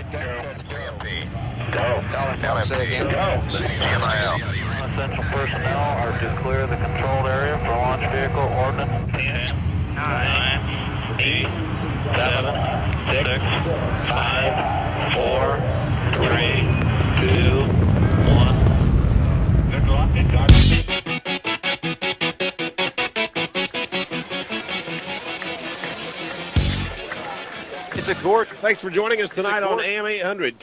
Essential personnel are to clear the controlled area for launch vehicle ordnance. 10, 9, 8, 7, 6, 5, 4, 3, 2, 1. Good luck and Godspeed. It's a court. Thanks for joining us tonight on AM 800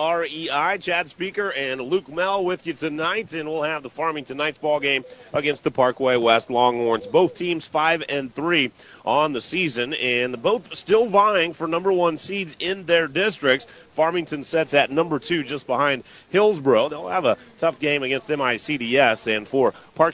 KREI. Chad Speaker and Luke Mell with you tonight, and we'll have the Farmington Knights ball game against the Parkway West Longhorns. Both teams 5-3 on the season, and both still vying for number one seeds in their districts. Farmington sets at number 2 just behind Hillsboro. They'll have a tough game against MICDS, and for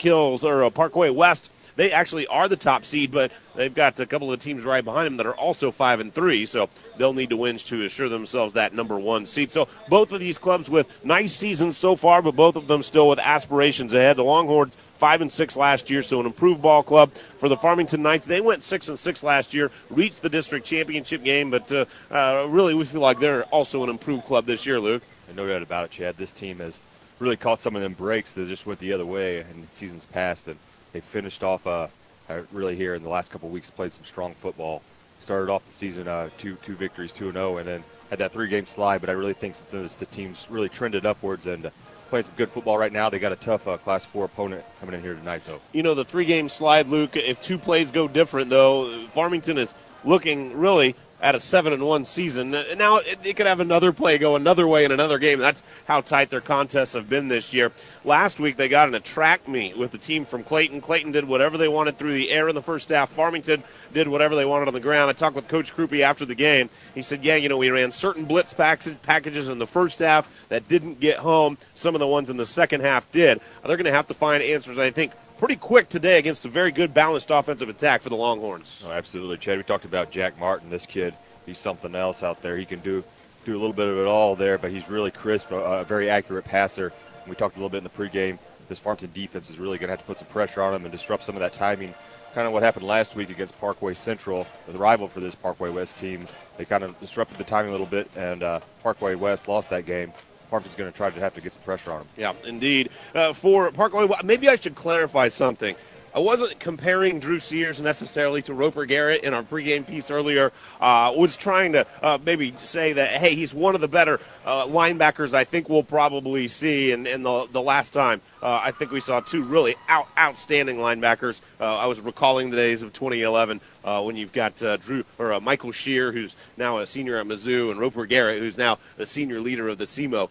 Parkway West, they actually are the top seed, but they've got a couple of teams right behind them that are also 5-3, so they'll need to win to assure themselves that number one seed. So both of these clubs with nice seasons so far, but both of them still with aspirations ahead. The Longhorns 5-6 last year, so an improved ball club. For the Farmington Knights, they went 6-6 last year, reached the district championship game, but really we feel like they're also an improved club this year, Luke. No doubt about it, Chad. This team has really caught some of them breaks that just went the other way in seasons past, and they finished off really here in the last couple of weeks, played some strong football. Started off the season two victories, 2-0, and then had that 3-game slide. But I really think since the team's really trended upwards and playing some good football right now, they got a tough Class 4 opponent coming in here tonight, though. You know, the 3-game slide, Luke, if two plays go different, though, Farmington is looking really at a 7-1 season. Now, it could have another play go another way in another game. That's how tight their contests have been this year. Last week, they got in a track meet with the team from Clayton. Clayton did whatever they wanted through the air in the first half. Farmington did whatever they wanted on the ground. I talked with Coach Krupe after the game. He said, we ran certain blitz packages in the first half that didn't get home. Some of the ones in the second half did. They're going to have to find answers, I think, pretty quick today against a very good balanced offensive attack for the Longhorns. Oh, absolutely, Chad. We talked about Jack Martin. This kid, he's something else out there. He can do a little bit of it all there, but he's really crisp, a very accurate passer. And we talked a little bit in the pregame. This Farmington defense is really going to have to put some pressure on him and disrupt some of that timing. Kind of what happened last week against Parkway Central, the rival for this Parkway West team. They kind of disrupted the timing a little bit, and Parkway West lost that game. Farmington's going to try to have to get some pressure on him. Yeah, indeed. For Parkway, maybe I should clarify something. I wasn't comparing Drew Sears necessarily to Roper Garrett in our pregame piece earlier. Was trying to maybe say that, hey, he's one of the better linebackers I think we'll probably see. And the last time, I think we saw two really outstanding linebackers. I was recalling the days of 2011 when you've got Michael Shear, who's now a senior at Mizzou, and Roper Garrett, who's now the senior leader of the SEMO.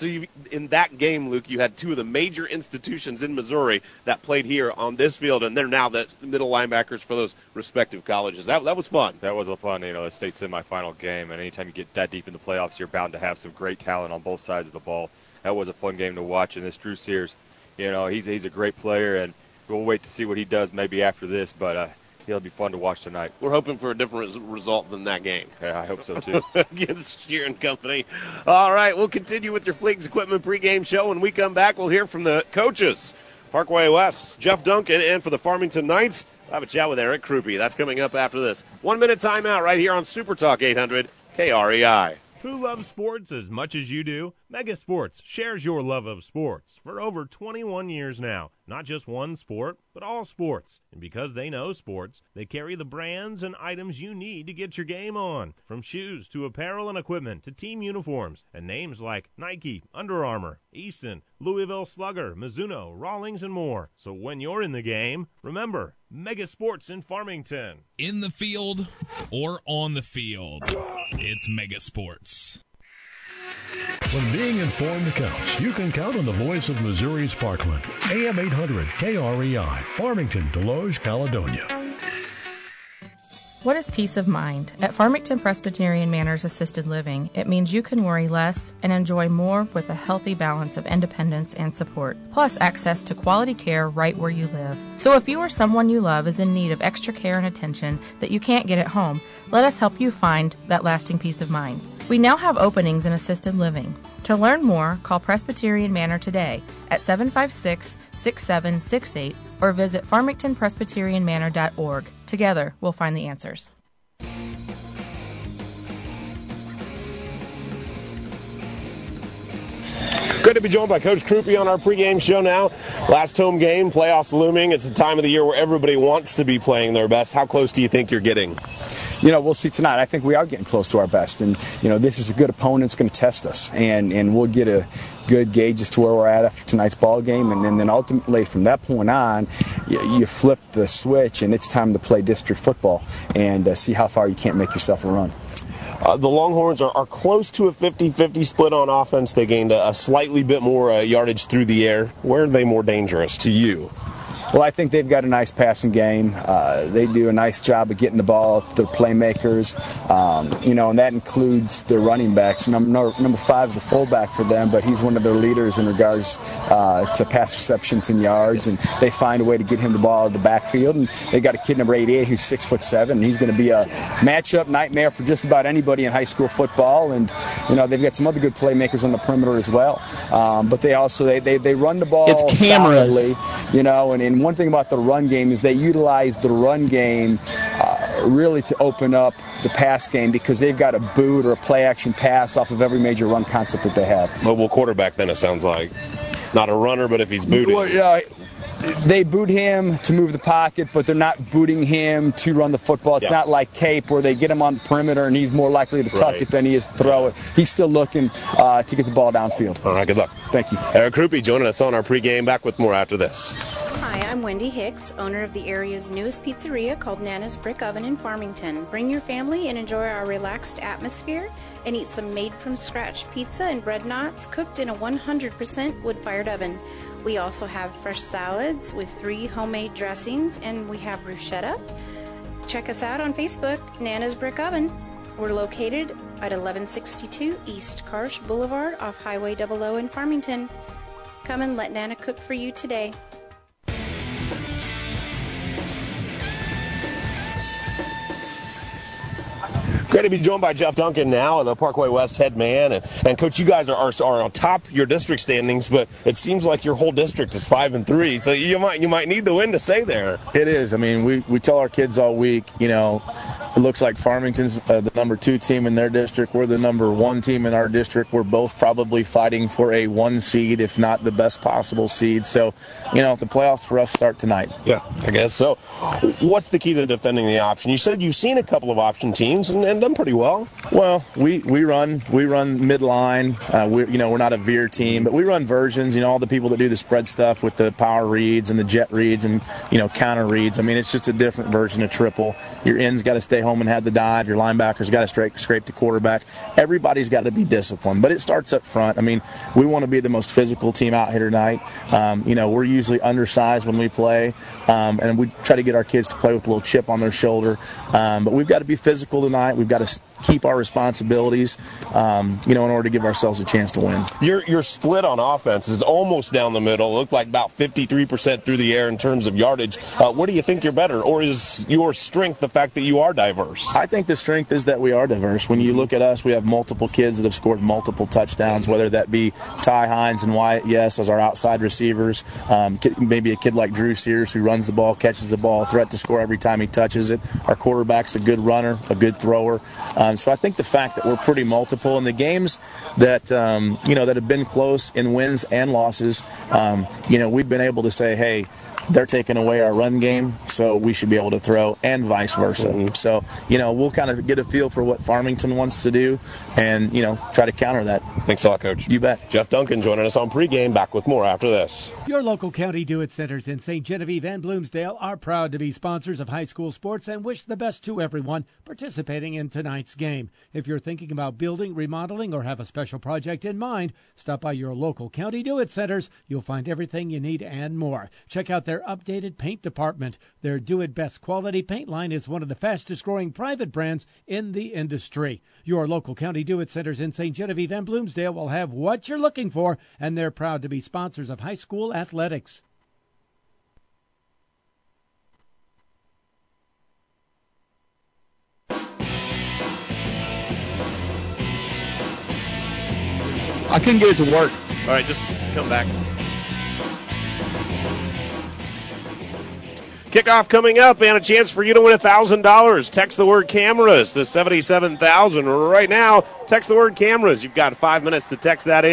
In that game, Luke, you had two of the major institutions in Missouri that played here on this field, and they're now the middle linebackers for those respective colleges. That was fun. That was a fun, the state semifinal game, and anytime you get that deep in the playoffs, you're bound to have some great talent on both sides of the ball. That was a fun game to watch, and this Drew Sears, he's a great player, and we'll wait to see what he does maybe after this, but he'll be fun to watch tonight. We're hoping for a different result than that game. Yeah, I hope so, too. Against Shear and company. All right, we'll continue with your Fleegs Equipment pregame show. When we come back, we'll hear from the coaches. Parkway West, Jeff Duncan, and for the Farmington Knights, I'll have a chat with Eric Krupe. That's coming up after this. 1 minute timeout right here on Super Talk 800 KREI. Who loves sports as much as you do? Mega Sports shares your love of sports for over 21 years now. Not just one sport, but all sports. And because they know sports, they carry the brands and items you need to get your game on. From shoes to apparel and equipment to team uniforms and names like Nike, Under Armour, Easton, Louisville Slugger, Mizuno, Rawlings, and more. So when you're in the game, remember, Mega Sports in Farmington. In the field or on the field, it's Mega Sports. When being informed counts, you can count on the voice of Missouri's Parkland. AM 800 KREI, Farmington, Deloge, Caledonia. What is peace of mind? At Farmington Presbyterian Manors Assisted Living, it means you can worry less and enjoy more with a healthy balance of independence and support, plus access to quality care right where you live. So if you or someone you love is in need of extra care and attention that you can't get at home, let us help you find that lasting peace of mind. We now have openings in assisted living. To learn more, call Presbyterian Manor today at 756-6768 or visit farmingtonpresbyterianmanor.org. Together, we'll find the answers. Good to be joined by Coach Krupe on our pregame show now. Last home game, playoffs looming. It's a time of the year where everybody wants to be playing their best. How close do you think you're getting? We'll see tonight. I think we are getting close to our best. And, this is a good opponent. It's going to test us. And we'll get a good gauge as to where we're at after tonight's ball game. And then ultimately, from that point on, you flip the switch, and it's time to play district football and see how far you can't make yourself a run. The Longhorns are close to a 50-50 split on offense. They gained a slightly bit more yardage through the air. Where are they more dangerous to you? Well, I think they've got a nice passing game. They do a nice job of getting the ball to their playmakers, and that includes their running backs. Number 5 is a fullback for them, but he's one of their leaders in regards to pass receptions and yards, and they find a way to get him the ball out of the backfield. And they got a kid number 88 who's 6'7", and he's going to be a matchup nightmare for just about anybody in high school football. And they've got some other good playmakers on the perimeter as well. But they also they run the ball solidly, and one thing about the run game is they utilize the run game really to open up the pass game because they've got a boot or a play-action pass off of every major run concept that they have. Mobile quarterback, then, it sounds like. Not a runner, but if he's booted. Well, they boot him to move the pocket, but they're not booting him to run the football. It's not like Cape where they get him on the perimeter and he's more likely to tuck it than he is to throw it. He's still looking to get the ball downfield. All right, good luck. Thank you. Eric Krupe joining us on our pregame. Back with more after this. Hi, I'm Wendy Hicks, owner of the area's newest pizzeria called Nana's Brick Oven in Farmington. Bring your family and enjoy our relaxed atmosphere and eat some made-from-scratch pizza and bread knots cooked in a 100% wood-fired oven. We also have fresh salads with 3 homemade dressings, and we have bruschetta. Check us out on Facebook, Nana's Brick Oven. We're located at 1162 East Karsh Boulevard off Highway 00 in Farmington. Come and let Nana cook for you today. Great to be joined by Jeff Duncan now, the Parkway West head man. And Coach, you guys are on top your district standings, but it seems like your whole district is 5-3, so you might need the win to stay there. It is. I mean, we tell our kids all week, it looks like Farmington's the number 2 team in their district. We're the number 1 team in our district. We're both probably fighting for a 1 seed, if not the best possible seed. So, the playoffs for us start tonight. Yeah, I guess so. What's the key to defending the option? You said you've seen a couple of option teams and done pretty well. Well, we run midline. We're not a veer team, but we run versions. All the people that do the spread stuff with the power reads and the jet reads and counter reads. I mean, it's just a different version of triple. Your ends got to stay home and have the dive. Your linebackers got to scrape the quarterback. Everybody's got to be disciplined, but it starts up front. I mean, we want to be the most physical team out here tonight. We're usually undersized when we play, and we try to get our kids to play with a little chip on their shoulder. But we've got to be physical tonight. We've got to keep our responsibilities, in order to give ourselves a chance to win. Your split on offense is almost down the middle. It looked like about 53% through the air in terms of yardage. Where do you think you're better, or is your strength the fact that you are diverse? I think the strength is that we are diverse. When you look at us, we have multiple kids that have scored multiple touchdowns, whether that be Ty Hines and Wyatt Yes as our outside receivers, maybe a kid like Drew Sears who runs the ball, catches the ball, threat to score every time he touches it. Our quarterback's a good runner, a good thrower. So I think the fact that we're pretty multiple in the games that that have been close in wins and losses, we've been able to say, hey, they're taking away our run game, so we should be able to throw, and vice versa. Mm-hmm. So, we'll kind of get a feel for what Farmington wants to do and, try to counter that. Thanks a lot, Coach. You bet. Jeff Duncan joining us on pregame. Back with more after this. Your local County Do-It Centers in St. Genevieve and Bloomsdale are proud to be sponsors of high school sports and wish the best to everyone participating in tonight's game. If you're thinking about building, remodeling, or have a special project in mind, stop by your local County Do-It Centers. You'll find everything you need and more. Check out their updated paint department. Their Do-It-Best quality paint line is one of the fastest-growing private brands in the industry. Your local County Do-It Centers in St. Genevieve and Bloomsdale will have what you're looking for, and they're proud to be sponsors of high school athletics. I couldn't get it to work. All right, just come back. Kickoff coming up and a chance for you to win $1,000. Text the word cameras to 77,000 right now. Text the word cameras. You've got 5 minutes to text that in.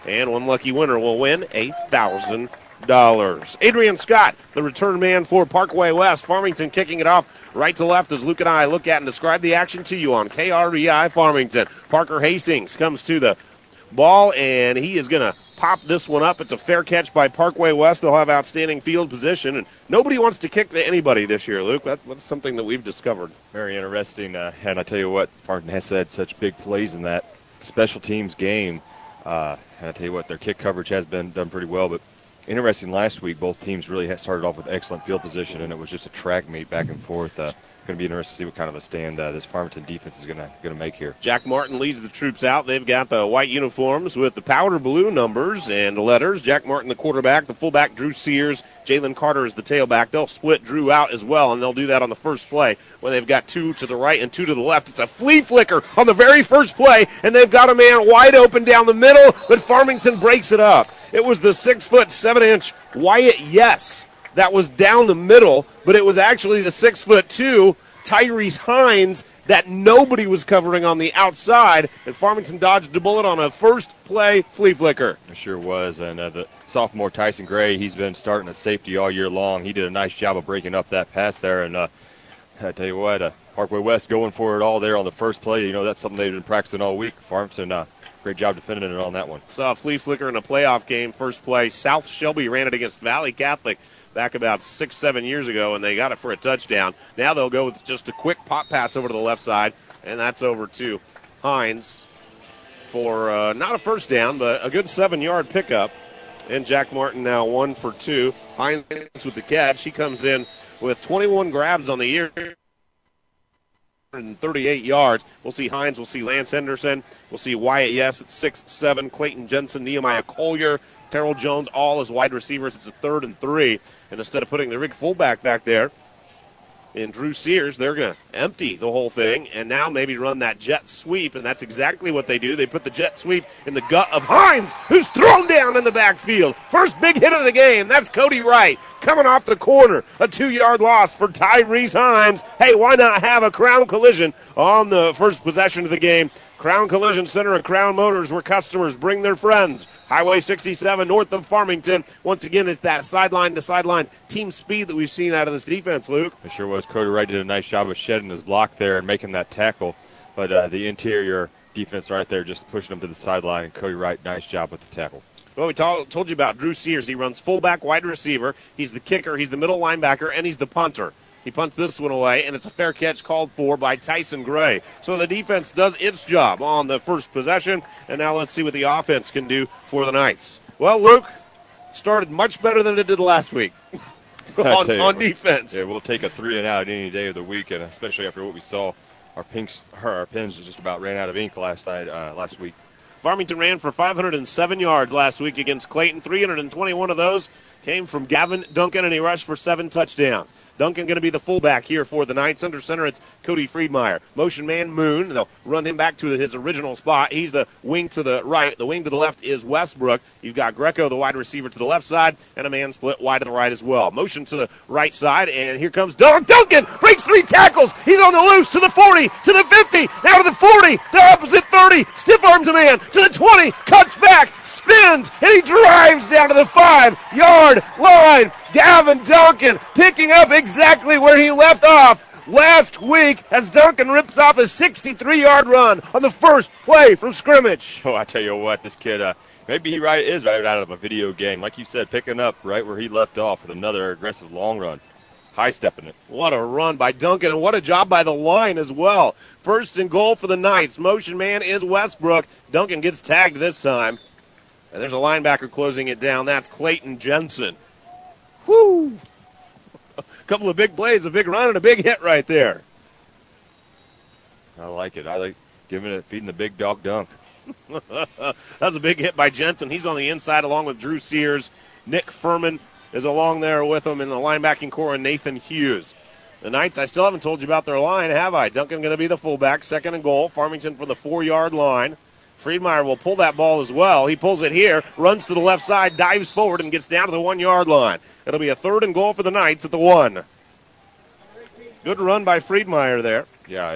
And one lucky winner will win $1,000. Adrian Scott, the return man for Parkway West. Farmington kicking it off right to left as Luke and I look at and describe the action to you on KREI Farmington. Parker Hastings comes to the ball, and he is going to pop this one up. It's a fair catch by Parkway West. They'll have outstanding field position, and nobody wants to kick to anybody this year, Luke. That's something that we've discovered. Very interesting, and I tell you what, Farmington has had such big plays in that special teams game. And I tell you what, their kick coverage has been done pretty well, but interesting, last week both teams really had started off with excellent field position, and it was just a track meet back and forth. Going to be interesting to see what kind of a stand this Farmington defense is going to make here. Jack Martin leads the troops out. They've got the white uniforms with the powder blue numbers and letters. Jack Martin, the quarterback. The fullback, Drew Sears. Jalen Carter is the tailback. They'll split Drew out as well, and they'll do that on the first play when they've got 2 to the right and 2 to the left. It's a flea flicker on the very first play, and they've got a man wide open down the middle, but Farmington breaks it up. It was the 6'7" Wyatt Yes that was down the middle, but it was actually the 6'2" Tyrese Hines that nobody was covering on the outside, and Farmington dodged a bullet on a first play flea flicker. It sure was, and the sophomore Tyson Gray, he's been starting at safety all year long. He did a nice job of breaking up that pass there, and I tell you what, Parkway West going for it all there on the first play. You know, that's something they've been practicing all week. Farmington, great job defending it on that one. Saw a flea flicker in a playoff game, first play. South Shelby ran it against Valley Catholic back about 6-7 years ago, and they got it for a touchdown. Now they'll go with just a quick pop pass over to the left side, and that's over to Hines for not a first down, but a good 7-yard pickup. And Jack Martin now 1 for 2. Hines with the catch. He comes in with 21 grabs on the year. 138 yards. We'll see Hines. We'll see Lance Henderson. We'll see Wyatt Yes at 6'7", Clayton Jensen, Nehemiah Collier, Terrell Jones, all as wide receivers. It's a 3rd and 3. And instead of putting the big fullback back there in Drew Sears, they're going to empty the whole thing and now maybe run that jet sweep, and that's exactly what they do. They put the jet sweep in the gut of Hines, who's thrown down in the backfield. First big hit of the game. That's Cody Wright coming off the corner. A 2-yard loss for Tyrese Hines. Hey, why not have a Crown Collision on the first possession of the game? Crown Collision Center at Crown Motors, where customers bring their friends. Highway 67 north of Farmington. Once again, it's that sideline-to-sideline team speed that we've seen out of this defense, Luke. It sure was. Cody Wright did a nice job of shedding his block there and making that tackle. But the interior defense right there just pushing him to the sideline. And Cody Wright, nice job with the tackle. Well, we told you about Drew Sears. He runs fullback, wide receiver. He's the kicker. He's the middle linebacker, and he's the punter. He punts this one away, and it's a fair catch called for by Tyson Gray. So the defense does its job on the first possession, and now let's see what the offense can do for the Knights. Well, Luke, started much better than it did last week on defense. Yeah, we'll take a 3-and-out any day of the week, and especially after what we saw. Our pens just about ran out of ink last week. Farmington ran for 507 yards last week against Clayton. 321 of those came from Gavin Duncan, and he rushed for 7 touchdowns. Duncan going to be the fullback here for the Knights. Under center, it's Cody Friedmeier. Motion man Moon. They'll run him back to his original spot. He's the wing to the right. The wing to the left is Westbrook. You've got Greco, the wide receiver, to the left side, and a man split wide to the right as well. Motion to the right side, and here comes Duncan. Breaks 3 tackles. He's on the loose to the 40, to the 50, now to the 40, to opposite 30. Stiff arms a man to the 20, cuts back, spins, and he drives down to the 5-yard line. Gavin Duncan picking up exactly where he left off last week as Duncan rips off a 63-yard run on the first play from scrimmage. Oh, I tell you what, this kid, maybe he is right out of a video game. Like you said, picking up right where he left off with another aggressive long run. High-stepping it. What a run by Duncan, and what a job by the line as well. First and goal for the Knights. Motion man is Westbrook. Duncan gets tagged this time. And there's a linebacker closing it down. That's Clayton Jensen. Whoo! A couple of big plays, a big run, and a big hit right there. I like it. I like feeding the big dog dunk. That's a big hit by Jensen. He's on the inside along with Drew Sears. Nick Furman is along there with him in the linebacking core, and Nathan Hughes. The Knights, I still haven't told you about their line, have I? Duncan going to be the fullback, 2nd and goal. Farmington from the 4-yard line. Friedmeier will pull that ball as well. He pulls it here, runs to the left side, dives forward, and gets down to the 1-yard line. It'll be a 3rd and goal for the Knights at the 1. Good run by Friedmeier there. Yeah, and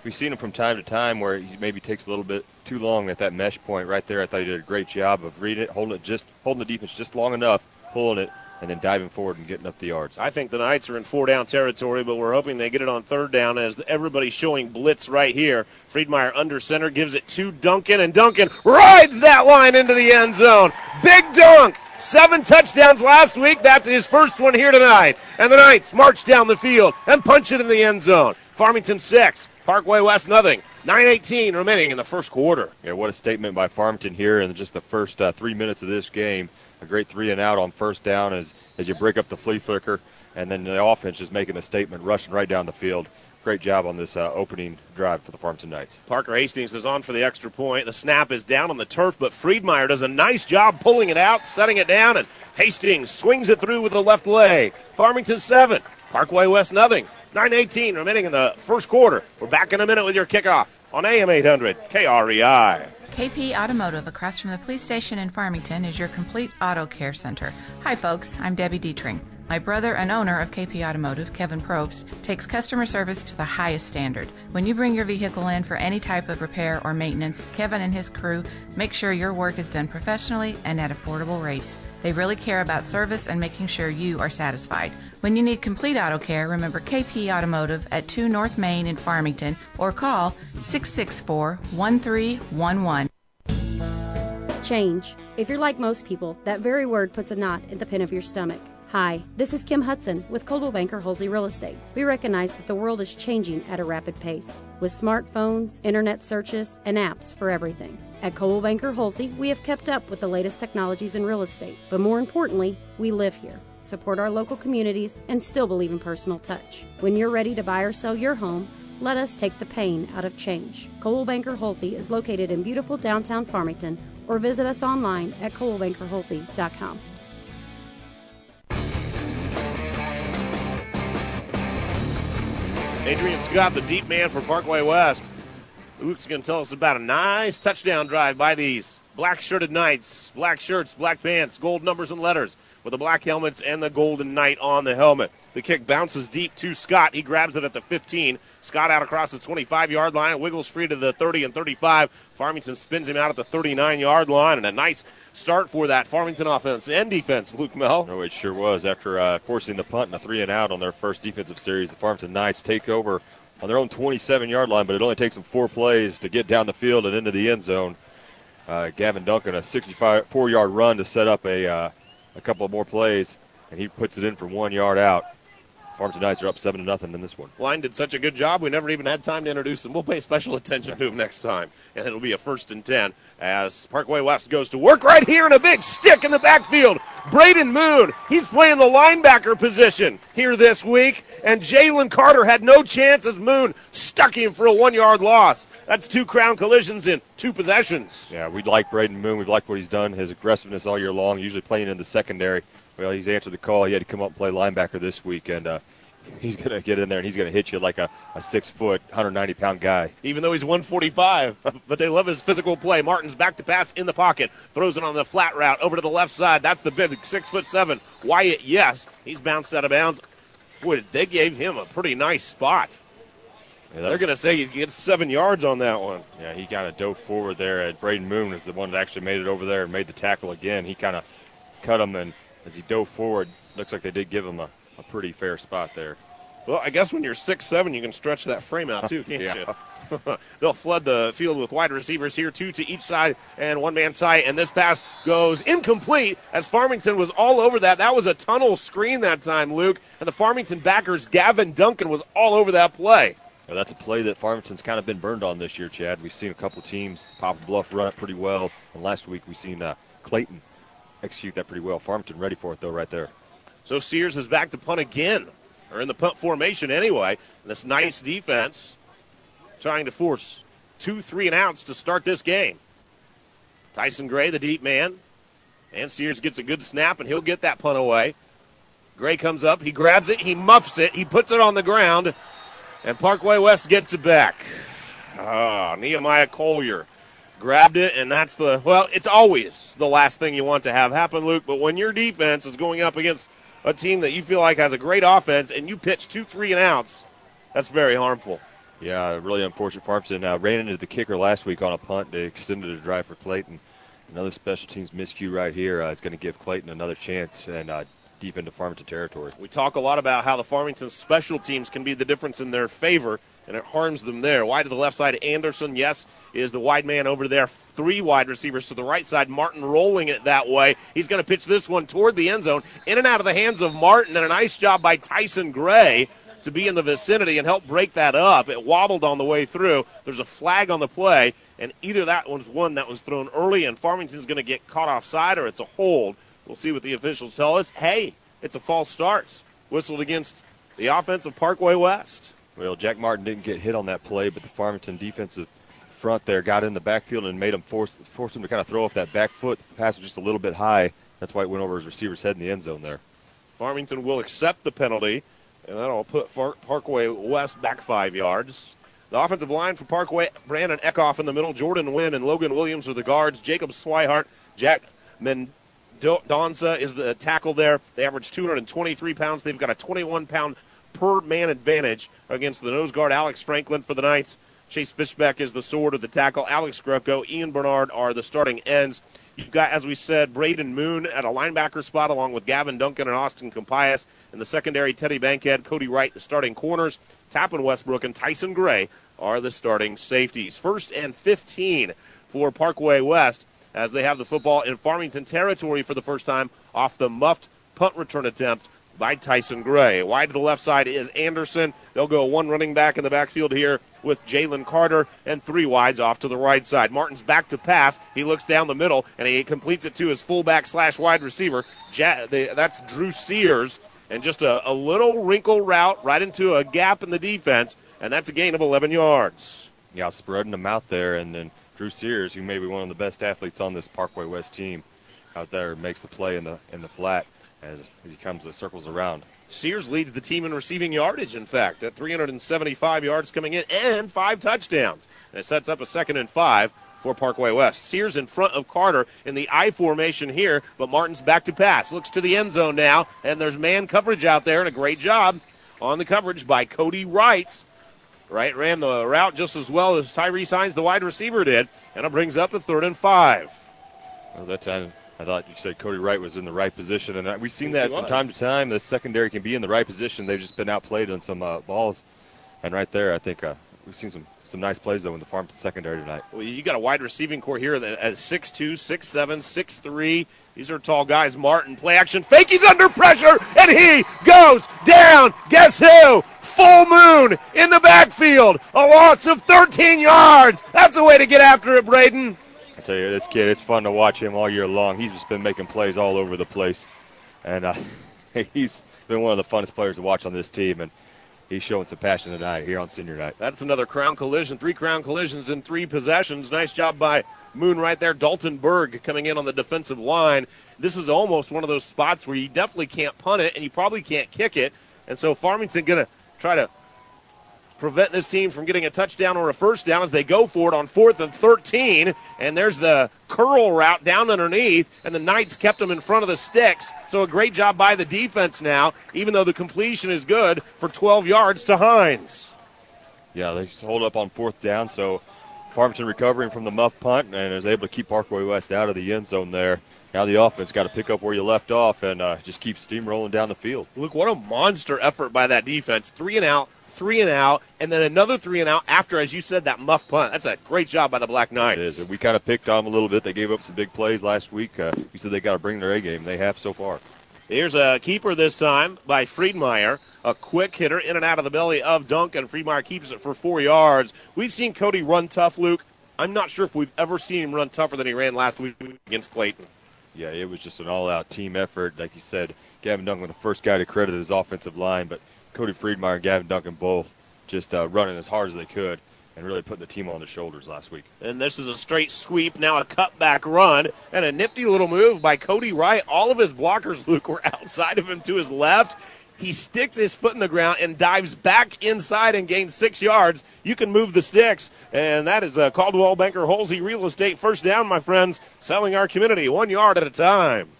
we've seen him from time to time where he maybe takes a little bit too long at that mesh point right there. I thought he did a great job of reading it, holding the defense just long enough, pulling it, and then diving forward and getting up the yards. I think the Knights are in 4-down territory, but we're hoping they get it on 3rd down as everybody's showing blitz right here. Friedmeier under center, gives it to Duncan, and Duncan rides that line into the end zone. Big dunk! 7 touchdowns last week. That's his first one here tonight. And the Knights march down the field and punch it in the end zone. Farmington 6, Parkway West nothing. 9:18 remaining in the first quarter. Yeah, what a statement by Farmington here in just the first 3 minutes of this game. A great 3-and-out on 1st down as you break up the flea flicker, and then the offense is making a statement, rushing right down the field. Great job on this opening drive for the Farmington Knights. Parker Hastings is on for the extra point. The snap is down on the turf, but Friedmeier does a nice job pulling it out, setting it down, and Hastings swings it through with the left leg. Farmington 7, Parkway West nothing. 9:18 remaining in the first quarter. We're back in a minute with your kickoff on AM 800 KREI. KP Automotive across from the police station in Farmington is your complete auto care center. Hi folks, I'm Debbie Dietring. My brother and owner of KP Automotive, Kevin Probst, takes customer service to the highest standard. When you bring your vehicle in for any type of repair or maintenance, Kevin and his crew make sure your work is done professionally and at affordable rates. They really care about service and making sure you are satisfied. When you need complete auto care, remember KP Automotive at 2 North Main in Farmington or call 664-1311. Change. If you're like most people, that very word puts a knot in the pit of your stomach. Hi, this is Kim Hudson with Coldwell Banker Halsey Real Estate. We recognize that the world is changing at a rapid pace, with smartphones, internet searches, and apps for everything. At Coldwell Banker Halsey, we have kept up with the latest technologies in real estate, but more importantly, we live here, support our local communities, and still believe in personal touch. When you're ready to buy or sell your home, let us take the pain out of change. Coldwell Banker Halsey is located in beautiful downtown Farmington, or visit us online at coldwellbankerhalsey.com. Adrian Scott, the deep man for Parkway West. Luke's going to tell us about a nice touchdown drive by these black-shirted Knights. Black shirts, black pants, gold numbers and letters with the black helmets and the golden knight on the helmet. The kick bounces deep to Scott. He grabs it at the 15. Scott out across the 25-yard line. Wiggles free to the 30 and 35. Farmington spins him out at the 39-yard line. And a nice start for that Farmington offense and defense, Luke Mel. Oh, it sure was. After forcing the punt and a 3-and-out on their first defensive series, the Farmington Knights take over on their own 27-yard line, but it only takes them 4 plays to get down the field and into the end zone. Gavin Duncan, a 64-yard run to set up a couple of more plays, and he puts it in for 1 yard out. Farmington Knights are up 7-0 in this one. Line did such a good job, we never even had time to introduce him. We'll pay special attention to him next time, and it'll be a 1st and 10 as Parkway West goes to work right here in a big stick in the backfield. Braden Moon, he's playing the linebacker position here this week, and Jalen Carter had no chance as Moon stuck him for a 1 yard loss. That's 2 crown collisions in 2 possessions. Yeah, we like Braden Moon. We've liked what he's done, his aggressiveness all year long, usually playing in the secondary. Well, he's answered the call. He had to come up and play linebacker this week, and he's going to get in there, and he's going to hit you like a 6-foot, 190-pound guy. Even though he's 145, but they love his physical play. Martin's back to pass in the pocket, throws it on the flat route over to the left side. That's the big 6'7" Wyatt. Yes, he's bounced out of bounds. Boy, they gave him a pretty nice spot. Yeah, they're going to say he gets 7 yards on that one. Yeah, he kind of dove forward there. Braden Moon is the one that actually made it over there and made the tackle again. He kind of cut him, and as he dove forward, looks like they did give him a pretty fair spot there. Well, I guess when you're 6'7", you can stretch that frame out too, can't yeah. you? They'll flood the field with wide receivers here, 2 to each side and 1-man tight, and this pass goes incomplete as Farmington was all over that. That was a tunnel screen that time, Luke, and the Farmington backers, Gavin Duncan, was all over that play. Well, that's a play that Farmington's kind of been burned on this year, Chad. We've seen a couple teams, Poplar Bluff, run it pretty well, and last week we've seen Clayton execute that pretty well. Farmington ready for it, though, right there. So Sears is back to punt again, or in the punt formation anyway. And this nice defense trying to force 2 3-and-outs to start this game. Tyson Gray, the deep man, and Sears gets a good snap, and he'll get that punt away. Gray comes up, he grabs it, he muffs it, he puts it on the ground, and Parkway West gets it back. Nehemiah Collier grabbed it, and that's it's always the last thing you want to have happen, Luke, but when your defense is going up against a team that you feel like has a great offense and you pitch 2 3-and-outs, that's very harmful. Yeah, really unfortunate. Farmington ran into the kicker last week on a punt. They extended a drive for Clayton. Another special teams miscue right here is going to give Clayton another chance and deep into Farmington territory. We talk a lot about how the Farmington special teams can be the difference in their favor, and it harms them there. Wide to the left side, Anderson, yes, is the wide man over there. 3 wide receivers to the right side. Martin rolling it that way. He's going to pitch this one toward the end zone, in and out of the hands of Martin, and a nice job by Tyson Gray to be in the vicinity and help break that up. It wobbled on the way through. There's a flag on the play, and either that was one that was thrown early and Farmington's going to get caught offside, or it's a hold. We'll see what the officials tell us. Hey, it's a false start. Whistled against the offense of Parkway West. Well, Jack Martin didn't get hit on that play, but the Farmington defensive front there got in the backfield and made him force him to kind of throw off that back foot. The pass was just a little bit high. That's why it went over his receiver's head in the end zone there. Farmington will accept the penalty, and that'll put Parkway West back 5 yards. The offensive line for Parkway, Brandon Eckhoff in the middle, Jordan Wynn and Logan Williams are the guards, Jacob Swihart, Jack Mendonza is the tackle there. They average 223 pounds. They've got a 21-pound per man advantage against the nose guard, Alex Franklin for the Knights. Chase Fishbeck is the sword of the tackle. Alex Greco, Ian Bernard are the starting ends. You've got, as we said, Braden Moon at a linebacker spot along with Gavin Duncan and Austin Campias. In the secondary, Teddy Bankhead, Cody Wright, the starting corners. Tappan Westbrook and Tyson Gray are the starting safeties. 1st and 15 for Parkway West as they have the football in Farmington territory for the first time off the muffed punt return attempt by Tyson Gray. Wide to the left side is Anderson. They'll go 1 running back in the backfield here with Jalen Carter and 3 wides off to the right side. Martin's back to pass. He looks down the middle, and he completes it to his fullback / wide receiver. That's Drew Sears. And just a little wrinkle route right into a gap in the defense, and that's a gain of 11 yards. Yeah, spreading them out there, and then Drew Sears, who may be one of the best athletes on this Parkway West team, out there makes the play in the flat as he comes circles around. Sears leads the team in receiving yardage, in fact, at 375 yards coming in and 5 touchdowns. And it sets up a 2nd and 5 for Parkway West. Sears in front of Carter in the I formation here, but Martin's back to pass. Looks to the end zone now, and there's man coverage out there, and a great job on the coverage by Cody Wright. Wright ran the route just as well as Tyrese Hines, the wide receiver, did, and it brings up a 3rd and 5. Well, that time I thought you said Cody Wright was in the right position, and we've seen that from time to time. The secondary can be in the right position. They've just been outplayed on some balls, and right there I think we've seen some nice plays, though, in the Farmington secondary tonight. Well, you got a wide receiving core here that as 6'2", 6'7", 6'3". These are tall guys. Martin, play action, fake. He's under pressure, and he goes down. Guess who? Full moon in the backfield. A loss of 13 yards. That's a way to get after it, Braden. I tell you, this kid, it's fun to watch him all year long. He's just been making plays all over the place. And he's been one of the funnest players to watch on this team. And he's showing some passion tonight here on senior night. That's another crown collision. 3 crown collisions in 3 possessions. Nice job by Moon right there. Dalton Berg coming in on the defensive line. This is almost one of those spots where you definitely can't punt it and you probably can't kick it. And so Farmington going to try to prevent this team from getting a touchdown or a first down as they go for it on 4th and 13. And there's the curl route down underneath, and the Knights kept them in front of the sticks. So a great job by the defense now, even though the completion is good for 12 yards to Hines. Yeah, they just hold up on 4th down, so Farmington recovering from the muff punt and is able to keep Parkway West out of the end zone there. Now the offense got to pick up where you left off and just keep steamrolling down the field. Look, what a monster effort by that defense. 3 and out, 3 and out, and then another 3 and out after, as you said, that muff punt. That's a great job by the Black Knights. It is. And we kind of picked on them a little bit. They gave up some big plays last week. We said they got to bring their A game. They have so far. Here's a keeper this time by Friedmeier. A quick hitter in and out of the belly of Duncan. Friedmeier keeps it for 4 yards. We've seen Cody run tough, Luke. I'm not sure if we've ever seen him run tougher than he ran last week against Clayton. Yeah, it was just an all-out team effort. Like you said, Gavin Duncan was the first guy to credit his offensive line, but Cody Friedmeier and Gavin Duncan both just running as hard as they could and really putting the team on their shoulders last week. And this is a straight sweep, now a cutback run, and a nifty little move by Cody Wright. All of his blockers, Luke, were outside of him to his left. He sticks his foot in the ground and dives back inside and gains 6 yards. You can move the sticks, and that is a Caldwell Banker Halsey Real Estate first down, my friends, selling our community 1 yard at a time.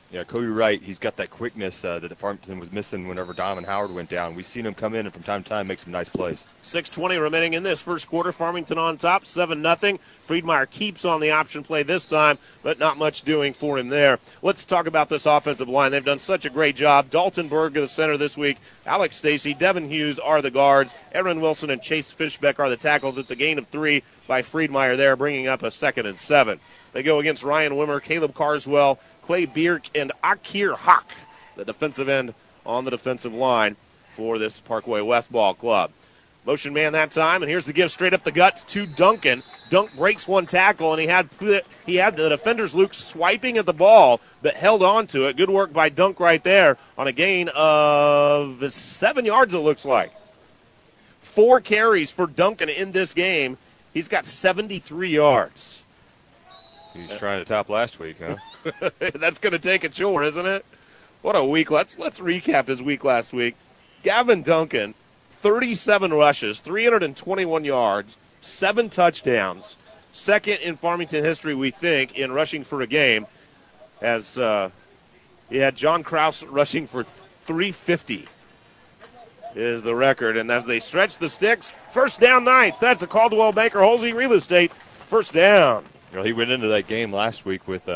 Yeah, Cody Wright, he's got that quickness that Farmington was missing whenever Donovan Howard went down. We've seen him come in and from time to time make some nice plays. 6:20 remaining in this first quarter. Farmington on top, 7-0. Friedmeier keeps on the option play this time, but not much doing for him there. Let's talk about this offensive line. They've done such a great job. Dalton Berg is the center this week. Alex Stacy, Devin Hughes are the guards. Aaron Wilson and Chase Fishbeck are the tackles. It's a gain of 3 by Friedmeier there, bringing up a 2nd and 7. They go against Ryan Wimmer, Caleb Carswell, Clay Bierk, and Akir Hawk, the defensive end on the defensive line for this Parkway West ball club. Motion man that time, and here's the give straight up the gut to Duncan. Dunk breaks one tackle, and he had the defender's Luke swiping at the ball, but held on to it. Good work by Dunk right there on a gain of 7 yards, it looks like. 4 carries for Duncan in this game. He's got 73 yards. He's trying to top last week, huh? That's going to take a chore, isn't it? What a week. Let's recap his week last week. Gavin Duncan, 37 rushes, 321 yards, 7 touchdowns. Second in Farmington history, we think, in rushing for a game, as he had John Krause rushing for 350 is the record. And as they stretch the sticks, first down Knights. That's a Caldwell Banker Halsey Real Estate first down. You know, he went into that game last week with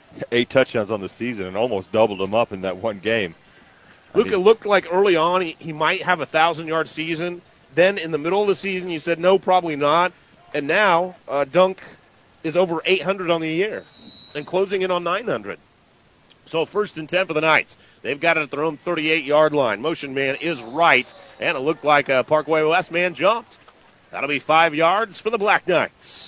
8 touchdowns on the season and almost doubled them up in that one game. It looked like early on he might have a 1,000-yard season. Then in the middle of the season, you said, no, probably not. And now Dunk is over 800 on the year and closing in on 900. So 1st and 10 for the Knights. They've got it at their own 38-yard line. Motion man is right, and it looked like a Parkway West man jumped. That'll be 5 yards for the Black Knights.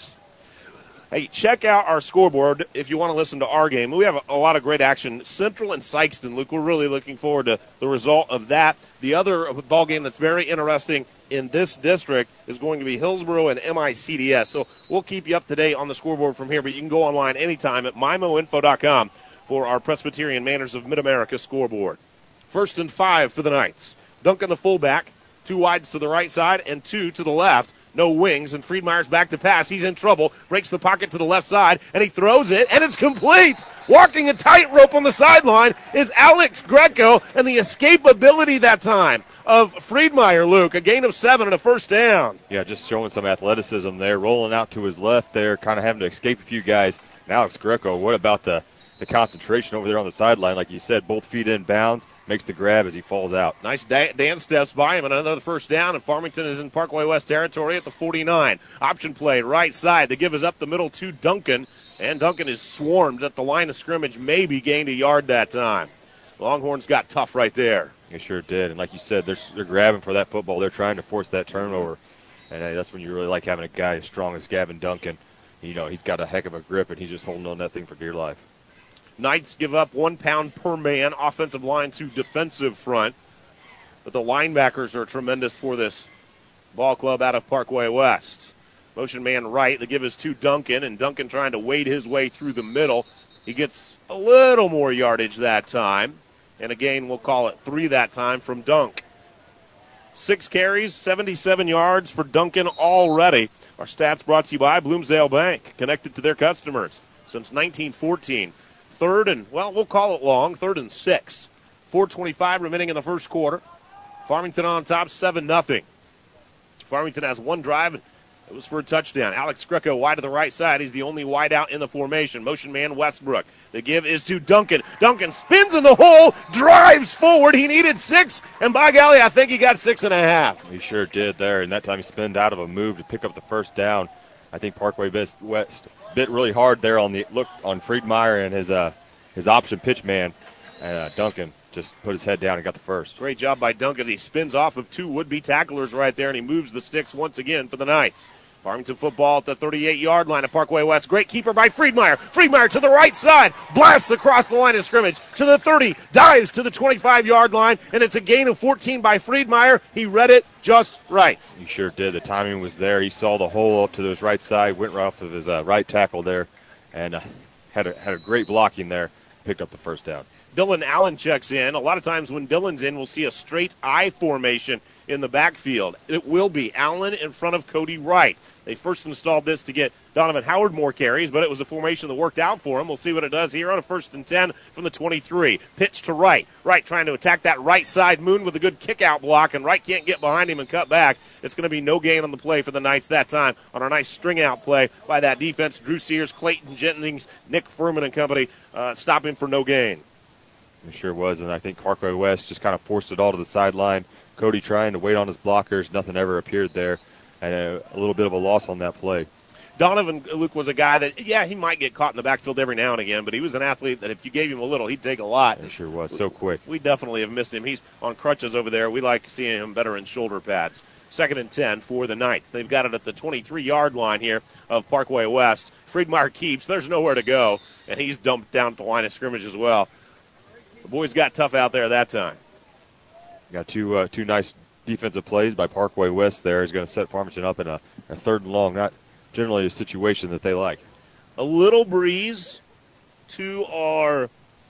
Hey, check out our scoreboard if you want to listen to our game. We have a lot of great action. Central and Sykeston, Luke, we're really looking forward to the result of that. The other ball game that's very interesting in this district is going to be Hillsboro and MICDS. So we'll keep you up to date on the scoreboard from here, but you can go online anytime at mimoinfo.com for our Presbyterian Manners of Mid-America scoreboard. 1st and 5 for the Knights. Duncan the fullback, 2 wides to the right side and 2 to the left. No wings, and Friedmeier's back to pass. He's in trouble, breaks the pocket to the left side, and he throws it, and it's complete. Walking a tightrope on the sideline is Alex Greco, and the escapability that time of Friedmeier, Luke. A gain of 7 and a first down. Yeah, just showing some athleticism there, rolling out to his left there, kind of having to escape a few guys. And Alex Greco, what about the concentration over there on the sideline? Like you said, both feet in bounds, makes the grab as he falls out. Nice Dan steps by him, and another first down, and Farmington is in Parkway West territory at the 49. Option play, right side. The give is up the middle to Duncan, and Duncan is swarmed at the line of scrimmage, maybe gained a yard that time. Longhorns got tough right there. They sure did, and like you said, they're grabbing for that football. They're trying to force that turnover, and that's when you really like having a guy as strong as Gavin Duncan. You know, he's got a heck of a grip, and he's just holding on that thing for dear life. Knights give up 1 pound per man, offensive line to defensive front. But the linebackers are tremendous for this ball club out of Parkway West. Motion man right, the give is to Duncan, and Duncan trying to wade his way through the middle. He gets a little more yardage that time. And again, we'll call it 3 that time from Dunk. 6 carries, 77 yards for Duncan already. Our stats brought to you by Bloomsdale Bank, connected to their customers since 1914. 3rd and, well, we'll call it long, 3rd and 6. 4:25 remaining in the first quarter. Farmington on top, 7-0. Farmington has 1 drive. It was for a touchdown. Alex Greco wide to the right side. He's the only wide out in the formation. Motion man Westbrook. The give is to Duncan. Duncan spins in the hole, drives forward. He needed 6, and by golly, I think he got 6.5. He sure did there, and that time he spinned out of a move to pick up the first down. I think Parkway West bit really hard there on Friedmeier and his option pitch man, and Duncan just put his head down and got the first. Great job by Duncan. He spins off of 2 would-be tacklers right there, and he moves the sticks once again for the Knights. Farmington football at the 38-yard line of Parkway West. Great keeper by Friedmeier. Friedmeier to the right side. Blasts across the line of scrimmage to the 30. Dives to the 25-yard line, and it's a gain of 14 by Friedmeier. He read it just right. He sure did. The timing was there. He saw the hole up to his right side, went right off of his right tackle there, and had a great blocking there. Picked up the first down. Dylan Allen checks in. A lot of times when Dylan's in, we'll see a straight I formation. in the backfield. It will be Allen in front of Cody Wright. They first installed this to get Donovan Howard more carries, but it was a formation that worked out for him. We'll see what it does here on a 1st and 10 from the 23. Pitch to Wright. Wright trying to attack that right side. Moon with a good kick-out block, and Wright can't get behind him and cut back. It's going to be no gain on the play for the Knights that time on a nice string-out play by that defense. Drew Sears, Clayton Jennings, Nick Furman and company stopping for no gain. It sure was, and I think Parkway West just kind of forced it all to the sideline. Cody trying to wait on his blockers. Nothing ever appeared there. And a little bit of a loss on that play. Donovan, Luke, was a guy that, he might get caught in the backfield every now and again, but he was an athlete that if you gave him a little, he'd take a lot. It sure was. So quick. We definitely have missed him. He's on crutches over there. We like seeing him better in shoulder pads. 2nd and 10 for the Knights. They've got it at the 23-yard line here of Parkway West. Friedmeier keeps. There's nowhere to go, and he's dumped down at the line of scrimmage as well. The boys got tough out there that time. Got two nice defensive plays by Parkway West there. He's going to set Farmington up in a 3rd and long, not generally a situation that they like. A little breeze. Two are,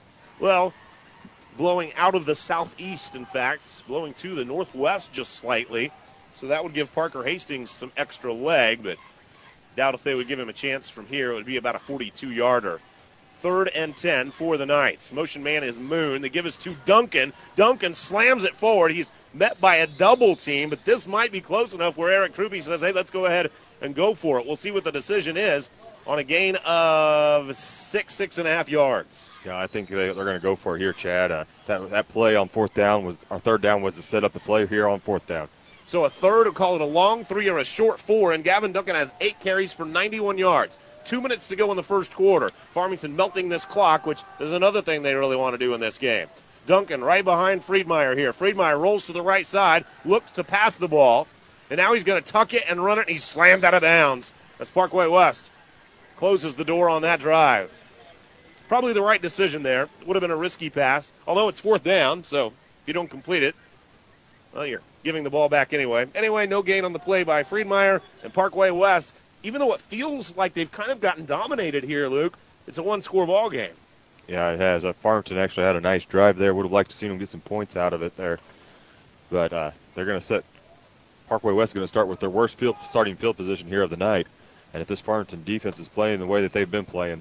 blowing out of the southeast, in fact, blowing to the northwest just slightly. So that would give Parker Hastings some extra leg, but doubt if they would give him a chance from here. It would be about a 42-yarder. 3rd and 10 for the Knights. Motion man is Moon. They give us to Duncan. Duncan slams it forward. He's met by a double team, but this might be close enough where Eric Krupe says, hey, let's go ahead and go for it. We'll see what the decision is on a gain of 6.5 yards. Yeah, I think they're going to go for it here, Chad. That play on 4th down was, our 3rd down was to set up the play here on 4th down. So a third, we'll call it a long 3 or a short 4, and Gavin Duncan has 8 carries for 91 yards. 2 minutes to go in the first quarter. Farmington melting this clock, which is another thing they really want to do in this game. Duncan right behind Friedmeier here. Friedmeier rolls to the right side, looks to pass the ball, and now he's going to tuck it and run it, and he's slammed out of bounds as Parkway West closes the door on that drive. Probably the right decision there. It would have been a risky pass, although it's 4th down, so if you don't complete it, you're giving the ball back anyway. Anyway, no gain on the play by Friedmeier, and Parkway West, even though it feels like they've kind of gotten dominated here, Luke, it's a one-score ball game. Yeah, it has. Farmington actually had a nice drive there. Would have liked to see them get some points out of it there. But they're going to set – Parkway West is going to start with their worst starting field position here of the night. And if this Farmington defense is playing the way that they've been playing,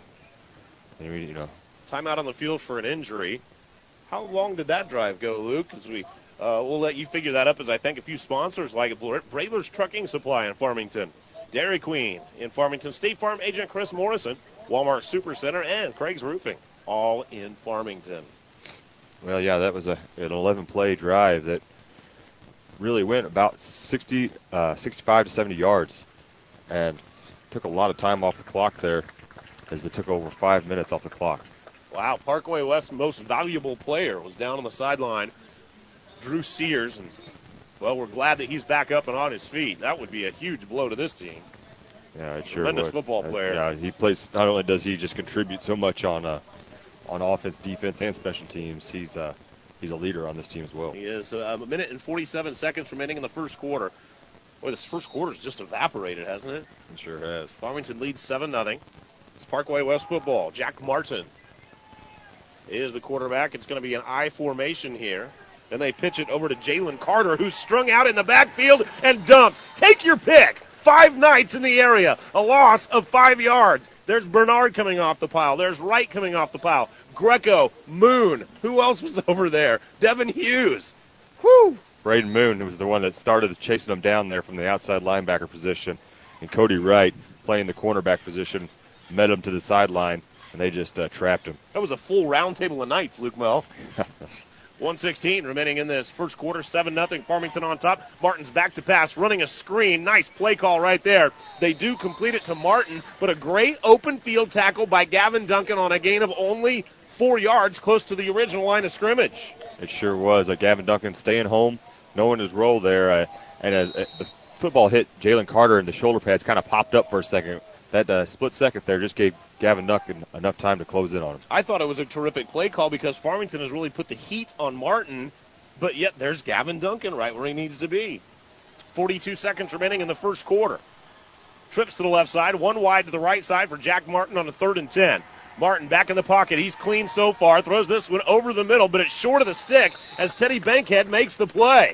Timeout on the field for an injury. How long did that drive go, Luke? Because we'll let you figure that up as I thank a few sponsors like Braylor's Trucking Supply in Farmington, Dairy Queen in Farmington, State Farm agent Chris Morrison, Walmart Supercenter, and Craig's Roofing, all in Farmington. Well, yeah, that was an 11-play drive that really went about 65 to 70 yards and took a lot of time off the clock there as they took over 5 minutes off the clock. Wow, Parkway West's most valuable player was down on the sideline, Drew Sears, and we're glad that he's back up and on his feet. That would be a huge blow to this team. Yeah, it sure Tremendous would. football player. Yeah, he plays. Not only does he just contribute so much on offense, defense, and special teams, he's a leader on this team as well. He is. A minute and 47 seconds remaining in the first quarter. Boy, this first quarter's just evaporated, hasn't it? It sure has. Farmington leads 7-0. It's Parkway West football. Jack Martin is the quarterback. It's going to be an I formation here. Then they pitch it over to Jalen Carter, who's strung out in the backfield and dumped. Take your pick. 5 Knights in the area. A loss of 5 yards. There's Bernard coming off the pile. There's Wright coming off the pile. Greco, Moon. Who else was over there? Devin Hughes. Whew. Braden Moon was the one that started chasing them down there from the outside linebacker position. And Cody Wright, playing the cornerback position, met him to the sideline, and they just trapped him. That was a full round table of Knights, Luke Mel. 1:16 remaining in this first quarter, 7-0, Farmington on top. Martin's back to pass, running a screen. Nice play call right there. They do complete it to Martin, but a great open field tackle by Gavin Duncan on a gain of only 4 yards, close to the original line of scrimmage. It sure was. Gavin Duncan staying home, knowing his role there. And as the football hit Jalen Carter and the shoulder pads kind of popped up for a second, that split second there just gave Gavin Duncan enough time to close in on him. I thought it was a terrific play call because Farmington has really put the heat on Martin, but yet there's Gavin Duncan right where he needs to be. 42 seconds remaining in the first quarter. Trips to the left side, one wide to the right side for Jack Martin on a 3rd and 10. Martin back in the pocket. He's clean so far. Throws this one over the middle, but it's short of the stick as Teddy Bankhead makes the play.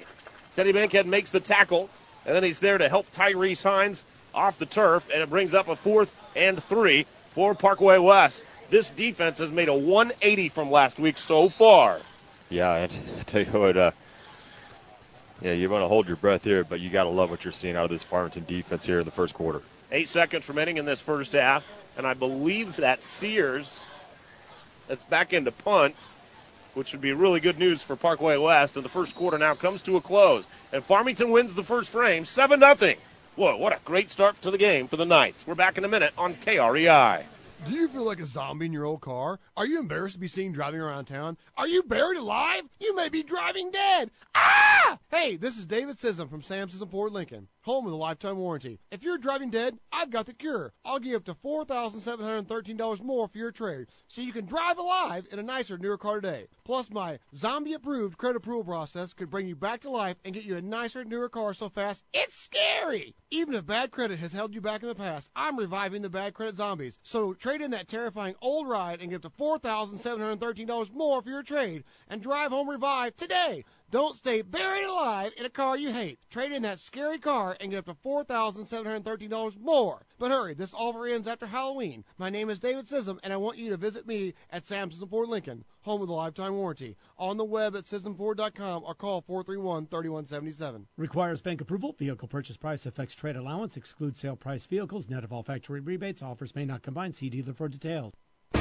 Teddy Bankhead makes the tackle, and then he's there to help Tyrese Hines off the turf, and it brings up a 4th and 3 for Parkway West. This defense has made a 180 from last week so far. Yeah, and I tell you what, you want to hold your breath here, but you got to love what you're seeing out of this Farmington defense here in the first quarter. 8 seconds remaining in this first half, and I believe that Sears, that's back into punt, which would be really good news for Parkway West. And the first quarter now comes to a close, and Farmington wins the first frame 7-0. Whoa, what a great start to the game for the Knights. We're back in a minute on KREI. Do you feel like a zombie in your old car? Are you embarrassed to be seen driving around town? Are you buried alive? You may be driving dead. Ah! Hey, this is David Sissom from Sam Sissom Ford Lincoln, home of the lifetime warranty. If you're driving dead, I've got the cure. I'll give up to $4,713 more for your trade, so you can drive alive in a nicer, newer car today. Plus, my zombie-approved credit approval process could bring you back to life and get you a nicer, newer car so fast, it's scary! Even if bad credit has held you back in the past, I'm reviving the bad credit zombies. So trade in that terrifying old ride and give up to $4,713 more for your trade and drive home revived today. Don't stay buried alive in a car you hate. Trade in that scary car and get up to $4,713 more. But hurry, this offer ends after Halloween. My name is David Sissom, and I want you to visit me at Sam Sissom Ford Lincoln, home of the lifetime warranty. On the web at SissomFord.com or call 431-3177. Requires bank approval. Vehicle purchase price affects trade allowance. Excludes sale price vehicles. Net of all factory rebates. Offers may not combine. See dealer for details.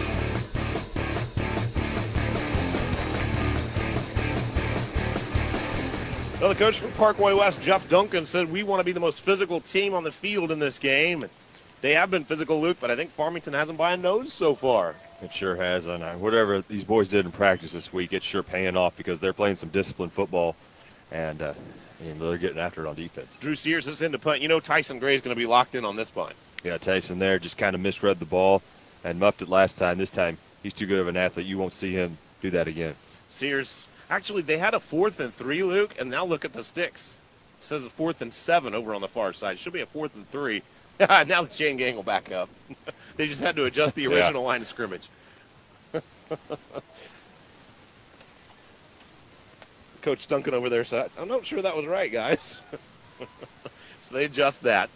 Well, the coach for Parkway West, Jeff Duncan, said we want to be the most physical team on the field in this game. They have been physical, Luke, but I think Farmington has them by a nose so far. It sure has, and whatever these boys did in practice this week, it's sure paying off because they're playing some disciplined football, and they're getting after it on defense. Drew Sears is in to punt. You know Tyson Gray is going to be locked in on this punt. Yeah, Tyson there just kind of misread the ball and muffed it last time. This time, he's too good of an athlete. You won't see him do that again. Sears, actually, they had a 4th and 3, Luke, and now look at the sticks. It says a 4th and 7 over on the far side. It should be a 4th and 3. Now the chain gang will back up. They just had to adjust the original line of scrimmage. Coach Duncan over there said, I'm not sure that was right, guys. So they adjust that.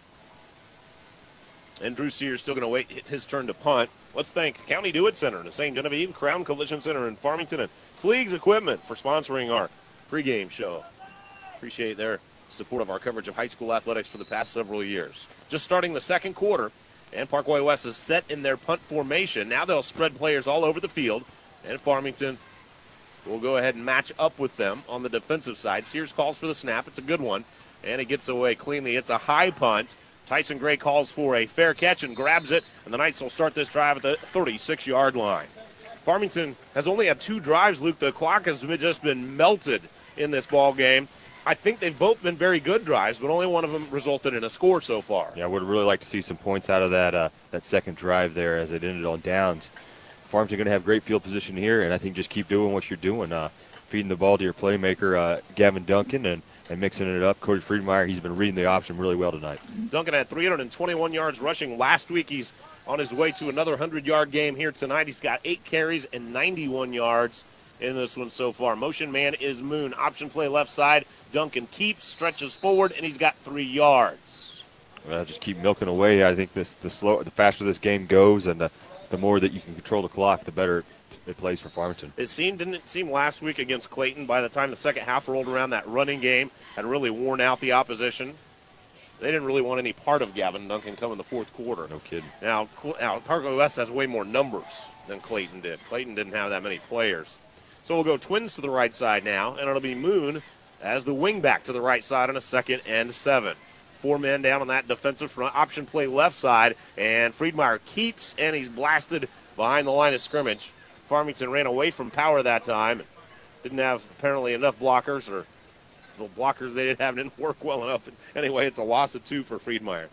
And Drew Sears still going to wait his turn to punt. Let's thank County Do-It Center and the St. Genevieve Crown Collision Center in Farmington and Fleegs Equipment for sponsoring our pregame show. Appreciate their support of our coverage of high school athletics for the past several years. Just starting the second quarter, and Parkway West is set in their punt formation. Now they'll spread players all over the field, and Farmington will go ahead and match up with them on the defensive side. Sears calls for the snap. It's a good one, and it gets away cleanly. It's a high punt. Tyson Gray calls for a fair catch and grabs it, and the Knights will start this drive at the 36-yard line. Farmington has only had 2 drives, Luke. The clock has just been melted in this ball game. I think they've both been very good drives, but only one of them resulted in a score so far. Yeah, I would really like to see some points out of that second drive there as it ended on downs. Farmington going to have great field position here, and I think just keep doing what you're doing, feeding the ball to your playmaker, Gavin Duncan, and mixing it up. Cody Friedmeier, he's been reading the option really well tonight. Duncan had 321 yards rushing last week. He's on his way to another 100-yard game here tonight. He's got 8 carries and 91 yards in this one so far. Motion man is Moon. Option play left side. Duncan keeps, stretches forward, and he's got 3 yards. Well, just keep milking away. I think the faster this game goes and the more that you can control the clock, the better it plays for Farmington. Didn't it seem last week against Clayton, by the time the second half rolled around, that running game had really worn out the opposition? They didn't really want any part of Gavin Duncan come in the fourth quarter. No kidding. Now Parkway West has way more numbers than Clayton did. Clayton didn't have that many players. So we'll go twins to the right side now, and it'll be Moon as the wingback to the right side on a 2nd and 7. 4 men down on that defensive front. Option play left side, and Friedmeier keeps, and he's blasted behind the line of scrimmage. Farmington ran away from power that time. Didn't have apparently enough blockers, or the blockers they did have didn't work well enough. Anyway, it's a loss of 2 for Friedmeier.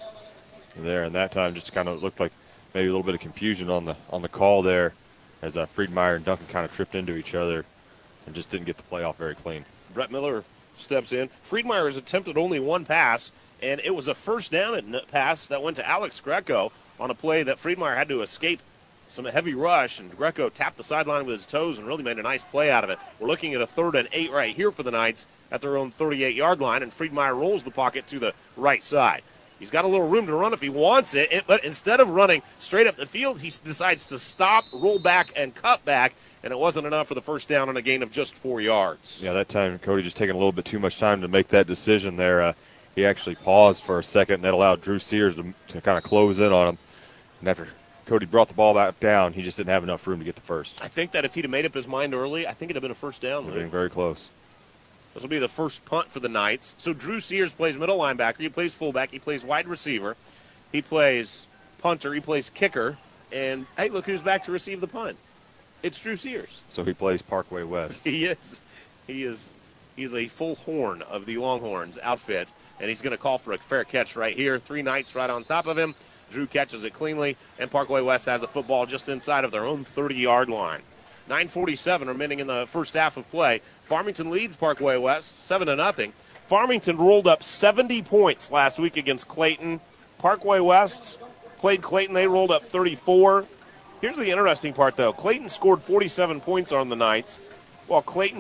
There, and that time just kind of looked like maybe a little bit of confusion on the call there as Friedmeier and Duncan kind of tripped into each other and just didn't get the play off very clean. Brett Miller steps in. Friedmeier has attempted only 1 pass, and it was a first down pass that went to Alex Greco on a play that Friedmeier had to escape some heavy rush, and Greco tapped the sideline with his toes and really made a nice play out of it. We're looking at a 3rd and 8 right here for the Knights at their own 38-yard line, and Friedmeier rolls the pocket to the right side. He's got a little room to run if he wants it, but instead of running straight up the field, he decides to stop, roll back, and cut back, and it wasn't enough for the first down on a gain of just 4 yards. Yeah, that time Cody just taking a little bit too much time to make that decision there. He actually paused for a second, and that allowed Drew Sears to kind of close in on him. And after Cody brought the ball back down, he just didn't have enough room to get the first. I think that if he'd have made up his mind early, I think it'd have been a first down. Getting very close. This will be the first punt for the Knights. So Drew Sears plays middle linebacker. He plays fullback. He plays wide receiver. He plays punter. He plays kicker. And, hey, look who's back to receive the punt. It's Drew Sears. So he plays Parkway West. He is. He is a full horn of the Longhorns outfit, and he's going to call for a fair catch right here. 3 Knights right on top of him. Drew catches it cleanly, and Parkway West has the football just inside of their own 30-yard line. 9:47 remaining in the first half of play. Farmington leads Parkway West 7-0. Farmington rolled up 70 points last week against Clayton. Parkway West played Clayton. They rolled up 34. Here's the interesting part, though. Clayton scored 47 points on the Knights, while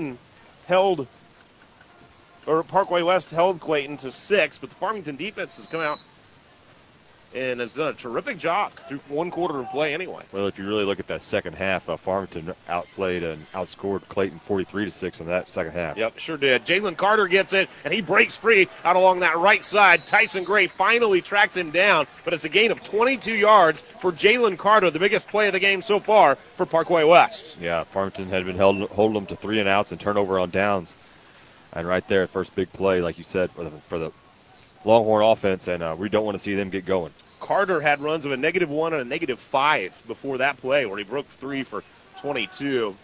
Parkway West held Clayton to 6, but the Farmington defense has come out and has done a terrific job through 1 quarter of play anyway. Well, if you really look at that second half, Farmington outplayed and outscored Clayton 43-6 in that second half. Yep, sure did. Jalen Carter gets it, and he breaks free out along that right side. Tyson Gray finally tracks him down, but it's a gain of 22 yards for Jalen Carter, the biggest play of the game so far for Parkway West. Yeah, Farmington had been holding them to 3 and outs and turnover on downs. And right there, first big play, like you said, for the Longhorn offense, and we don't want to see them get going. Carter had runs of a -1 and a -5 before that play, where he broke 3 for 22.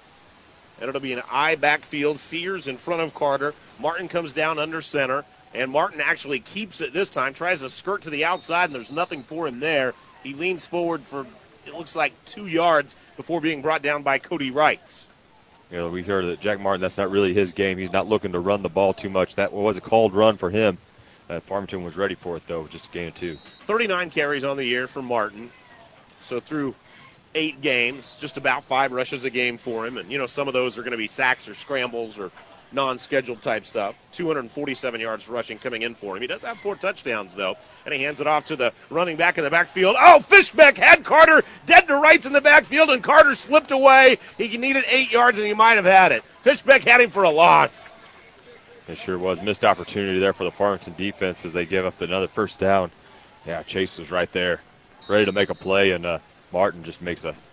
And it'll be an I backfield. Sears in front of Carter. Martin comes down under center, and Martin actually keeps it this time, tries to skirt to the outside, and there's nothing for him there. He leans forward for, it looks like, 2 yards before being brought down by Cody Wright. You know, we heard that Jack Martin, that's not really his game. He's not looking to run the ball too much. That was a called run for him. Farmington was ready for it, though, just a gain of 2. 39 carries on the year for Martin. So through 8 games, just about 5 rushes a game for him. And, some of those are going to be sacks or scrambles or non-scheduled type stuff. 247 yards rushing coming in for him. He does have 4 touchdowns, though. And he hands it off to the running back in the backfield. Oh, Fishbeck had Carter dead to rights in the backfield, and Carter slipped away. He needed 8 yards, and he might have had it. Fishbeck had him for a loss. It sure was. Missed opportunity there for the Farmington defense as they give up another first down. Yeah, Chase was right there, ready to make a play, and Martin just makes or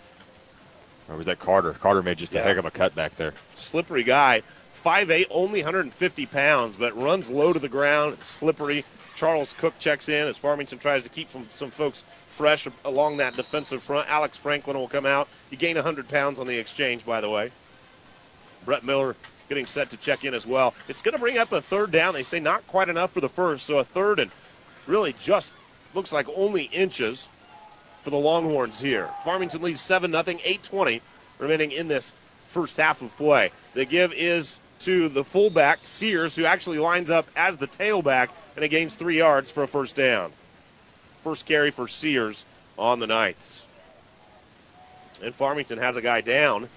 was that Carter? Carter made just a heck of a cut back there. Slippery guy. 5'8", only 150 pounds, but runs low to the ground, slippery. Charles Cook checks in as Farmington tries to keep some folks fresh along that defensive front. Alex Franklin will come out. He gained 100 pounds on the exchange, by the way. Brett Miller getting set to check in as well. It's going to bring up a 3rd down. They say not quite enough for the first, so a 3rd and really just looks like only inches for the Longhorns here. Farmington leads 7-0, 8:20 remaining in this first half of play. The give is to the fullback, Sears, who actually lines up as the tailback, and he gains 3 yards for a first down. First carry for Sears on the Knights. And Farmington has a guy down.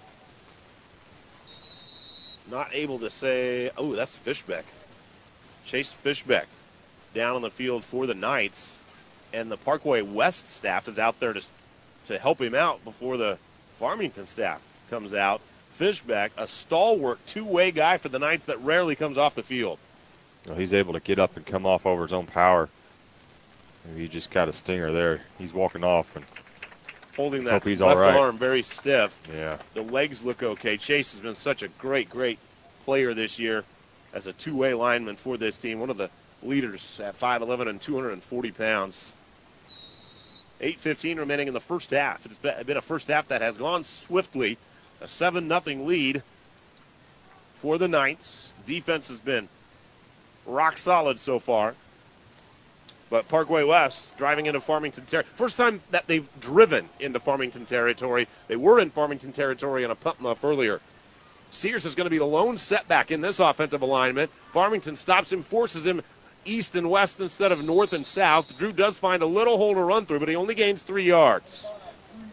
Not able to say, oh, that's Fishbeck. Chase Fishbeck down on the field for the Knights. And the Parkway West staff is out there to help him out before the Farmington staff comes out. Fishbeck, a stalwart two-way guy for the Knights that rarely comes off the field. Well, he's able to get up and come off over his own power. He just got a stinger there. He's walking off and holding that left arm very stiff. Yeah. The legs look okay. Chase has been such a great player this year as a two-way lineman for this team. One of the leaders at 5'11" and 240 pounds. 8:15 remaining in the first half. It's been a first half that has gone swiftly. A 7-0 lead for the Knights. Defense has been rock solid so far. But Parkway West driving into Farmington territory. First time that they've driven into Farmington territory. They were in Farmington territory on a pump muff earlier. Sears is going to be the lone setback in this offensive alignment. Farmington stops him, forces him east and west instead of north and south. Drew does find a little hole to run through, but he only gains 3 yards.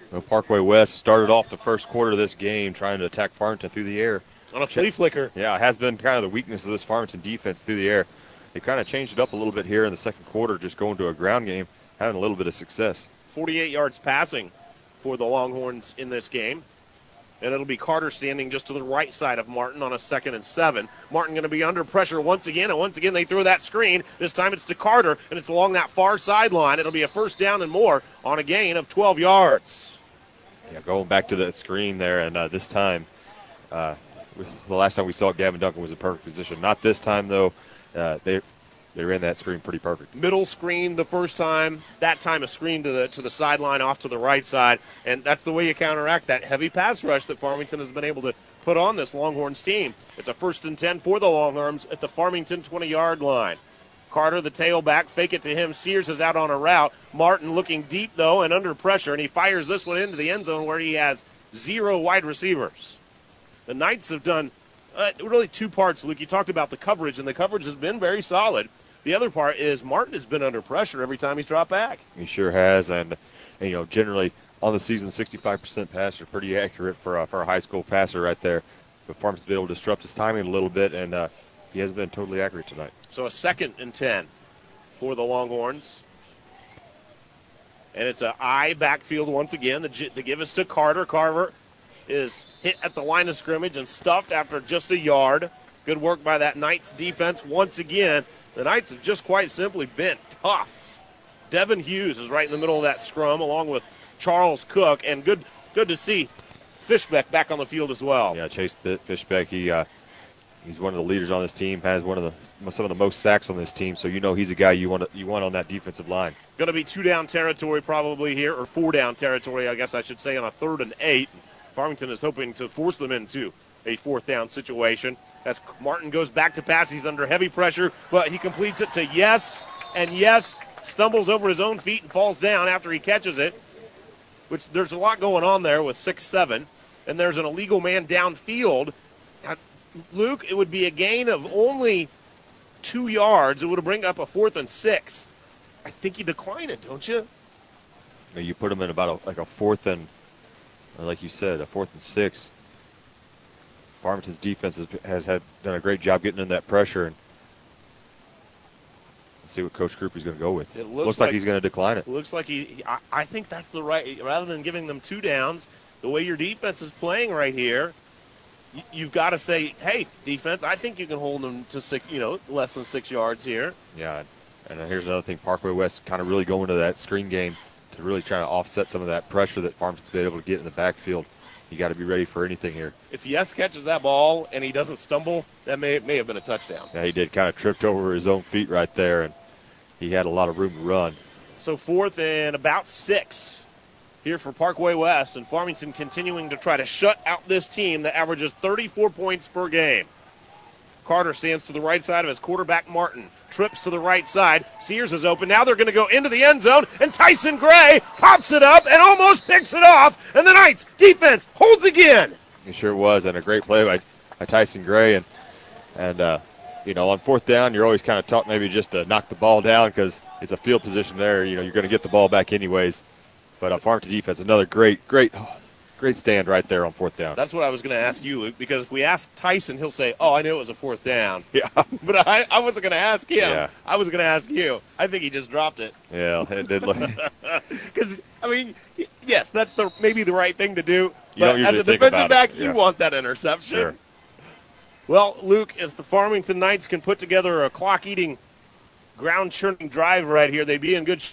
Well, Parkway West started off the first quarter of this game trying to attack Farmington through the air. On a flea flicker. Yeah, it has been kind of the weakness of this Farmington defense through the air. They kind of changed it up a little bit here in the second quarter, just going to a ground game, having a little bit of success. 48 yards passing for the Longhorns in this game. And it'll be Carter standing just to the right side of Martin on a 2nd and 7. Martin going to be under pressure once again, and once again they throw that screen. This time it's to Carter, and it's along that far sideline. It'll be a first down and more on a gain of 12 yards. Yeah, going back to the screen there, and this time, the last time we saw it, Gavin Duncan was in perfect position. Not this time, though. They ran that screen pretty perfect. Middle screen the first time. That time a screen to the sideline off to the right side. And that's the way you counteract that heavy pass rush that Farmington has been able to put on this Longhorns team. It's a 1st and 10 for the Longhorns at the Farmington 20-yard line. Carter, the tailback, fake it to him. Sears is out on a route. Martin looking deep, though, and under pressure, and he fires this one into the end zone where he has 0 wide receivers. The Knights have done really 2 parts, Luke. You talked about the coverage, and the coverage has been very solid. The other part is Martin has been under pressure every time he's dropped back. He sure has, and generally on the season, 65% passer, pretty accurate for a high school passer right there. But Farmington's been able to disrupt his timing a little bit, and he hasn't been totally accurate tonight. So a 2nd and 10 for the Longhorns. And it's an I backfield once again. The give is to Carter. Carver is hit at the line of scrimmage and stuffed after just a yard. Good work by that Knights defense once again. The Knights have just quite simply been tough. Devin Hughes is right in the middle of that scrum along with Charles Cook. And good to see Fishbeck back on the field as well. Yeah, Chase Fishbeck, he's one of the leaders on this team, has some of the most sacks on this team, so he's a guy you want on that defensive line. Going to be 2-down territory probably here, or 4-down territory, I guess I should say, on a 3rd and 8. Farmington is hoping to force them into a 4th down situation. As Martin goes back to pass, he's under heavy pressure, but he completes it to Yes, and Yes stumbles over his own feet and falls down after he catches it, which there's a lot going on there with 6-7, and there's an illegal man downfield. Luke, it would be a gain of only 2 yards. It would bring up a 4th and 6. I think you decline it, don't you? You put him in about a 4th and, like you said, a 4th and 6. Farmington's defense has done a great job getting in that pressure, and let's see what Coach Krupe is going to go with. It looks like he's going to decline it. Looks like I think that's the right, rather than giving them 2 downs, the way your defense is playing right here, you've got to say, hey, defense, I think you can hold them to less than 6 yards here. Yeah, and here's another thing. Parkway West kind of really going to that screen game to really try to offset some of that pressure that Farmington's been able to get in the backfield. You got to be ready for anything here. If Yes catches that ball and he doesn't stumble, that may have been a touchdown. Yeah, he did, kind of tripped over his own feet right there, and he had a lot of room to run. So 4th and about 6 here for Parkway West, and Farmington continuing to try to shut out this team that averages 34 points per game. Carter stands to the right side of his quarterback, Martin. Trips to the right side. Sears is open. Now they're going to go into the end zone, and Tyson Gray pops it up and almost picks it off, and the Knights defense holds again. It sure was, and a great play by Tyson Gray. And on 4th down, you're always kind of taught maybe just to knock the ball down because it's a field position there. You're going to get the ball back anyways. But Farmington defense, another great stand right there on 4th down. That's what I was going to ask you, Luke, because if we ask Tyson, he'll say, I knew it was a 4th down. Yeah. But I wasn't going to ask him. Yeah. I was going to ask you. I think he just dropped it. Yeah, it did look. Because, yes, that's maybe the right thing to do. You don't But as a defensive back, you want that interception. Sure. Well, Luke, if the Farmington Knights can put together a clock-eating, ground-churning drive right here, they'd be in good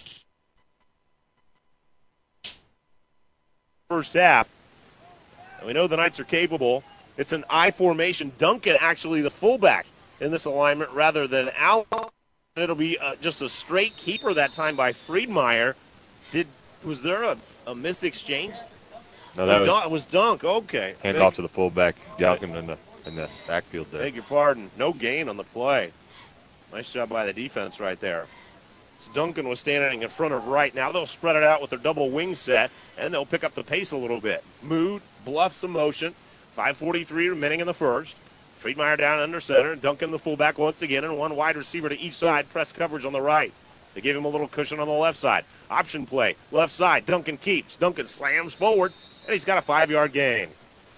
first half. And we know the Knights are capable. It's an I formation. Duncan actually the fullback in this alignment rather than Al. It'll be just a straight keeper that time by Friedmeier. Was there a missed exchange? No, that was Dunk. Okay. Hand off to the fullback, Duncan in the backfield there. Beg your pardon. No gain on the play. Nice job by the defense right there. So Duncan was standing in front of right. Now they'll spread it out with their double wing set, and they'll pick up the pace a little bit. Mood, bluff some motion. 5:43 remaining in the first. Friedmeier down under center. Duncan the fullback once again, and one wide receiver to each side. Press coverage on the right. They gave him a little cushion on the left side. Option play, left side. Duncan keeps. Duncan slams forward, and he's got a 5-yard gain.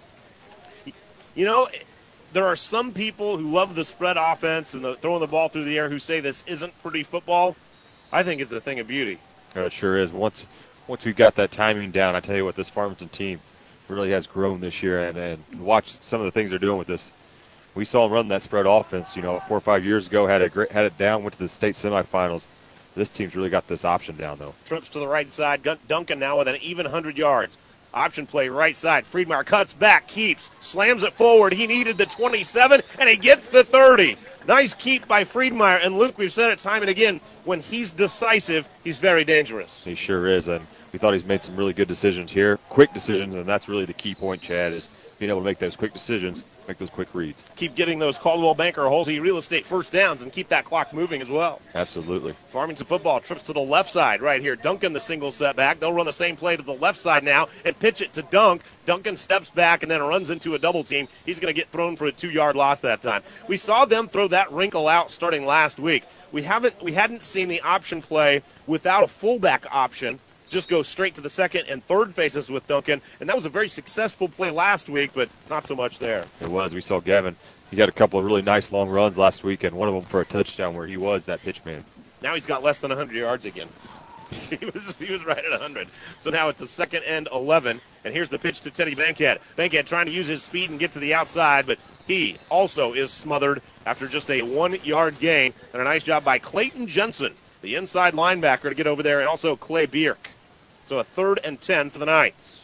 You know, there are some people who love the spread offense and throwing the ball through the air who say this isn't pretty football. I think it's a thing of beauty. It sure is. Once we've got that timing down, I tell you what, this Farmington team really has grown this year. And watch some of the things they're doing with this. We saw them run that spread offense, 4 or 5 years ago, had it down, went to the state semifinals. This team's really got this option down, though. Trips to the right side. Duncan now with an even 100 yards. Option play right side. Friedmeyer cuts back, keeps, slams it forward. He needed the 27, and he gets the 30. Nice keep by Friedmeyer. And, Luke, we've said it time and again, when he's decisive, he's very dangerous. He sure is, and we thought he's made some really good decisions here, quick decisions, and that's really the key point, Chad, is being able to make those quick decisions, make those quick reads. Keep getting those Caldwell Banker Halsey real estate first downs and keep that clock moving as well. Absolutely. Farmington football trips to the left side right here. Duncan the single setback. They'll run the same play to the left side now and pitch it to Dunk. Duncan steps back and then runs into a double team. He's going to get thrown for a 2-yard loss that time. We saw them throw that wrinkle out starting last week. We hadn't seen the option play without a fullback option. Just go straight to the second and third faces with Duncan. And that was a very successful play last week, but not so much there. It was. We saw Gavin. He had a couple of really nice long runs last week, and one of them for a touchdown where he was that pitch man. Now he's got less than 100 yards again. He was right at 100. So now it's a 2nd and 11. And here's the pitch to Teddy Bankhead. Bankhead trying to use his speed and get to the outside, but he also is smothered after just a 1-yard gain. And a nice job by Clayton Jensen, the inside linebacker, to get over there, and also Clay Bierk. So a 3rd and 10 for the Knights.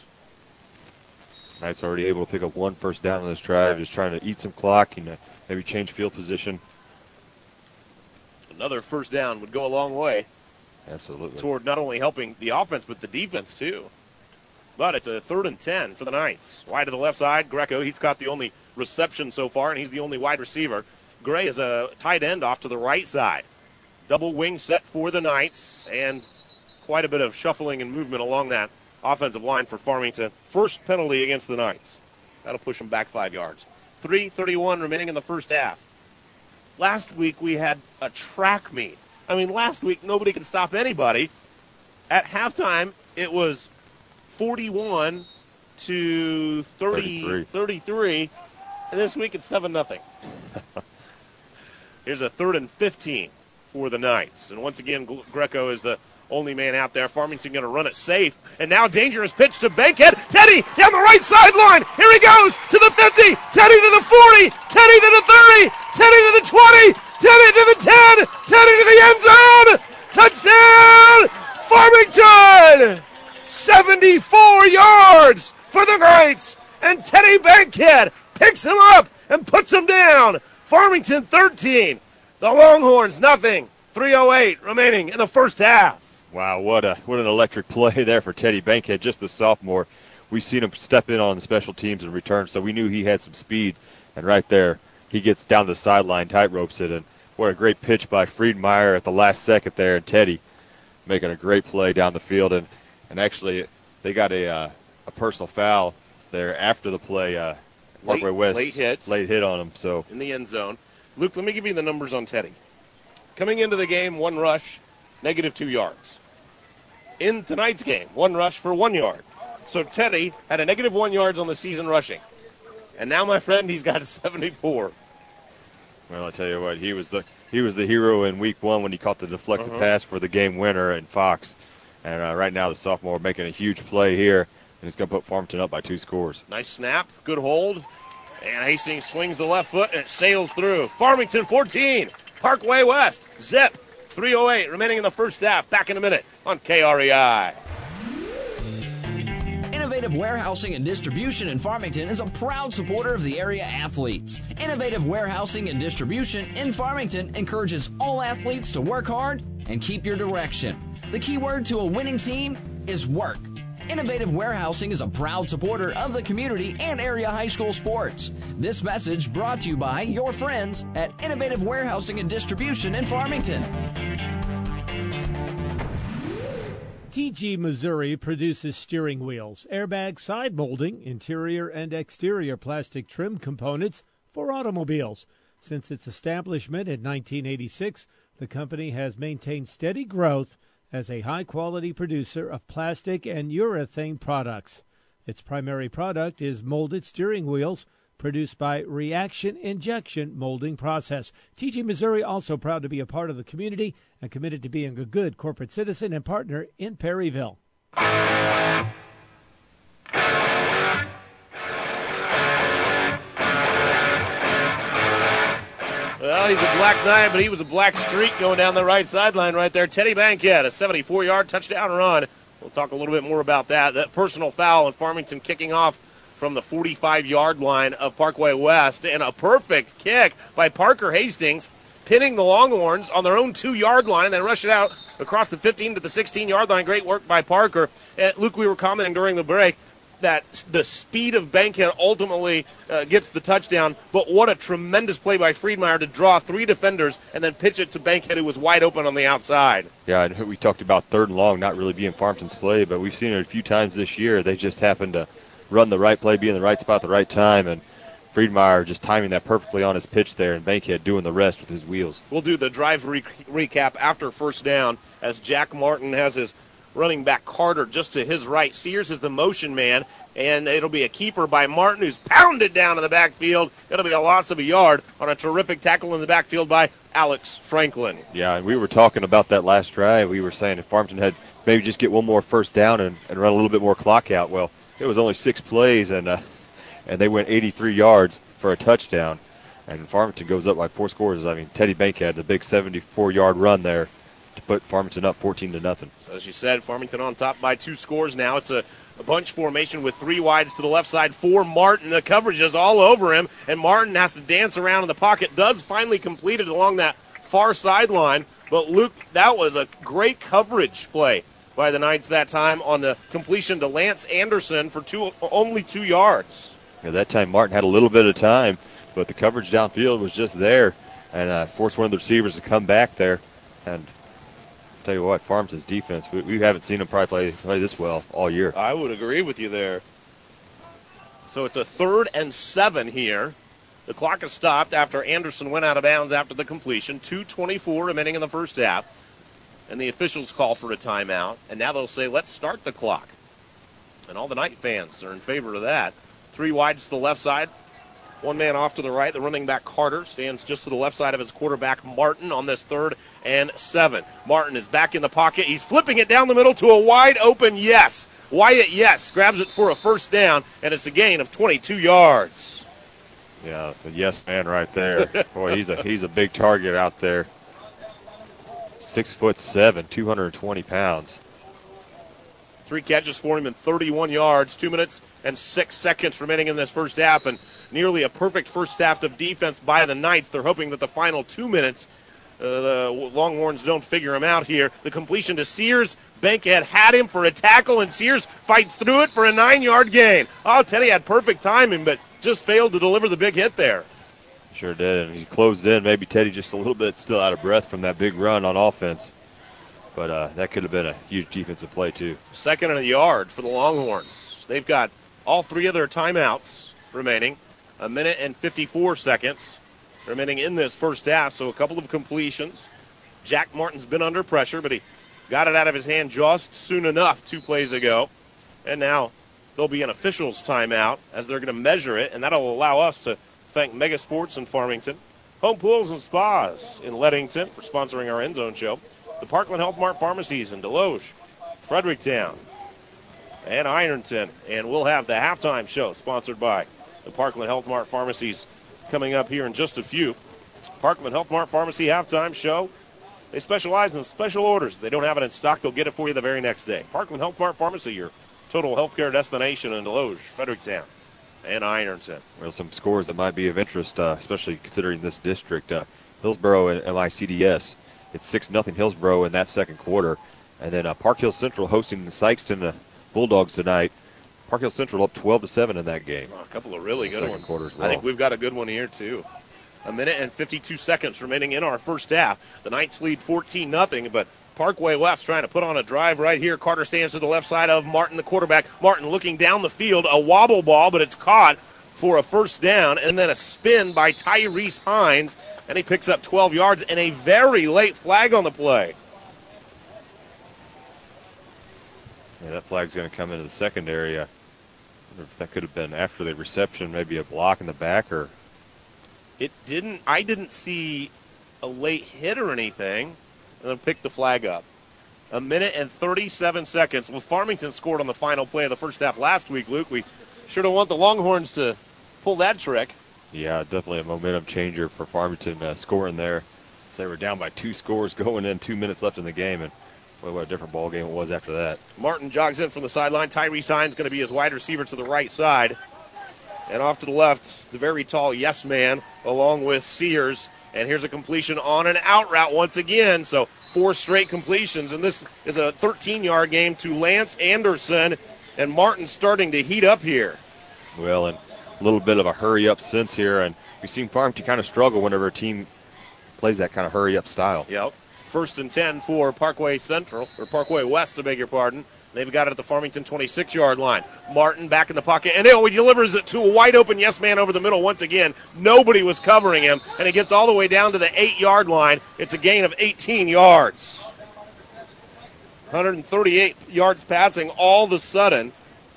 Knights already able to pick up 1 first down on this drive, just trying to eat some clock and maybe change field position. Another first down would go a long way. Absolutely. Toward not only helping the offense, but the defense too. But it's a 3rd and 10 for the Knights. Wide to the left side, Greco. He's got the only reception so far, and he's the only wide receiver. Gray is a tight end off to the right side. Double wing set for the Knights, and quite a bit of shuffling and movement along that offensive line for Farmington. First penalty against the Knights. That'll push them back 5 yards. 3:31 remaining in the first half. Last week we had a track meet. I mean, last week nobody could stop anybody. At halftime, it was 41 to 33. And this week it's 7-0. Here's a 3rd and 15 for the Knights. And once again, Greco is the only man out there. Farmington going to run it safe. And now dangerous pitch to Bankhead. Teddy down the right sideline. Here he goes to the 50. Teddy to the 40. Teddy to the 30. Teddy to the 20. Teddy to the 10. Teddy to the end zone. Touchdown, Farmington. 74 yards for the Knights. And Teddy Bankhead picks him up and puts him down. Farmington 13. The Longhorns nothing. 3:08 remaining in the first half. Wow, what an electric play there for Teddy Bankhead, just the sophomore. We've seen him step in on the special teams and return, so we knew he had some speed. And right there, he gets down the sideline, tight ropes it, and what a great pitch by Friedmeyer at the last second there, and Teddy making a great play down the field. And actually, they got a personal foul there after the play. Parkway West late hit on him. So in the end zone. Luke, let me give you the numbers on Teddy. Coming into the game, 1 rush, -2 yards. In tonight's game, 1 rush for 1 yard. So Teddy had a -1 yards on the season rushing. And now, my friend, he's got a 74. Well, I tell you what, he was the hero in week 1 when he caught the deflected pass for the game winner in Fox. And right now the sophomore making a huge play here, and he's going to put Farmington up by 2 scores. Nice snap, good hold. And Hastings swings the left foot, and it sails through. Farmington 14, Parkway West, zip. 3:08 remaining in the first half. Back in a minute on KREI. Innovative Warehousing and Distribution in Farmington is a proud supporter of the area athletes. Innovative Warehousing and Distribution in Farmington encourages all athletes to work hard and keep your direction. The key word to a winning team is work. Innovative Warehousing is a proud supporter of the community and area high school sports. This message brought to you by your friends at Innovative Warehousing and Distribution in Farmington. TG Missouri produces steering wheels, airbag side molding, interior and exterior plastic trim components for automobiles. Since its establishment in 1986, The company has maintained steady growth as a high-quality producer of plastic and urethane products. Its primary product is molded steering wheels, produced by Reaction Injection Molding Process. TG Missouri also proud to be a part of the community and committed to being a good corporate citizen and partner in Perryville. Well, he's a black knight, but he was a black streak going down the right sideline right there. Teddy Bankhead, a 74-yard touchdown run. We'll talk a little bit more about that. That personal foul and Farmington kicking off from the 45-yard line of Parkway West. And a perfect kick by Parker Hastings, pinning the Longhorns on their own 2-yard line, then rush it out across the 15 to the 16-yard line. Great work by Parker. And Luke, we were commenting during the break that the speed of Bankhead ultimately gets the touchdown, but what a tremendous play by Friedmeier to draw 3 defenders and then pitch it to Bankhead, who was wide open on the outside. Yeah, and we talked about 3rd and long not really being Farmington's play, but we've seen it a few times this year. They just happen to run the right play, be in the right spot at the right time, and Friedmeier just timing that perfectly on his pitch there, and Bankhead doing the rest with his wheels. We'll do the drive recap after first down as Jack Martin has his running back Carter just to his right. Sears is the motion man, and it'll be a keeper by Martin, who's pounded down in the backfield. It'll be a loss of a yard on a terrific tackle in the backfield by Alex Franklin. Yeah, and we were talking about that last drive. We were saying if Farmington had maybe just get one more first down and run a little bit more clock out. Well, it was only 6 plays, and they went 83 yards for a touchdown. And Farmington goes up by 4 scores. I mean, Teddy Bankhead, the big 74-yard run there to put Farmington up 14-0. So as you said, Farmington on top by 2 scores now. It's a bunch formation with 3 wides to the left side for Martin. The coverage is all over him, and Martin has to dance around in the pocket. Does finally complete it along that far sideline. But, Luke, that was a great coverage play by the Knights that time on the completion to Lance Anderson for only 2 yards. Yeah, that time Martin had a little bit of time, but the coverage downfield was just there and forced one of the receivers to come back there. And tell you what, Farmington's defense, we haven't seen them probably play this well all year. I would agree with you there. So it's a 3rd and 7 here. The clock is stopped after Anderson went out of bounds after the completion. 2:24 remaining in the first half. And the officials call for a timeout. And now they'll say, let's start the clock. And all the Knight fans are in favor of that. 3 wides to the left side. 1 man off to the right. The running back Carter stands just to the left side of his quarterback Martin on this 3rd and 7. Martin is back in the pocket. He's flipping it down the middle to a wide open Yes. Wyatt Yes grabs it for a first down, and it's a gain of 22 yards. Yeah, the Yes man right there. Boy, he's a big target out there. 6'7", 220 pounds. 3 catches for him and 31 yards. 2 minutes and 6 seconds remaining in this first half, and nearly a perfect first half of defense by the Knights. They're hoping that the final 2 minutes, the Longhorns don't figure him out here. The completion to Sears. Bankhead had him for a tackle, and Sears fights through it for a 9-yard gain. Oh, Teddy had perfect timing, but just failed to deliver the big hit there. Sure did, and he closed in. Maybe Teddy just a little bit still out of breath from that big run on offense. But that could have been a huge defensive play, too. 2nd and a yard for the Longhorns. They've got all 3 of their timeouts remaining. 1 minute and 54 seconds remaining in this first half, so a couple of completions. Jack Martin's been under pressure, but he got it out of his hand just soon enough 2 plays ago. And now there'll be an officials timeout as they're going to measure it, and that'll allow us to thank Mega Sports in Farmington, Home Pools and Spas in Leadington for sponsoring our End Zone show, the Parkland Health Mart Pharmacies in Deloge, Fredericktown, and Ironton. And we'll have the halftime show sponsored by the Parkland Health Mart Pharmacies coming up here in just a few. Parkland Health Mart Pharmacy halftime show. They specialize in special orders. If they don't have it in stock, they'll get it for you the very next day. Parkland Health Mart Pharmacy, your total healthcare destination in Deloge, Fredericktown, and Ironton. Well, some scores that might be of interest, especially considering this district. Hillsboro and MICDS. It's 6-0 Hillsboro in that second quarter. And then Park Hill Central hosting the Sykeston Bulldogs tonight. Park Hill Central up 12-7 in that game. A couple of really good ones. Quarter as well. I think we've got a good one here, too. 1 minute and 52 seconds remaining in our first half. The Knights lead 14-0, but Parkway West trying to put on a drive right here. Carter stands to the left side of Martin, the quarterback. Martin looking down the field, a wobble ball, but it's caught for a first down, and then a spin by Tyrese Hines, and he picks up 12 yards and a very late flag on the play. Yeah, that flag's going to come into the secondary. I wonder if that could have been after the reception, maybe a block in the back, or I didn't see a late hit or anything, and then pick the flag up. 1 minute and 37 seconds. Well, Farmington scored on the final play of the first half last week, Luke. We sure don't want the Longhorns to pull that trick. Yeah, definitely a momentum changer for Farmington scoring there. So they were down by 2 scores going in, 2 minutes left in the game, and boy, what a different ball game it was after that. Martin jogs in from the sideline. Tyrese Hines going to be his wide receiver to the right side. And off to the left, the very tall yes man, along with Sears. And here's a completion on an out route once again. So 4 straight completions. And this is a 13-yard game to Lance Anderson. And Martin starting to heat up here. Well, and a little bit of a hurry-up sense here. And we've seen Farmington kind of struggle whenever a team plays that kind of hurry-up style. Yep. 1st and 10 for Parkway Central, or Parkway West, I beg your pardon. They've got it at the Farmington 26-yard line. Martin back in the pocket, and he delivers it to a wide-open yes man over the middle once again. Nobody was covering him, and he gets all the way down to the 8-yard line. It's a gain of 18 yards. 138 yards passing all of a sudden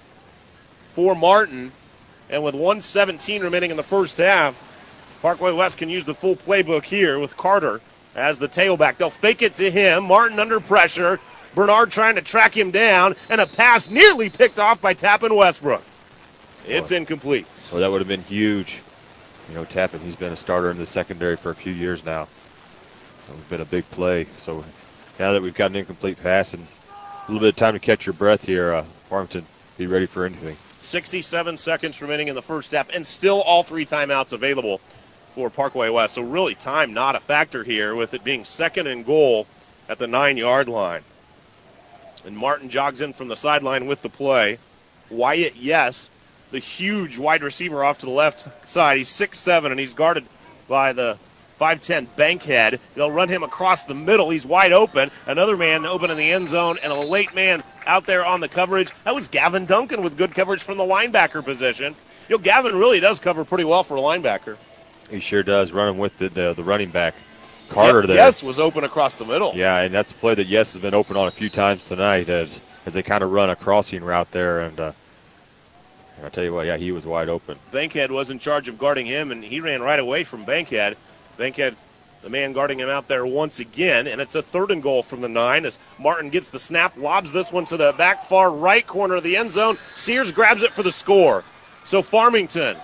for Martin, and with 1:17 remaining in the first half, Parkway West can use the full playbook here with Carter as the tailback. They'll fake it to him. Martin under pressure. Bernard trying to track him down, and a pass nearly picked off by Tappan Westbrook. It's incomplete. Well, that would have been huge. You know, Tappan, he's been a starter in the secondary for a few years now. It's been a big play. So now that we've got an incomplete pass and a little bit of time to catch your breath here, Farmington, be ready for anything. 67 seconds remaining in the first half, and still all 3 timeouts available for Parkway West. So really time not a factor here, with it being 2nd and goal at the 9-yard line. And Martin jogs in from the sideline with the play. Wyatt Yes, the huge wide receiver off to the left side. He's 6'7", and he's guarded by the 5'10" Bankhead. They'll run him across the middle. He's wide open. Another man open in the end zone, and a late man out there on the coverage. That was Gavin Duncan with good coverage from the linebacker position. Gavin really does cover pretty well for a linebacker. He sure does, running with the running back. Carter there. Yes was open across the middle. Yeah, and that's a play that Yes has been open on a few times tonight as they kind of run a crossing route there. And I'll tell you what, yeah, he was wide open. Bankhead was in charge of guarding him, and he ran right away from Bankhead. Bankhead, the man guarding him out there once again, and it's a 3rd and goal from the 9 as Martin gets the snap, lobs this one to the back far right corner of the end zone. Sears grabs it for the score. So Farmington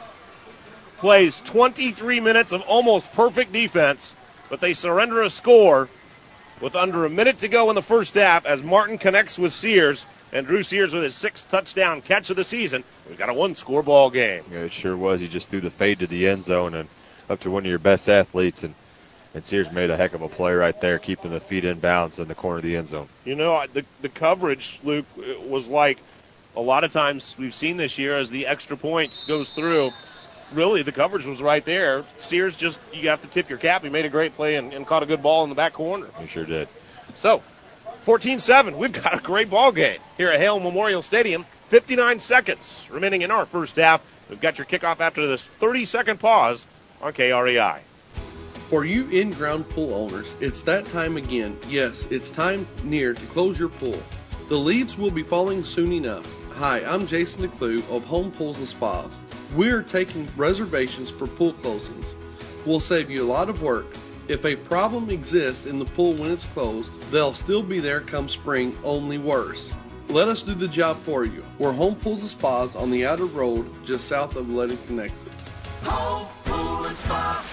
plays 23 minutes of almost perfect defense, but they surrender a score with under a minute to go in the first half as Martin connects with Sears, and Drew Sears with his 6th touchdown catch of the season. We've got a 1-score ball game. Yeah, it sure was. He just threw the fade to the end zone and up to one of your best athletes, and Sears made a heck of a play right there, keeping the feet in bounds in the corner of the end zone. The coverage, Luke, was like a lot of times we've seen this year as the extra points goes through. Really, the coverage was right there. Sears you have to tip your cap. He made a great play and caught a good ball in the back corner. He sure did. So, 14-7, we've got a great ball game here at Hale Memorial Stadium. 59 seconds remaining in our first half. We've got your kickoff after this 30-second pause on KREI. For you in-ground pool owners, it's that time again. Yes, it's time near to close your pool. The leaves will be falling soon enough. Hi, I'm Jason DeClue of Home Pools and Spas. We're taking reservations for pool closings. We'll save you a lot of work. If a problem exists in the pool when it's closed, they'll still be there come spring, only worse. Let us do the job for you. We're Home Pools and Spas on the outer road just south of Ludington exit. Home Pool and Spa.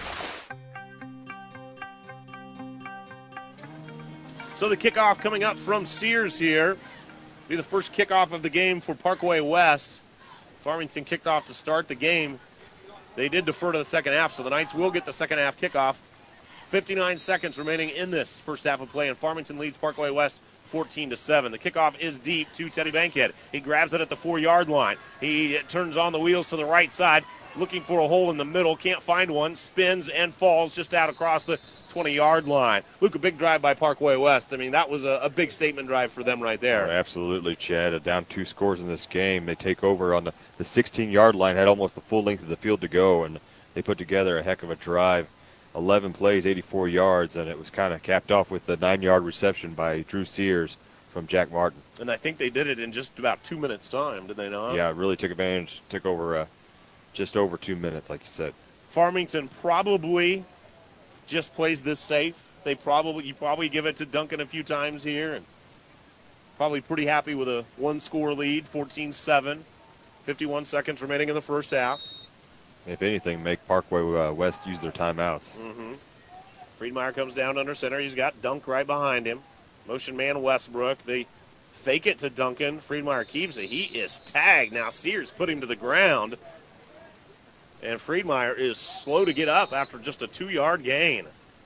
So the kickoff coming up from Sears here. Be the first kickoff of the game for Parkway West. Farmington kicked off to start the game. They did defer to the second half, so the Knights will get the second half kickoff. 59 seconds remaining in this first half of play, and Farmington leads Parkway West 14-7. The kickoff is deep to Teddy Bankhead. He grabs it at the 4-yard line. He turns on the wheels to the right side, looking for a hole in the middle. Can't find one. Spins and falls just out across the 20-yard line. Luke, a big drive by Parkway West. I mean, that was a big statement drive for them right there. Oh, absolutely, Chad. Down 2 scores in this game. They take over on the 16-yard line, had almost the full length of the field to go, and they put together a heck of a drive. 11 plays, 84 yards, and it was kind of capped off with the 9-yard reception by Drew Sears from Jack Martin. And I think they did it in just about 2 minutes' time, did they not? Yeah, it really took advantage, took over just over 2 minutes, like you said. Farmington probably just plays this safe. You probably give it to Duncan a few times here, and probably pretty happy with a 1-score lead, 14-7, 51 seconds remaining in the first half. If anything, make Parkway West use their timeouts. Mm-hmm. Friedmeier comes down under center. He's got Dunk right behind him. Motion man Westbrook. They fake it to Duncan. Friedmeier keeps it. He is tagged. Now Sears put him to the ground. And Friedmeier is slow to get up after just a 2-yard gain.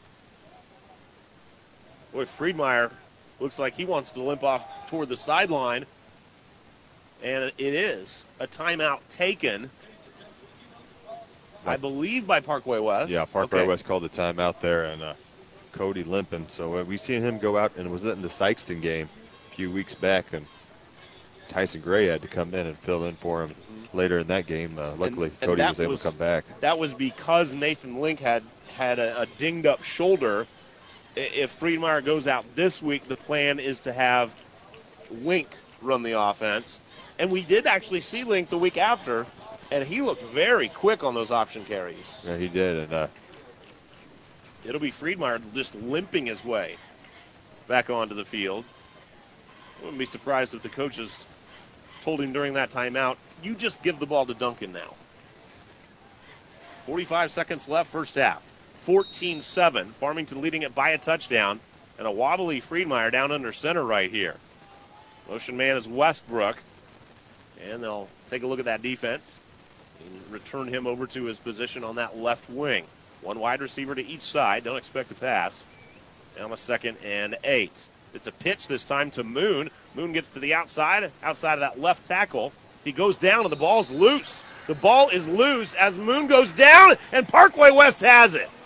Boy, Friedmeier looks like he wants to limp off toward the sideline. And it is a timeout taken, I believe, by Parkway West. Yeah, Parkway West called the timeout there, and Cody limping. So we've seen him go out, and was it in the Sykeston game a few weeks back, and Tyson Gray had to come in and fill in for him later in that game. Luckily, Cody was able to come back. That was because Nathan Link had a dinged-up shoulder. If Friedmeier goes out this week, the plan is to have Link run the offense. And we did actually see Link the week after, and he looked very quick on those option carries. Yeah, he did. And it'll be Friedmeier just limping his way back onto the field. Wouldn't be surprised if the coaches told him during that timeout, you just give the ball to Duncan now. 45 seconds left, first half. 14-7. Farmington leading it by a touchdown. And a wobbly Friedmeier down under center right here. Motion man is Westbrook. And they'll take a look at that defense and return him over to his position on that left wing. One wide receiver to each side. Don't expect a pass. Now a 2nd and 8. It's a pitch this time to Moon. Moon gets to the outside of that left tackle. He goes down and the ball's loose. The ball is loose as Moon goes down and Parkway West has it.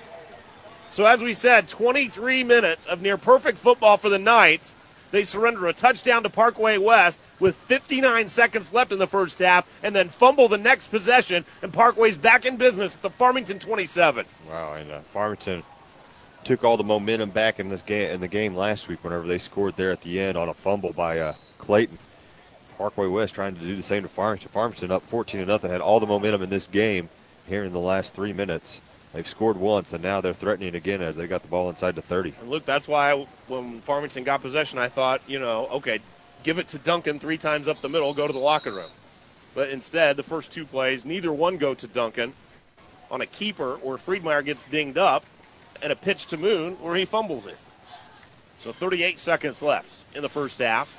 So as we said, 23 minutes of near perfect football for the Knights. They surrender a touchdown to Parkway West with 59 seconds left in the first half and then fumble the next possession, and Parkway's back in business at the Farmington 27. Wow, and Farmington took all the momentum back in this game, in the game last week whenever they scored there at the end on a fumble by Clayton. Parkway West trying to do the same to Farmington. Farmington up 14-0, had all the momentum in this game here in the last 3 minutes. They've scored once, and now they're threatening again as they got the ball inside the 30. And look, that's why when Farmington got possession, I thought, okay, give it to Duncan 3 times up the middle, go to the locker room. But instead, the first 2 plays, neither one go to Duncan on a keeper where Friedmeier gets dinged up and a pitch to Moon where he fumbles it. So 38 seconds left in the first half.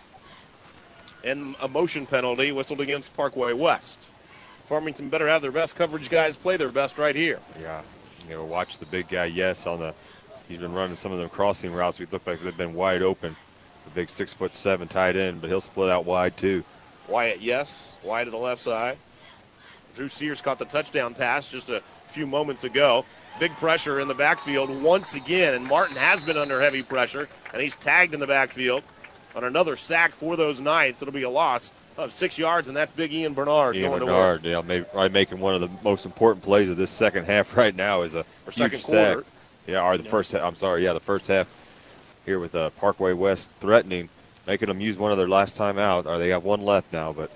And a motion penalty whistled against Parkway West. Farmington better have their best coverage guys play their best right here. Yeah. Watch the big guy, he's been running some of them crossing routes. We look like they've been wide open. The big 6'7" tight end, but he'll split out wide too. Wyatt, wide to the left side. Drew Sears caught the touchdown pass just a few moments ago. Big pressure in the backfield once again, and Martin has been under heavy pressure, and he's tagged in the backfield on another sack for those Knights. It'll be a loss of 6 yards, and that's big Ian Bernard going to work. Probably making one of the most important plays of this second half right now is a second quarter. Sack. Yeah, or the first half. I'm sorry, the first half here with Parkway West threatening, making them use one of their last time out. Or they got one left now, but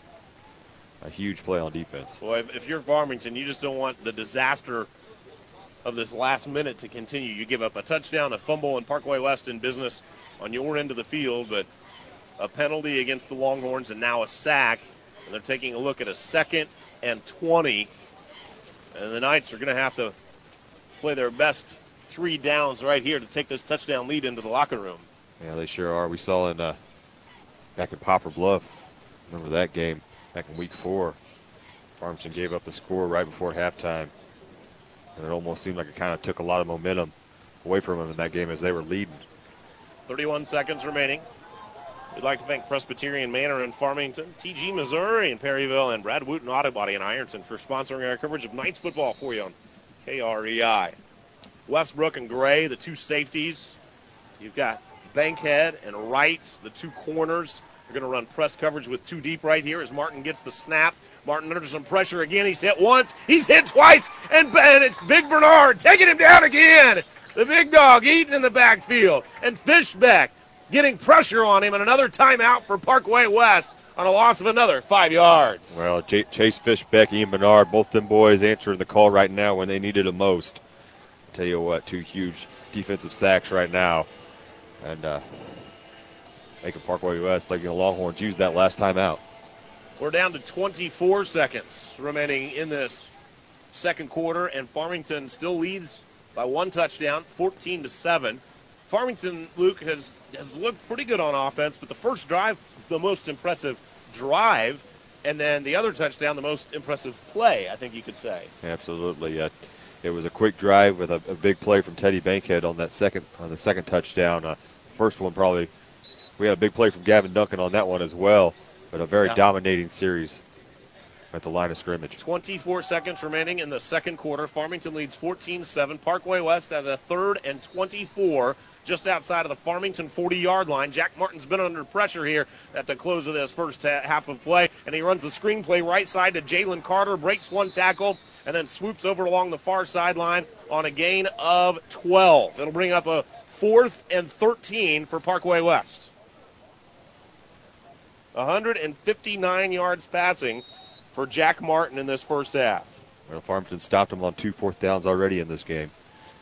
a huge play on defense. Well, if you're Farmington, you just don't want the disaster of this last minute to continue. You give up a touchdown, a fumble, and Parkway West in business on your end of the field, but a penalty against the Longhorns and now a sack. And they're taking a look at a 2nd and 20. And the Knights are going to have to play their best 3 downs right here to take this touchdown lead into the locker room. Yeah, they sure are. We saw back in Poplar Bluff, remember that game back in week 4. Farmington gave up the score right before halftime. And it almost seemed like it kind of took a lot of momentum away from them in that game as they were leading. 31 seconds remaining. We'd like to thank Presbyterian Manor in Farmington, TG Missouri in Perryville, and Brad Wooten Auto Body in Ironton for sponsoring our coverage of Knights football for you on KREI. Westbrook and Gray, the two safeties. You've got Bankhead and Wright, the two corners. They're going to run press coverage with two deep right here as Martin gets the snap. Martin under some pressure again. He's hit once. He's hit twice. And it's Big Bernard taking him down again. The big dog eating in the backfield. And Fishbeck getting pressure on him. And another timeout for Parkway West on a loss of another 5 yards. Well, Chase Fishbeck, Ian Bernard, both them boys answering the call right now when they needed it most. I'll tell you what, two huge defensive sacks right now. And making Parkway West, like the Longhorns, use that last time out. We're down to 24 seconds remaining in this second quarter, and Farmington still leads by one touchdown, 14-7. Farmington, Luke, has looked pretty good on offense, but the first drive, the most impressive drive, and then the other touchdown, the most impressive play, I think you could say. Absolutely. It was a quick drive with a big play from Teddy Bankhead on the second touchdown. First one probably, we had a big play from Gavin Duncan on that one as well, but a very dominating series at the line of scrimmage. 24 seconds remaining in the second quarter. Farmington leads 14-7. Parkway West has a 3rd and 24 just outside of the Farmington 40-yard line. Jack Martin's been under pressure here at the close of this first half of play, and he runs the screen play right side to Jalen Carter, breaks one tackle, and then swoops over along the far sideline on a gain of 12. It'll bring up a 4th and 13 for Parkway West. 159 yards passing for Jack Martin in this first half. Well, Farmington stopped him on 2 fourth downs already in this game.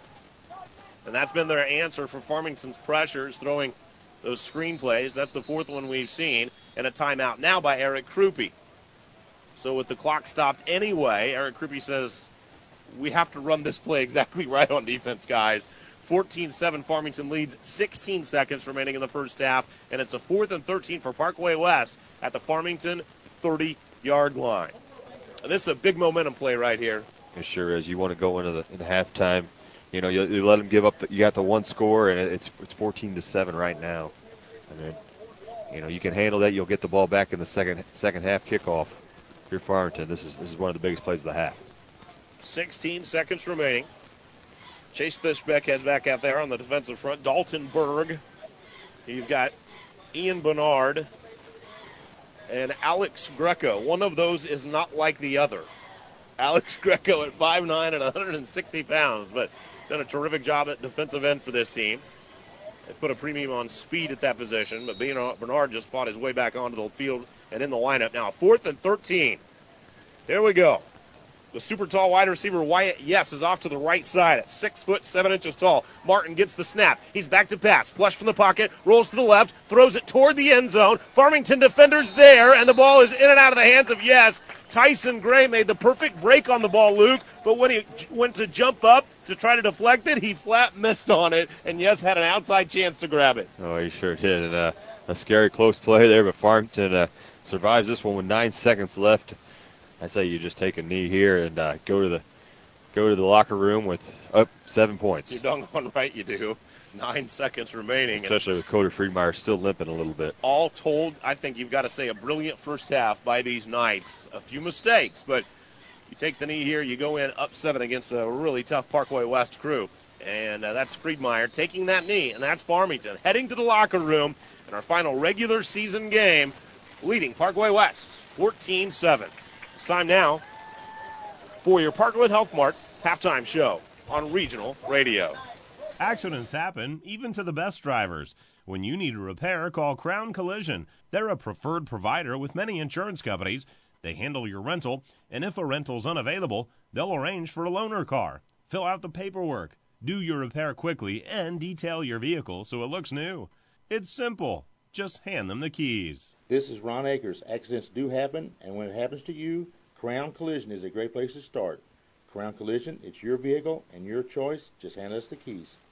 And that's been their answer for Farmington's pressures, throwing those screen plays. That's the 4th one we've seen, and a timeout now by Eric Krupe. So with the clock stopped anyway, Eric Krupe says, we have to run this play exactly right on defense, guys. 14-7, Farmington leads, 16 seconds remaining in the first half, and it's a 4th and 13 for Parkway West at the Farmington 30-yard line. And this is a big momentum play right here. It sure is. You want to go into the halftime. You know, you let them give up. You got the one score, and it's 14-7 right now. And then, you know, you can handle that. You'll get the ball back in the second half kickoff. If you're Farmington, this is one of the biggest plays of the half. 16 seconds remaining. Chase Fishbeck heads back out there on the defensive front. Dalton Berg. You've got Ian Bernard and Alex Greco. One of those is not like the other. Alex Greco at 5'9" and 160 pounds, but done a terrific job at defensive end for this team. They've put a premium on speed at that position, but Bernard just fought his way back onto the field and in the lineup. Now 4th and 13. Here we go. The super tall wide receiver Wyatt Yes is off to the right side at 6 foot 7 inches tall. Martin gets the snap. He's back to pass. Flush from the pocket. Rolls to the left. Throws it toward the end zone. Farmington defenders there, and the ball is in and out of the hands of Yes. Tyson Gray made the perfect break on the ball, Luke, but when he went to jump up to try to deflect it, he flat missed on it, and Yes had an outside chance to grab it. Oh, he sure did. And a scary close play there, but Farmington survives this one with 9 seconds left. I say you just take a knee here and go to the locker room with up 7 points. You're doggone right you do. 9 seconds remaining. Especially with Coder Friedmeier still limping a little bit. All told, I think you've got to say a brilliant first half by these Knights. A few mistakes, but you take the knee here, you go in up 7 against a really tough Parkway West crew. And that's Friedmeier taking that knee, and that's Farmington heading to the locker room in our final regular season game, leading Parkway West 14-7. It's time now for your Parkland Health Mart halftime show on Regional Radio. Accidents happen, even to the best drivers. When you need a repair, call Crown Collision. They're a preferred provider with many insurance companies. They handle your rental, and if a rental's unavailable, they'll arrange for a loaner car. Fill out the paperwork, do your repair quickly, and detail your vehicle so it looks new. It's simple. Just hand them the keys. This is Ron Akers. Accidents do happen, and when it happens to you, Crown Collision is a great place to start. Crown Collision, it's your vehicle and your choice. Just hand us the keys.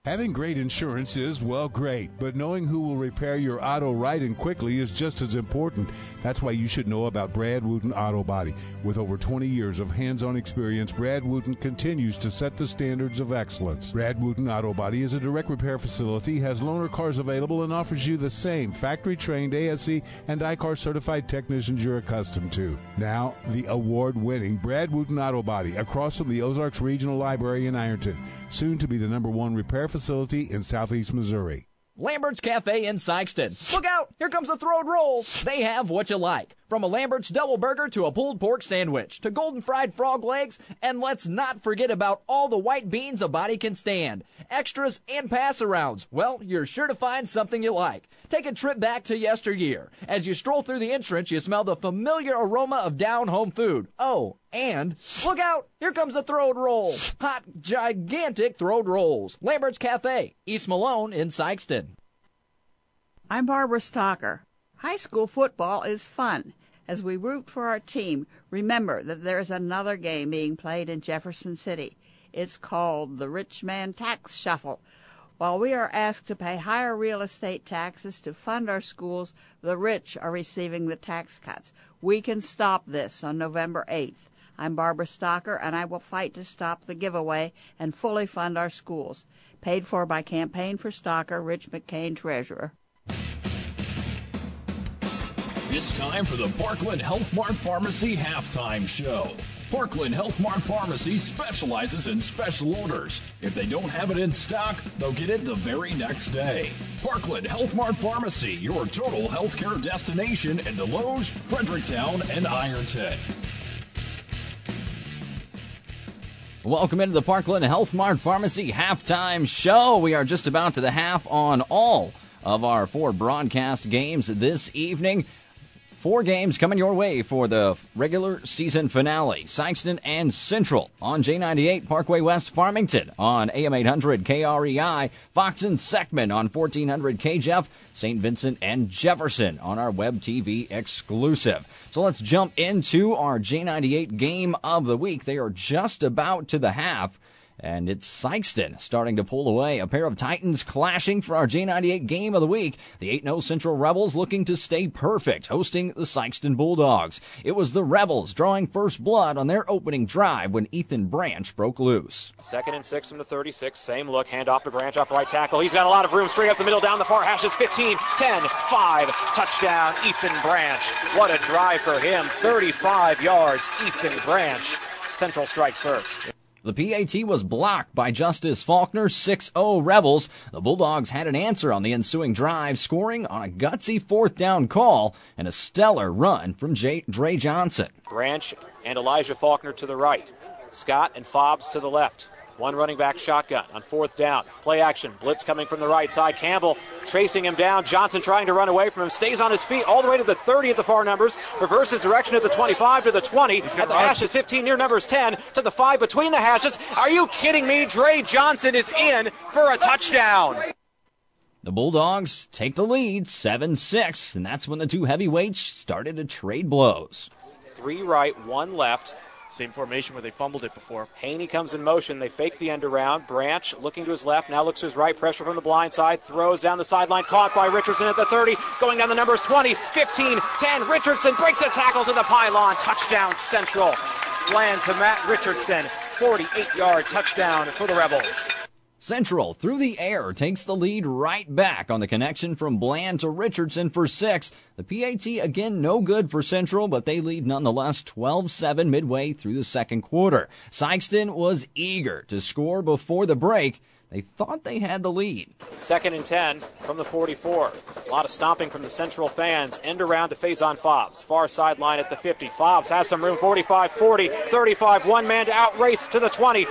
Having great insurance is, well, great, but knowing who will repair your auto right and quickly is just as important. That's why you should know about Brad Wooten Auto Body. With over 20 years of hands-on experience, Brad Wooten continues to set the standards of excellence. Brad Wooten Auto Body is a direct repair facility, has loaner cars available, and offers you the same factory-trained ASE and ICAR certified technicians you're accustomed to. Now, the award-winning Brad Wooten Auto Body, across from the Ozarks Regional Library in Ironton, soon to be the #1 repair facility in southeast Missouri. Lambert's Cafe in Sikeston. Look out! Here comes the Throwed Roll. They have what you like. From a Lambert's double burger to a pulled pork sandwich to golden fried frog legs, and let's not forget about all the white beans a body can stand. Extras and pass-arounds. Well, you're sure to find something you like. Take a trip back to yesteryear. As you stroll through the entrance, you smell the familiar aroma of down-home food. Oh, and look out! Here comes the Throwed Roll. Hot, gigantic Throwed Rolls. Lambert's Cafe, East Malone in Sikeston. I'm Barbara Stocker. High school football is fun. As we root for our team, remember that there's another game being played in Jefferson City. It's called the Rich Man Tax Shuffle. While we are asked to pay higher real estate taxes to fund our schools, the rich are receiving the tax cuts. We can stop this on November 8th. I'm Barbara Stocker, and I will fight to stop the giveaway and fully fund our schools. Paid for by Campaign for Stocker, Rich McCain, Treasurer. It's time for the Parkland Health Mart Pharmacy Halftime Show. Parkland Health Mart Pharmacy specializes in special orders. If they don't have it in stock, they'll get it the very next day. Parkland Health Mart Pharmacy, your total healthcare destination in Deloge, Fredericktown, and Ironton. Welcome into the Parkland Health Mart Pharmacy Halftime Show. We are just about to the half on all of our 4 broadcast games this evening. 4 games coming your way for the regular season finale. Sikeston and Central on J98, Parkway West Farmington on AM 800 KREI, Fox and Seckman on 1400 KJEF, St. Vincent and Jefferson on our web TV exclusive. So let's jump into our J98 game of the week. They are just about to the half. And it's Sikeston starting to pull away. A pair of Titans clashing for our J98 game of the week. The 8-0 Central Rebels looking to stay perfect, hosting the Sikeston Bulldogs. It was the Rebels drawing first blood on their opening drive when Ethan Branch broke loose. 2nd and 6 from the 36. Same look. Hand off to Branch off right tackle. He's got a lot of room straight up the middle down the far hash. It's 15, 10, 5. Touchdown, Ethan Branch. What a drive for him. 35 yards, Ethan Branch. Central strikes first. The PAT was blocked by Justice Faulkner, 6-0 Rebels. The Bulldogs had an answer on the ensuing drive, scoring on a gutsy 4th down call and a stellar run from Dre Johnson. Branch and Elijah Faulkner to the right. Scott and Fobbs to the left. One running back shotgun on 4th down. Play action. Blitz coming from the right side. Campbell chasing him down. Johnson trying to run away from him. Stays on his feet all the way to the 30 at the far numbers. Reverses direction at the 25 to the 20. At the hashes 15 near numbers 10 to the 5 between the hashes. Are you kidding me? Dre Johnson is in for a touchdown. The Bulldogs take the lead 7-6, and that's when the 2 heavyweights started to trade blows. 3 right, 1 left. Same formation where they fumbled it before. Haney comes in motion. They fake the end around. Branch looking to his left. Now looks to his right. Pressure from the blind side. Throws down the sideline. Caught by Richardson at the 30. Going down the numbers 20, 15, 10. Richardson breaks a tackle to the pylon. Touchdown Central. Land to Matt Richardson. 48-yard touchdown for the Rebels. Central, through the air, takes the lead right back on the connection from Bland to Richardson for 6. The PAT, again, no good for Central, but they lead nonetheless 12-7 midway through the second quarter. Sikeston was eager to score before the break. They thought they had the lead. 2nd and 10 from the 44. A lot of stomping from the Central fans. End around to Faison Fobbs. Far sideline at the 50. Fobbs has some room. 45-40. 35. One man to outrace to the 20.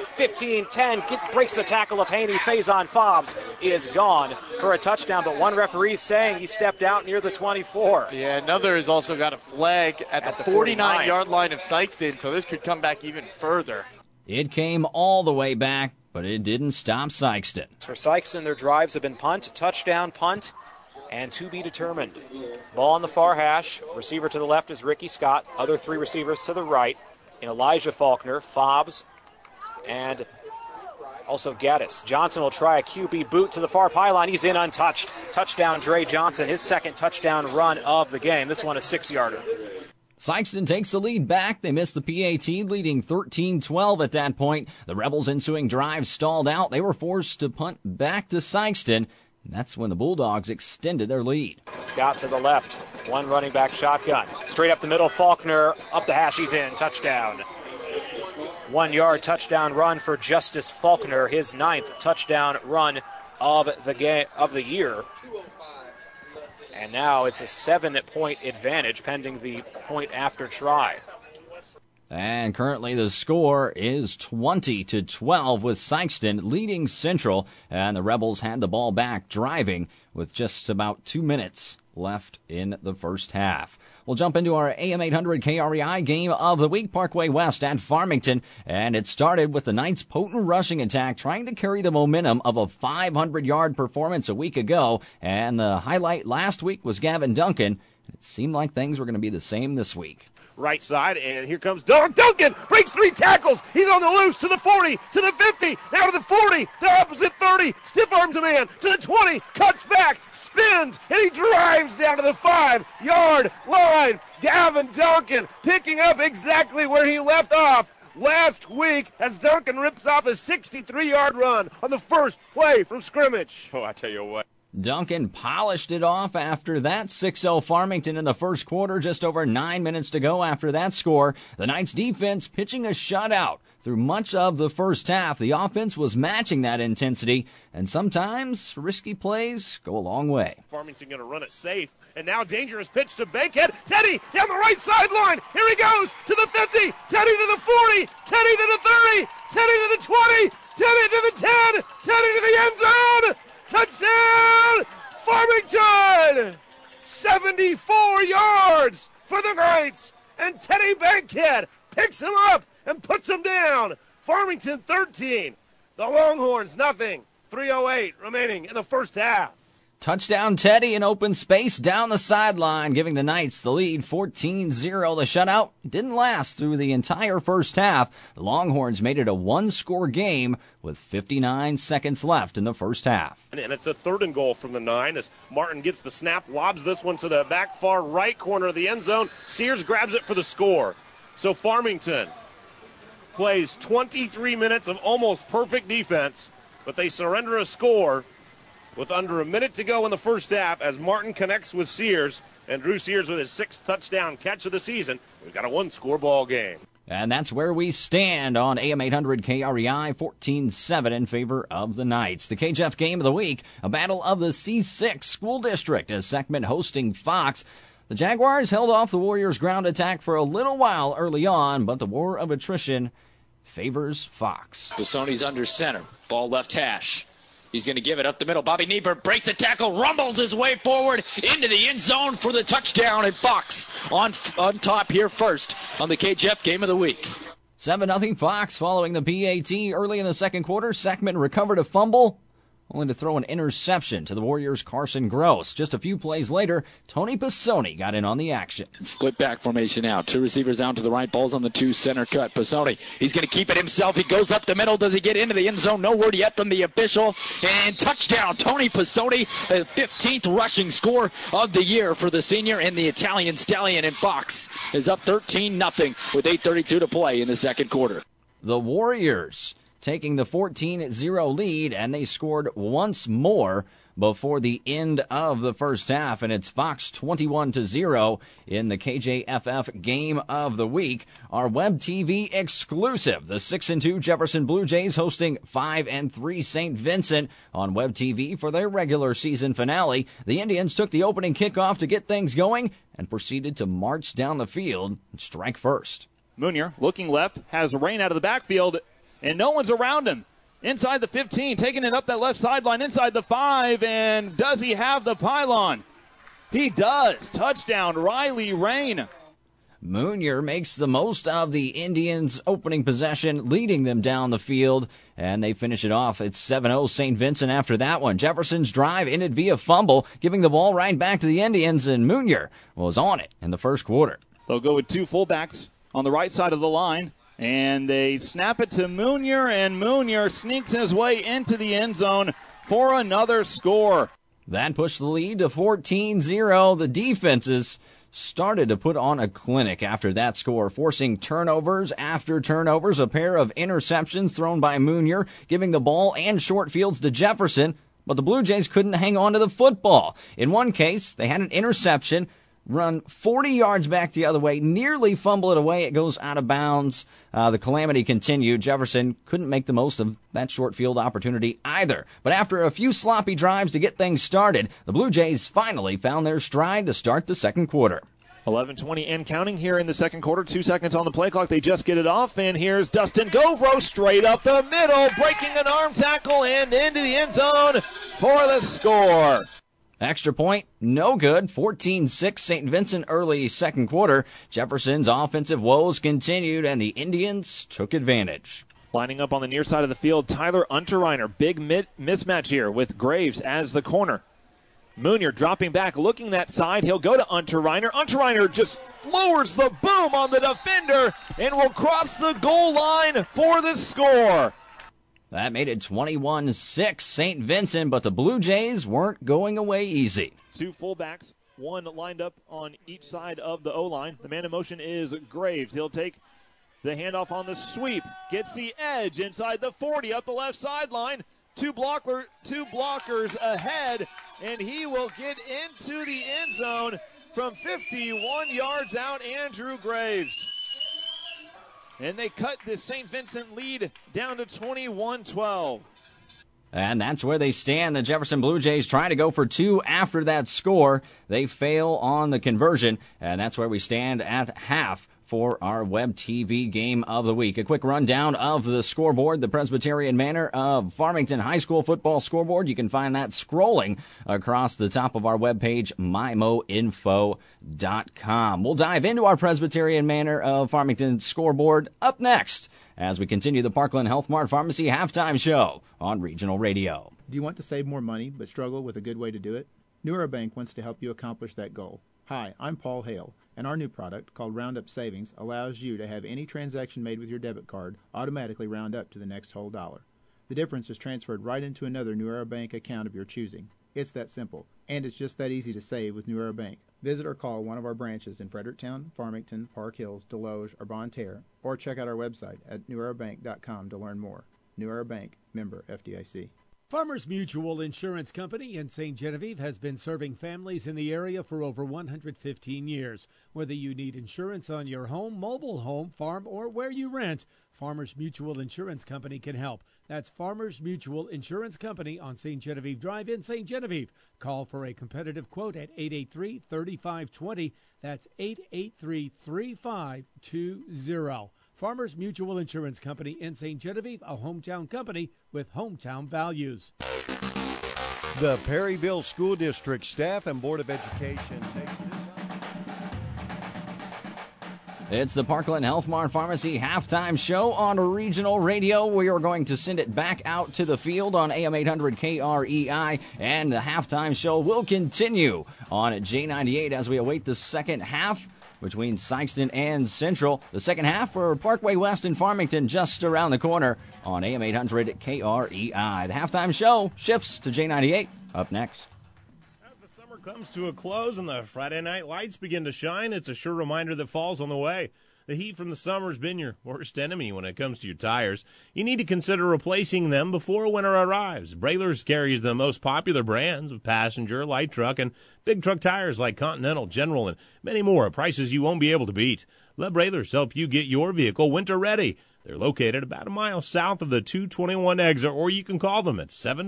15-10. Breaks the tackle of Haney. Faison Fobbs is gone for a touchdown. But one referee saying he stepped out near the 24. Yeah, another has also got a flag at the 49-yard line of Sikeston. So this could come back even further. It came all the way back, but it didn't stop Sikeston. For Sikeston, their drives have been punt, touchdown, punt, and to be determined. Ball on the far hash. Receiver to the left is Ricky Scott. Other 3 receivers to the right. And Elijah Faulkner, Fobbs, and Also Gaddis. Johnson will try a QB boot to the far pylon. He's in untouched. Touchdown, Dre Johnson, his second touchdown run of the game. This one a 6-yarder. Sykeston takes the lead back. They missed the PAT, leading 13-12 at that point. The Rebels' ensuing drive stalled out. They were forced to punt back to Sykeston. That's when the Bulldogs extended their lead. Scott to the left. One running back shotgun. Straight up the middle, Faulkner. Up the hash, he's in. Touchdown. 1 yard touchdown run for Justice Faulkner. His 9th touchdown run of the year. And now it's a 7-point advantage pending the point after try. And currently the score is 20-12 with Sykeston leading Central. And the Rebels had the ball back driving with just about 2 minutes left in the first half. We'll jump into our AM 800 KREI game of the week, Parkway West at Farmington. And it started with the Knights' potent rushing attack trying to carry the momentum of a 500-yard performance a week ago. And the highlight last week was Gavin Duncan. It seemed like things were going to be the same this week. Right side, and here comes Duncan, breaks 3 tackles, he's on the loose, to the 40, to the 50, now to the 40, to opposite 30, stiff arms a man, to the 20, cuts back, spins, and he drives down to the 5-yard line. Gavin Duncan picking up exactly where he left off last week as Duncan rips off a 63-yard run on the first play from scrimmage. Oh, I tell you what. Duncan polished it off after that. 6-0 Farmington in the first quarter, just over 9 minutes to go after that score. The Knights defense pitching a shutout through much of the first half. The offense was matching that intensity, and sometimes risky plays go a long way. Farmington going to run it safe, and now dangerous pitch to Bankhead. Teddy down the right sideline. Here he goes to the 50, Teddy to the 40, Teddy to the 30, Teddy to the 20, Teddy to the 10, Teddy to the end zone. Touchdown, Farmington! 74 yards for the Knights, and Teddy Bankhead picks him up and puts him down. Farmington 13, the Longhorns nothing. 3:08 remaining in the first half. Touchdown Teddy in open space down the sideline, giving the Knights the lead 14-0. The shutout didn't last through the entire first half. The Longhorns made it a one-score game with 59 seconds left in the first half. And it's a 3rd and goal from the 9 as Martin gets the snap, lobs this one to the back far right corner of the end zone. Sears grabs it for the score. So Farmington plays 23 minutes of almost perfect defense, but they surrender a score with under a minute to go in the first half as Martin connects with Sears, and Drew Sears with his 6th touchdown catch of the season. We've got a 1-score ball game. And that's where we stand on AM 800 KREI, 14-7 in favor of the Knights. The KJF game of the week, a battle of the C6 school district as Seckman hosting Fox. The Jaguars held off the Warriors' ground attack for a little while early on, but the war of attrition favors Fox. Bissoni's under center, ball left hash. He's going to give it up the middle. Bobby Niebuhr breaks the tackle, rumbles his way forward into the end zone for the touchdown, and Fox on top here first on the KJF game of the week. 7-0 Fox following the PAT early in the second quarter. Seckman recovered a fumble, only to throw an interception to the Warriors' Carson Gross. Just a few plays later, Tony Pisoni got in on the action. Split back formation now. 2 receivers down to the right. Ball's on the 2 center cut. Pisoni, he's going to keep it himself. He goes up the middle. Does he get into the end zone? No word yet from the official. And touchdown, Tony Pisoni, the 15th rushing score of the year for the senior, and the Italian Stallion. And Fox is up 13-0 with 8:32 to play in the second quarter. The Warriors taking the 14-0 lead, and they scored once more before the end of the first half, and it's Fox 21-0 in the KJFF game of the week. Our web TV exclusive, the 6-2 Jefferson Blue Jays hosting 5-3 St. Vincent on web TV for their regular season finale. The Indians took the opening kickoff to get things going and proceeded to march down the field and strike first. Munier looking left, has Rain out of the backfield, and no one's around him. Inside the 15, taking it up that left sideline, inside the 5, and does he have the pylon? He does. Touchdown, Riley Rain. Munier makes the most of the Indians' opening possession, leading them down the field, and they finish it off. It's 7-0 St. Vincent after that one. Jefferson's drive ended via fumble, giving the ball right back to the Indians, and Munier was on it in the first quarter. They'll go with 2 fullbacks on the right side of the line. And they snap it to Munier, and Munier sneaks his way into the end zone for another score. That pushed the lead to 14-0. The defenses started to put on a clinic after that score, forcing turnovers after turnovers, a pair of interceptions thrown by Munier, giving the ball and short fields to Jefferson, but the Blue Jays couldn't hang on to the football. In one case, they had an interception, run 40 yards back the other way, nearly fumble it away. It goes out of bounds. The calamity continued. Jefferson couldn't make the most of that short field opportunity either. But after a few sloppy drives to get things started, the Blue Jays finally found their stride to start the second quarter. 11:20 and counting here in the second quarter. 2 seconds on the play clock. They just get it off, and here's Dustin Govro straight up the middle, breaking an arm tackle and into the end zone for the score. Extra point, no good. 14-6 St. Vincent early second quarter. Jefferson's offensive woes continued, and the Indians took advantage. Lining up on the near side of the field, Tyler Unterreiner. Big mismatch here with Graves as the corner. Munier dropping back, looking that side. He'll go to Unterreiner. Unterreiner just lowers the boom on the defender and will cross the goal line for the score. That made it 21-6 St. Vincent, but the Blue Jays weren't going away easy. 2 fullbacks, one lined up on each side of the O-line. The man in motion is Graves. He'll take the handoff on the sweep, gets the edge inside the 40 up the left sideline. Two blockers ahead, and he will get into the end zone from 51 yards out, Andrew Graves. And they cut the St. Vincent lead down to 21-12. And that's where they stand. The Jefferson Blue Jays try to go for 2 after that score. They fail on the conversion, and that's where we stand at half for our web TV game of the week. A quick rundown of the scoreboard, the Presbyterian Manor of Farmington High School football scoreboard. You can find that scrolling across the top of our webpage, mymoinfo.com. We'll dive into our Presbyterian Manor of Farmington scoreboard up next as we continue the Parkland Health Mart Pharmacy halftime show on Regional Radio. Do you want to save more money but struggle with a good way to do it? New Era Bank wants to help you accomplish that goal. Hi, I'm Paul Hale, and our new product, called Roundup Savings, allows you to have any transaction made with your debit card automatically round up to the next whole dollar. The difference is transferred right into another New Era Bank account of your choosing. It's that simple, and it's just that easy to save with New Era Bank. Visit or call one of our branches in Fredericktown, Farmington, Park Hills, Deloge, or Bonne Terre, or check out our website at newerabank.com to learn more. New Era Bank, member FDIC. Farmers Mutual Insurance Company in St. Genevieve has been serving families in the area for over 115 years. Whether you need insurance on your home, mobile home, farm, or where you rent, Farmers Mutual Insurance Company can help. That's Farmers Mutual Insurance Company on St. Genevieve Drive in St. Genevieve. Call for a competitive quote at 883-3520. That's 883-3520. Farmers Mutual Insurance Company in St. Genevieve, a hometown company with hometown values. The Perryville School District staff and Board of Education takes this up. It's the Parkland Health Mart Pharmacy halftime show on Regional Radio. We are going to send it back out to the field on AM 800 KREI, and the halftime show will continue on J98 as we await the second half between Sikeston and Central. The second half for Parkway West and Farmington just around the corner on AM 800 KREI. The halftime show shifts to J98 up next. As the summer comes to a close and the Friday night lights begin to shine, it's a sure reminder that fall's on the way. The heat from the summer's been your worst enemy when it comes to your tires. You need to consider replacing them before winter arrives. Braylers carries the most popular brands of passenger, light truck, and big truck tires like Continental, General, and many more at prices you won't be able to beat. Let Braylers help you get your vehicle winter ready. They're located about a mile south of the 221 exit, or you can call them at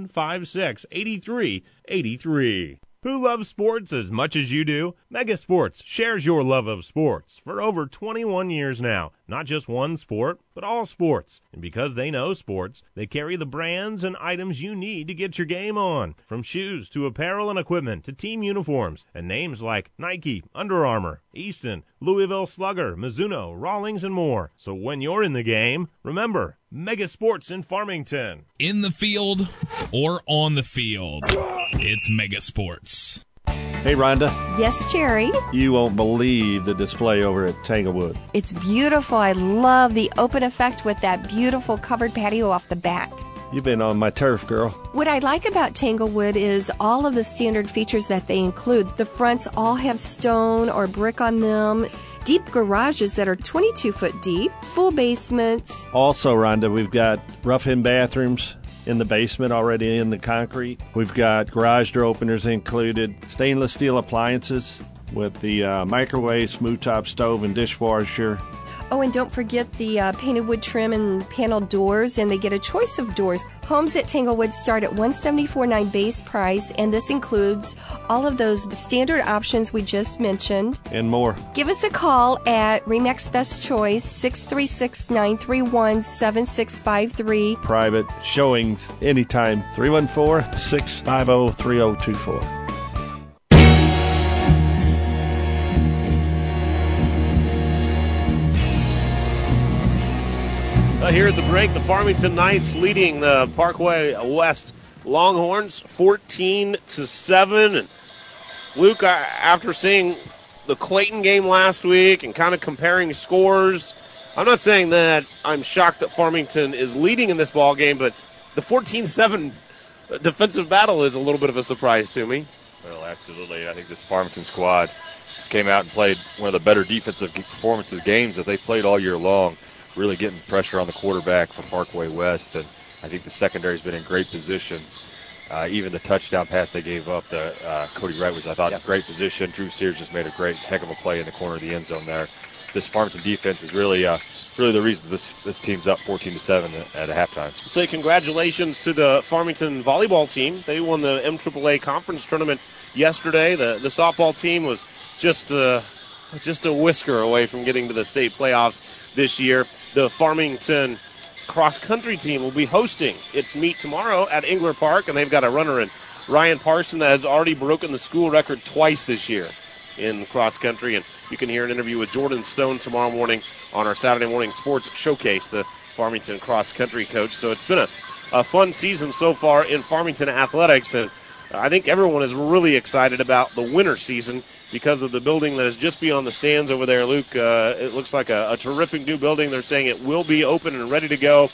756-8383. Who loves sports as much as you do? Mega Sports shares your love of sports for over 21 years now. Not just one sport, but all sports. And because they know sports, they carry the brands and items you need to get your game on. From shoes to apparel and equipment to team uniforms and names like Nike, Under Armour, Easton, Louisville Slugger, Mizuno, Rawlings, and more. So when you're in the game, remember, Mega Sports in Farmington. In the field or on the field, it's Mega Sports. Hey, Rhonda. Yes, Jerry. You won't believe the display over at Tanglewood. It's beautiful. I love the open effect with that beautiful covered patio off the back. You've been on my turf, girl. What I like about Tanglewood is all of the standard features that they include. The fronts all have stone or brick on them. Deep garages that are 22-foot deep. Full basements. Also, Rhonda, we've got rough-in bathrooms in the basement already in the concrete. We've got garage door openers included. Stainless steel appliances with the microwave, smooth top stove, and dishwasher. Oh, and don't forget the painted wood trim and paneled doors, and they get a choice of doors. Homes at Tanglewood start at $174.9 base price, and this includes all of those standard options we just mentioned. And more. Give us a call at RE/MAX Best Choice, 636-931-7653. Private showings anytime, 314-650-3024. Here at the break, the Farmington Knights leading the Parkway West Longhorns 14-7. And Luke, after seeing the Clayton game last week and kind of comparing scores, I'm not saying that I'm shocked that Farmington is leading in this ball game, but the 14-7 defensive battle is a little bit of a surprise to me. Well, absolutely. I think this Farmington squad just came out and played one of the better defensive performances games that they played all year long. Really getting pressure on the quarterback for Parkway West, and I think the secondary's been in great position. Even the touchdown pass they gave up, Cody Wright was, I thought, in great position. Drew Sears just made a heck of a play in the corner of the end zone there. This Farmington defense is really the reason this team's up 14-7 at halftime. Say congratulations to the Farmington volleyball team. They won the MAAA conference tournament yesterday. The softball team was just a whisker away from getting to the state playoffs this year. The Farmington cross-country team will be hosting its meet tomorrow at Engler Park, and they've got a runner in Ryan Parson that has already broken the school record twice this year in cross-country. And you can hear an interview with Jordan Stone tomorrow morning on our Saturday morning sports showcase, the Farmington cross-country coach. So it's been a fun season so far in Farmington athletics, and I think everyone is really excited about the winter season because of the building that is just beyond the stands over there, Luke. It looks like a terrific new building. They're saying it will be open and ready to go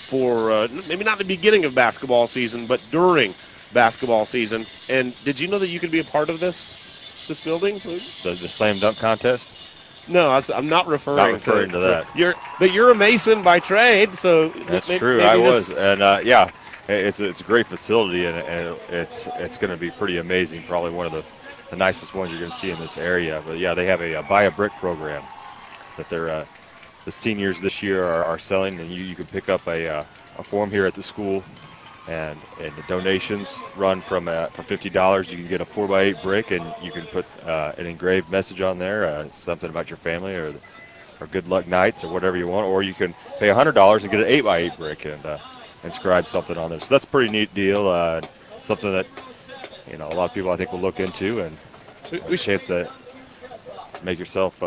for maybe not the beginning of basketball season, but during basketball season. And did you know that you could be a part of this building, Luke? The slam dunk contest? No, I'm not referring to that. But you're a Mason by trade, so that's true. I was, and yeah, it's a great facility, and it's going to be pretty amazing. Probably one of the nicest ones you're going to see in this area. But yeah, they have a buy a brick program that they're the seniors this year are selling, and you can pick up a form here at the school, and the donations run from $50. You can get a 4x8 brick, and you can put an engraved message on there, something about your family or good luck nights or whatever you want, or you can pay $100 and get an 8x8 brick and inscribe something on there. So that's a pretty neat deal. Something that a lot of people I think will look into, and a chance to make yourself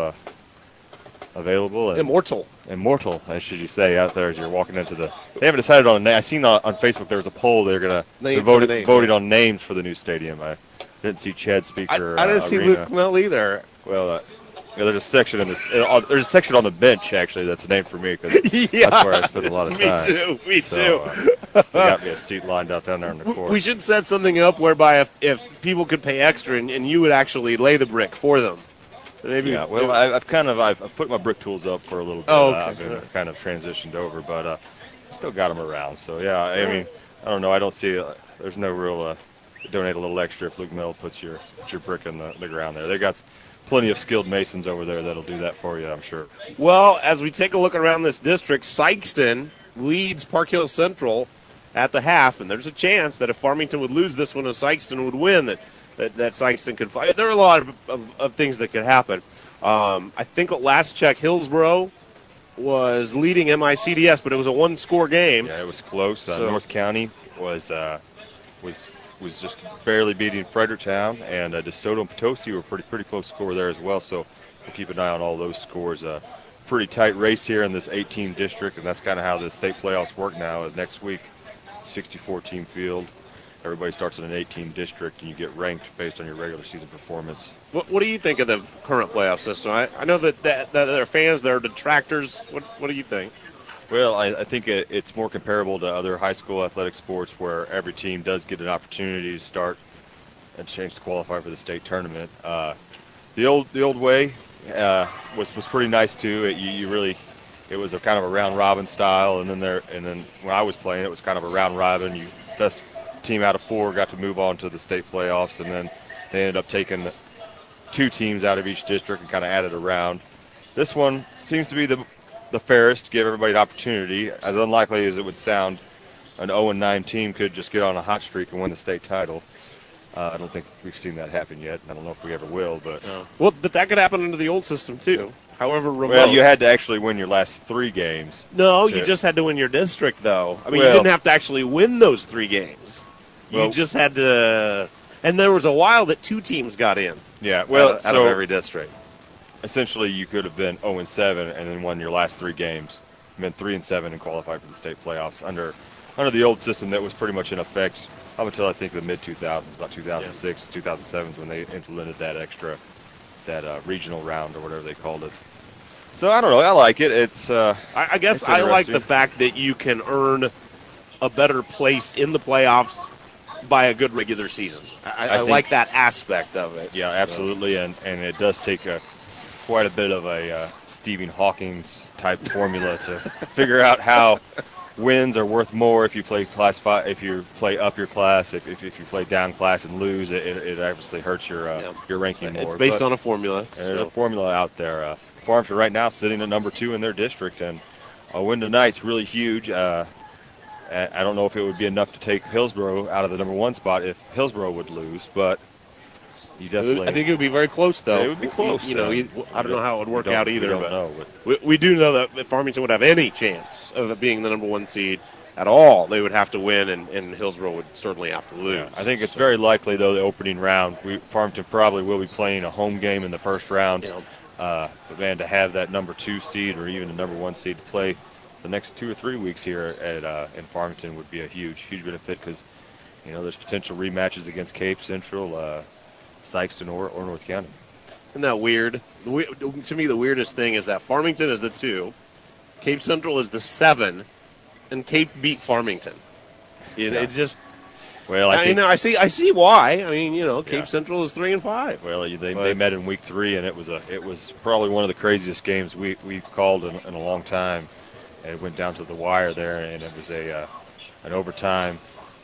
available and immortal, as should you say, out there as you're walking into the. They haven't decided on a name. I seen on Facebook there was a poll they're going to voting on names for the new stadium. I didn't see Chad Speaker. I didn't see Luke Mel either. Well, there's a section in this. There's a section on the bench actually that's the name for me because that's where I spend a lot of time. Me too. They got me a seat lined out down there in the court. We should set something up whereby if people could pay extra and you would actually lay the brick for them. Maybe. Yeah. Well, I've put my brick tools up for a little bit. Okay. I've been kind of transitioned over, but I still got them around. So yeah, I mean, I don't know. I don't see. There's no real. Donate a little extra if Luke Mill puts your brick in the ground there. They got plenty of skilled masons over there that'll do that for you, I'm sure. Well, as we take a look around this district, Sikeston leads Park Hill Central at the half, and there's a chance that if Farmington would lose this one and Sikeston would win, that Sikeston could fight. There are a lot of things that could happen. I think at last check, Hillsboro was leading MICDS, but it was a one-score game. Yeah, it was close. North County was just barely beating Fredericktown, and DeSoto and Potosi were pretty close score there as well. So we'll keep an eye on all those scores. Pretty tight race here in this 8-team district, and that's kind of how the state playoffs work now. Next week, 64-team field, everybody starts in an 8-team district, and you get ranked based on your regular season performance. What do you think of the current playoff system? I know that there are fans, there are detractors. What do you think? Well, I think it's more comparable to other high school athletic sports where every team does get an opportunity to start and change to qualify for the state tournament. The old way was pretty nice too. It was a kind of a round robin style, and then when I was playing, it was kind of a round robin. Best team out of 4 got to move on to the state playoffs, and then they ended up taking 2 teams out of each district and kind of added a round. This one seems to be the fairest, to give everybody an opportunity. As unlikely as it would sound, an 0-9 team could just get on a hot streak and win the state title. I don't think we've seen that happen yet. I don't know if we ever will, but but that could happen under the old system too. However remote. Well, you had to actually win your last 3 games. No, you just had to win your district, though. I mean, you didn't have to actually win those 3 games. You just had to. And there was a while that 2 teams got in. Yeah, well, out of every district. Essentially, you could have been 0-7 and then won your last 3 games, been 3-7 and qualified for the state playoffs under the old system that was pretty much in effect up until I think the mid-2000s, about 2006, 2007 when they implemented that regional round or whatever they called it. So I don't know. I like it. It's. I guess I like the fact that you can earn a better place in the playoffs by a good regular season. I like that aspect of it. Yeah, absolutely, and it does take quite a bit of a Stephen Hawking type formula to figure out how wins are worth more if you play class 5, if you play up your class, if you play down class and lose, it obviously hurts your ranking more. It's based on a formula. There's a formula out there. Farmington right now sitting at number 2 in their district, and a win tonight's really huge. I don't know if it would be enough to take Hillsboro out of the number 1 spot if Hillsboro would lose, but you definitely. I think it would be very close, though. It would be close. I don't know how it would work out either. We don't know. We do know that if Farmington would have any chance of it being the number 1 seed at all, they would have to win, and Hillsboro would certainly have to lose. Yeah, I think it's very likely, though, the opening round, Farmington probably will be playing a home game in the first round. But man, to have that number 2 seed or even the number 1 seed to play the next 2 or 3 weeks here in Farmington would be a huge benefit because, there's potential rematches against Cape Central, Sykeston, or North County. Isn't that weird? To me, the weirdest thing is that Farmington is the 2, Cape Central is the 7, and Cape beat Farmington. It's just. Well, I see why. I mean, Cape Central is 3-5. Well, they met in week 3, and it was probably one of the craziest games we've called in a long time. And it went down to the wire there, and it was an overtime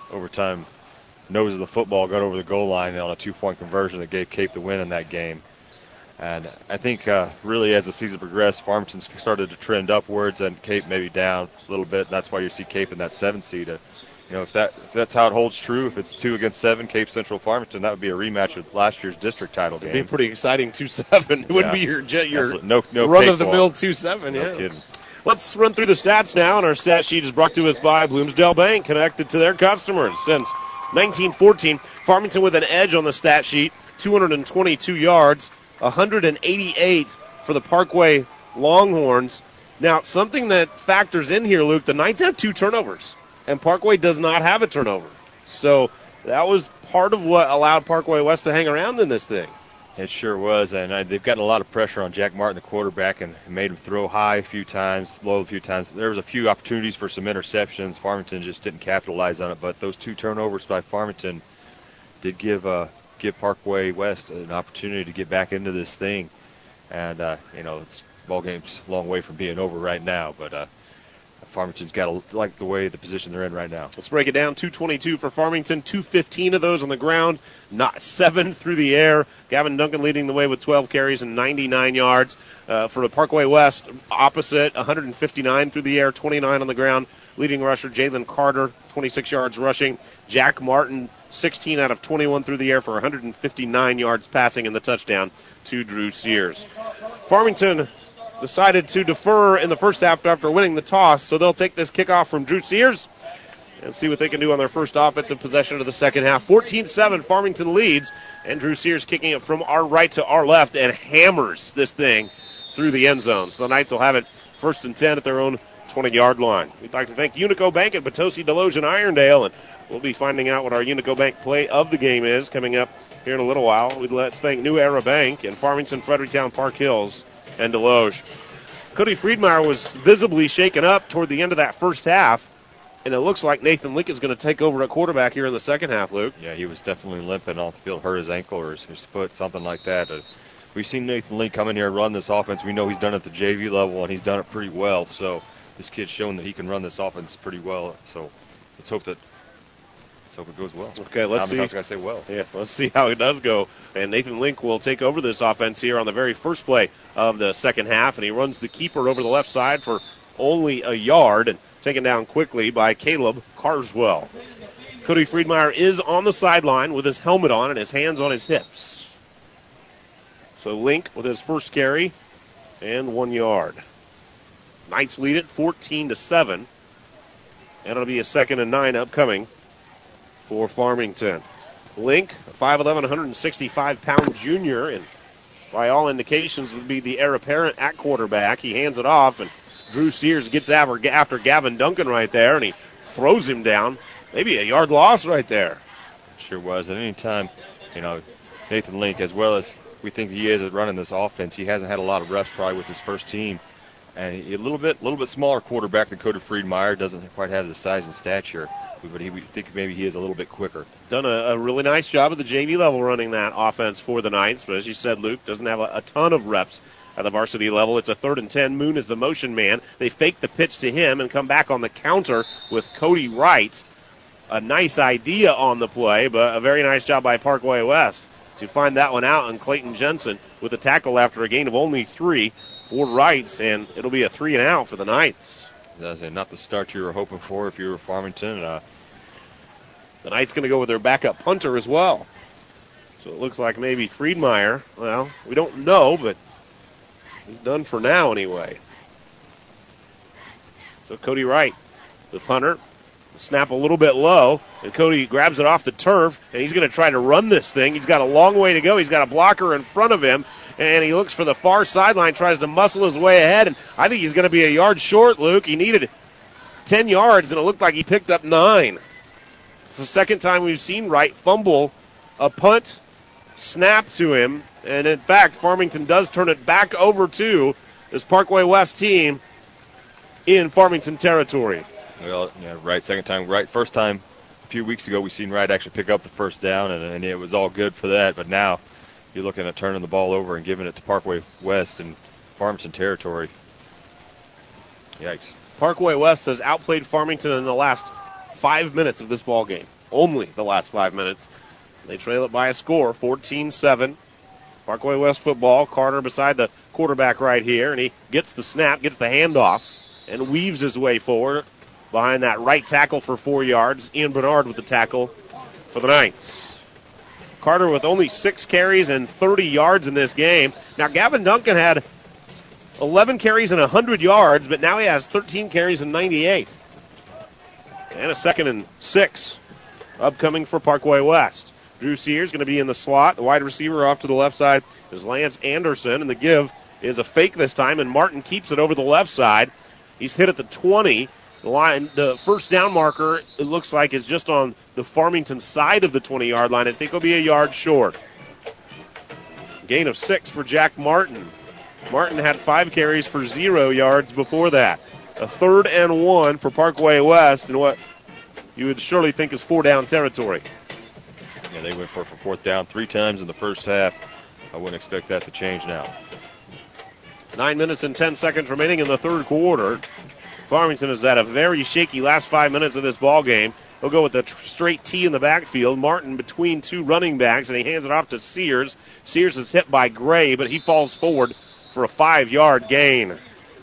nose of the football got over the goal line on a 2-point conversion that gave Cape the win in that game. And I think really as the season progressed, Farmington started to trend upwards, and Cape maybe down a little bit. And that's why you see Cape in that 7 seed. If that's how it holds true, if it's 2 against 7, Cape Central Farmington, that would be a rematch of last year's district title game. It'd be pretty exciting 2-7. It wouldn't be your no run-of-the-mill 2-7. No kidding. Let's run through the stats now, and our stat sheet is brought to us by Bloomsdale Bank, connected to their customers since 1914. Farmington with an edge on the stat sheet, 222 yards, 188 for the Parkway Longhorns. Now, something that factors in here, Luke, the Knights have 2 turnovers, and Parkway does not have a turnover. So that was part of what allowed Parkway West to hang around in this thing. It sure was, and they've gotten a lot of pressure on Jack Martin, the quarterback, and made him throw high a few times, low a few times. There was a few opportunities for some interceptions. Farmington just didn't capitalize on it, but those 2 turnovers by Farmington did give Parkway West an opportunity to get back into this thing. And, it's ball game's a long way from being over right now, but Farmington's got to like the way the position they're in right now. Let's break it down. 222 for Farmington, 215 of those on the ground, not 7 through the air. Gavin Duncan leading the way with 12 carries and 99 yards. For the Parkway West, opposite, 159 through the air, 29 on the ground. Leading rusher Jalen Carter, 26 yards rushing. Jack Martin, 16 out of 21 through the air for 159 yards passing and the touchdown to Drew Sears. Farmington decided to defer in the first half after winning the toss, so they'll take this kickoff from Drew Sears and see what they can do on their first offensive possession of the second half. 14-7, Farmington leads, and Drew Sears kicking it from our right to our left and hammers this thing through the end zone. So the Knights will have it 1st and 10 at their own 20-yard line. We'd like to thank Unico Bank at Potosi, Deloge, and Irondale, and we'll be finding out what our Unico Bank play of the game is coming up here in a little while. Let's thank New Era Bank in Farmington, Fredericktown, Park Hills, and Deloge. Cody Friedmeyer was visibly shaken up toward the end of that first half, and it looks like Nathan Link is going to take over at quarterback here in the second half, Luke. Yeah, he was definitely limping off the field, hurt his ankle or his foot, something like that. We've seen Nathan Link come in here and run this offense. We know he's done it at the JV level, and he's done it pretty well. So this kid's shown that he can run this offense pretty well. So let's hope it goes well. Okay, let's see. I was going to say well. Yeah, let's see how it does go. And Nathan Link will take over this offense here on the very first play of the second half, and he runs the keeper over the left side for only a yard, and taken down quickly by Caleb Carswell. Cody Friedmeyer is on the sideline with his helmet on and his hands on his hips. So Link with his first carry and 1 yard. Knights lead it 14-7. And it'll be a 2nd and 9 upcoming for Farmington. Link, a 5'11", 165-pound junior, and by all indications would be the heir apparent at quarterback. He hands it off, and Drew Sears gets after Gavin Duncan right there, and he throws him down. Maybe a yard loss right there. Sure was. At any time, Nathan Link, as well as we think he is at running this offense, he hasn't had a lot of reps probably with his first team. And a little bit smaller quarterback than Cody Friedmeyer, doesn't quite have the size and stature, but we think maybe he is a little bit quicker. Done a really nice job at the JV level running that offense for the Knights, but as you said, Luke, doesn't have a ton of reps at the varsity level. It's a 3rd and 10. Moon is the motion man. They fake the pitch to him and come back on the counter with Cody Wright. A nice idea on the play, but a very nice job by Parkway West to find that one out, and Clayton Jensen with a tackle after a gain of only 3 for Wright, and it'll be a 3 and out for the Knights. Not the start you were hoping for if you were Farmington. The Knights going to go with their backup punter as well. So it looks like maybe Friedmeyer, well, we don't know, but he's done for now anyway. So Cody Wright, the punter, snap a little bit low, and Cody grabs it off the turf, and he's going to try to run this thing. He's got a long way to go. He's got a blocker in front of him, and he looks for the far sideline, tries to muscle his way ahead, and I think he's going to be a yard short, Luke. He needed 10 yards, and it looked like he picked up 9. It's the second time we've seen Wright fumble a punt snap to him, and in fact, Farmington does turn it back over to this Parkway West team in Farmington territory. Well, yeah, Wright, second time. Wright, first time a few weeks ago, we seen Wright actually pick up the first down, and it was all good for that. But now you're looking at turning the ball over and giving it to Parkway West in Farmington territory. Yikes. Parkway West has outplayed Farmington in the last 5 minutes of this ball game. Only the last 5 minutes. They trail it by a score, 14-7. Parkway West football. Carter beside the quarterback right here, and he gets the snap, gets the handoff, and weaves his way forward behind that right tackle for 4 yards. Ian Bernard with the tackle for the Knights. Carter with only 6 carries and 30 yards in this game. Now, Gavin Duncan had 11 carries and 100 yards, but now he has 13 carries and 98. And a 2nd and 6 upcoming for Parkway West. Drew Sears going to be in the slot. The wide receiver off to the left side is Lance Anderson, and the give is a fake this time, and Martin keeps it over the left side. He's hit at the 20. The line, the first down marker, it looks like, is just on the Farmington side of the 20-yard line. I think he'll be a yard short. Gain of 6 for Jack Martin. Martin had 5 carries for 0 yards before that. A 3rd and 1 for Parkway West in what you would surely think is 4-down territory. Yeah, they went for 4th down 3 times in the first half. I wouldn't expect that to change now. 9 minutes and 10 seconds remaining in the third quarter. Farmington has had a very shaky last 5 minutes of this ball game. He'll go with the straight T in the backfield. Martin between 2 running backs, and he hands it off to Sears. Sears is hit by Gray, but he falls forward for a 5-yard gain.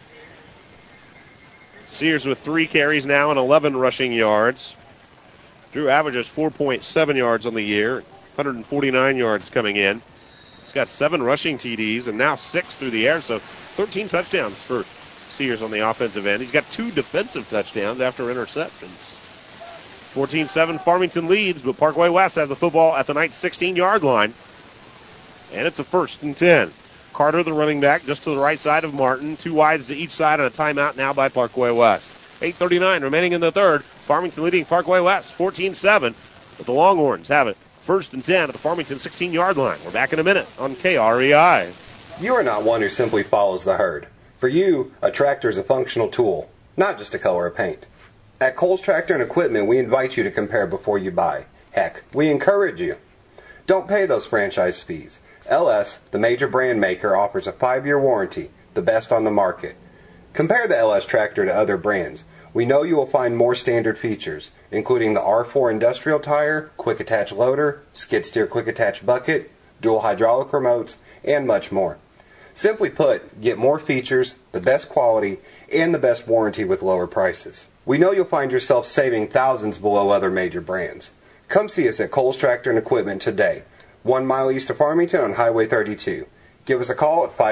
Sears with 3 carries now and 11 rushing yards. Drew averages 4.7 yards on the year, 149 yards coming in. He's got 7 rushing TDs and now 6 through the air, so 13 touchdowns for Sears on the offensive end. He's got 2 defensive touchdowns after interceptions. 14-7, Farmington leads, but Parkway West has the football at the Knights' 16-yard line. And it's a 1st and 10. Carter, the running back, just to the right side of Martin. 2 wides to each side, and a timeout now by Parkway West. 8:39 remaining in the third. Farmington leading Parkway West 14-7. But the Longhorns have it 1st and 10 at the Farmington 16-yard line. We're back in a minute on KREI. You are not one who simply follows the herd. For you, a tractor is a functional tool, not just a color of paint. At Coles Tractor and Equipment, we invite you to compare before you buy. Heck, we encourage you. Don't pay those franchise fees. LS, the major brand maker, offers a 5-year warranty, the best on the market. Compare the LS tractor to other brands. We know you will find more standard features, including the R4 industrial tire, quick attach loader, skid steer quick attach bucket, dual hydraulic remotes, and much more. Simply put, get more features, the best quality, and the best warranty with lower prices. We know you'll find yourself saving thousands below other major brands. Come see us at Coles Tractor and Equipment today, 1 mile east of Farmington on Highway 32. Give us a call at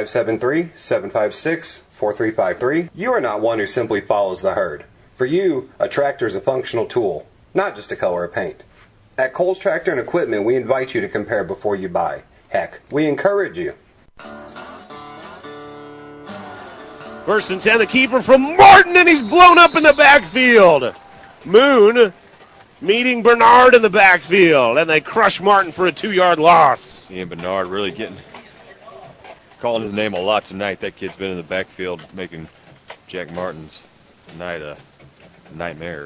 573-756-4353. You are not one who simply follows the herd. For you, a tractor is a functional tool, not just a color of paint. At Coles Tractor and Equipment, we invite you to compare before you buy. Heck, we encourage you. 1st and 10, the keeper from Martin, and he's blown up in the backfield. Moon meeting Bernard in the backfield, and they crush Martin for a 2-yard loss. Ian Bernard really calling his name a lot tonight. That kid's been in the backfield making Jack Martin's night a nightmare.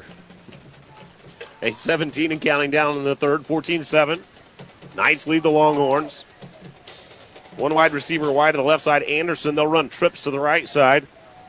8:17 and counting down in the third, 14-7. Knights lead the Longhorns. 1 wide receiver wide to the left side, Anderson. They'll run trips to the right side.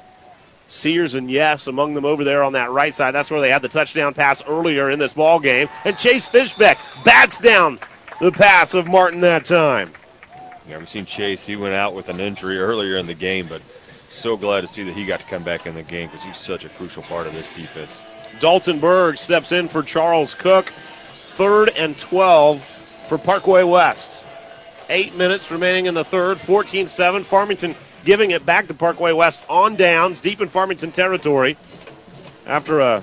Sears and Yes among them over there on that right side. That's where they had the touchdown pass earlier in this ball game. And Chase Fishbeck bats down the pass of Martin that time. Yeah, we've seen Chase. He went out with an injury earlier in the game, but so glad to see that he got to come back in the game because he's such a crucial part of this defense. Dalton Berg steps in for Charles Cook. 3rd and 12 for Parkway West. 8 minutes remaining in the third, 14-7. Farmington giving it back to Parkway West on downs, deep in Farmington territory. After a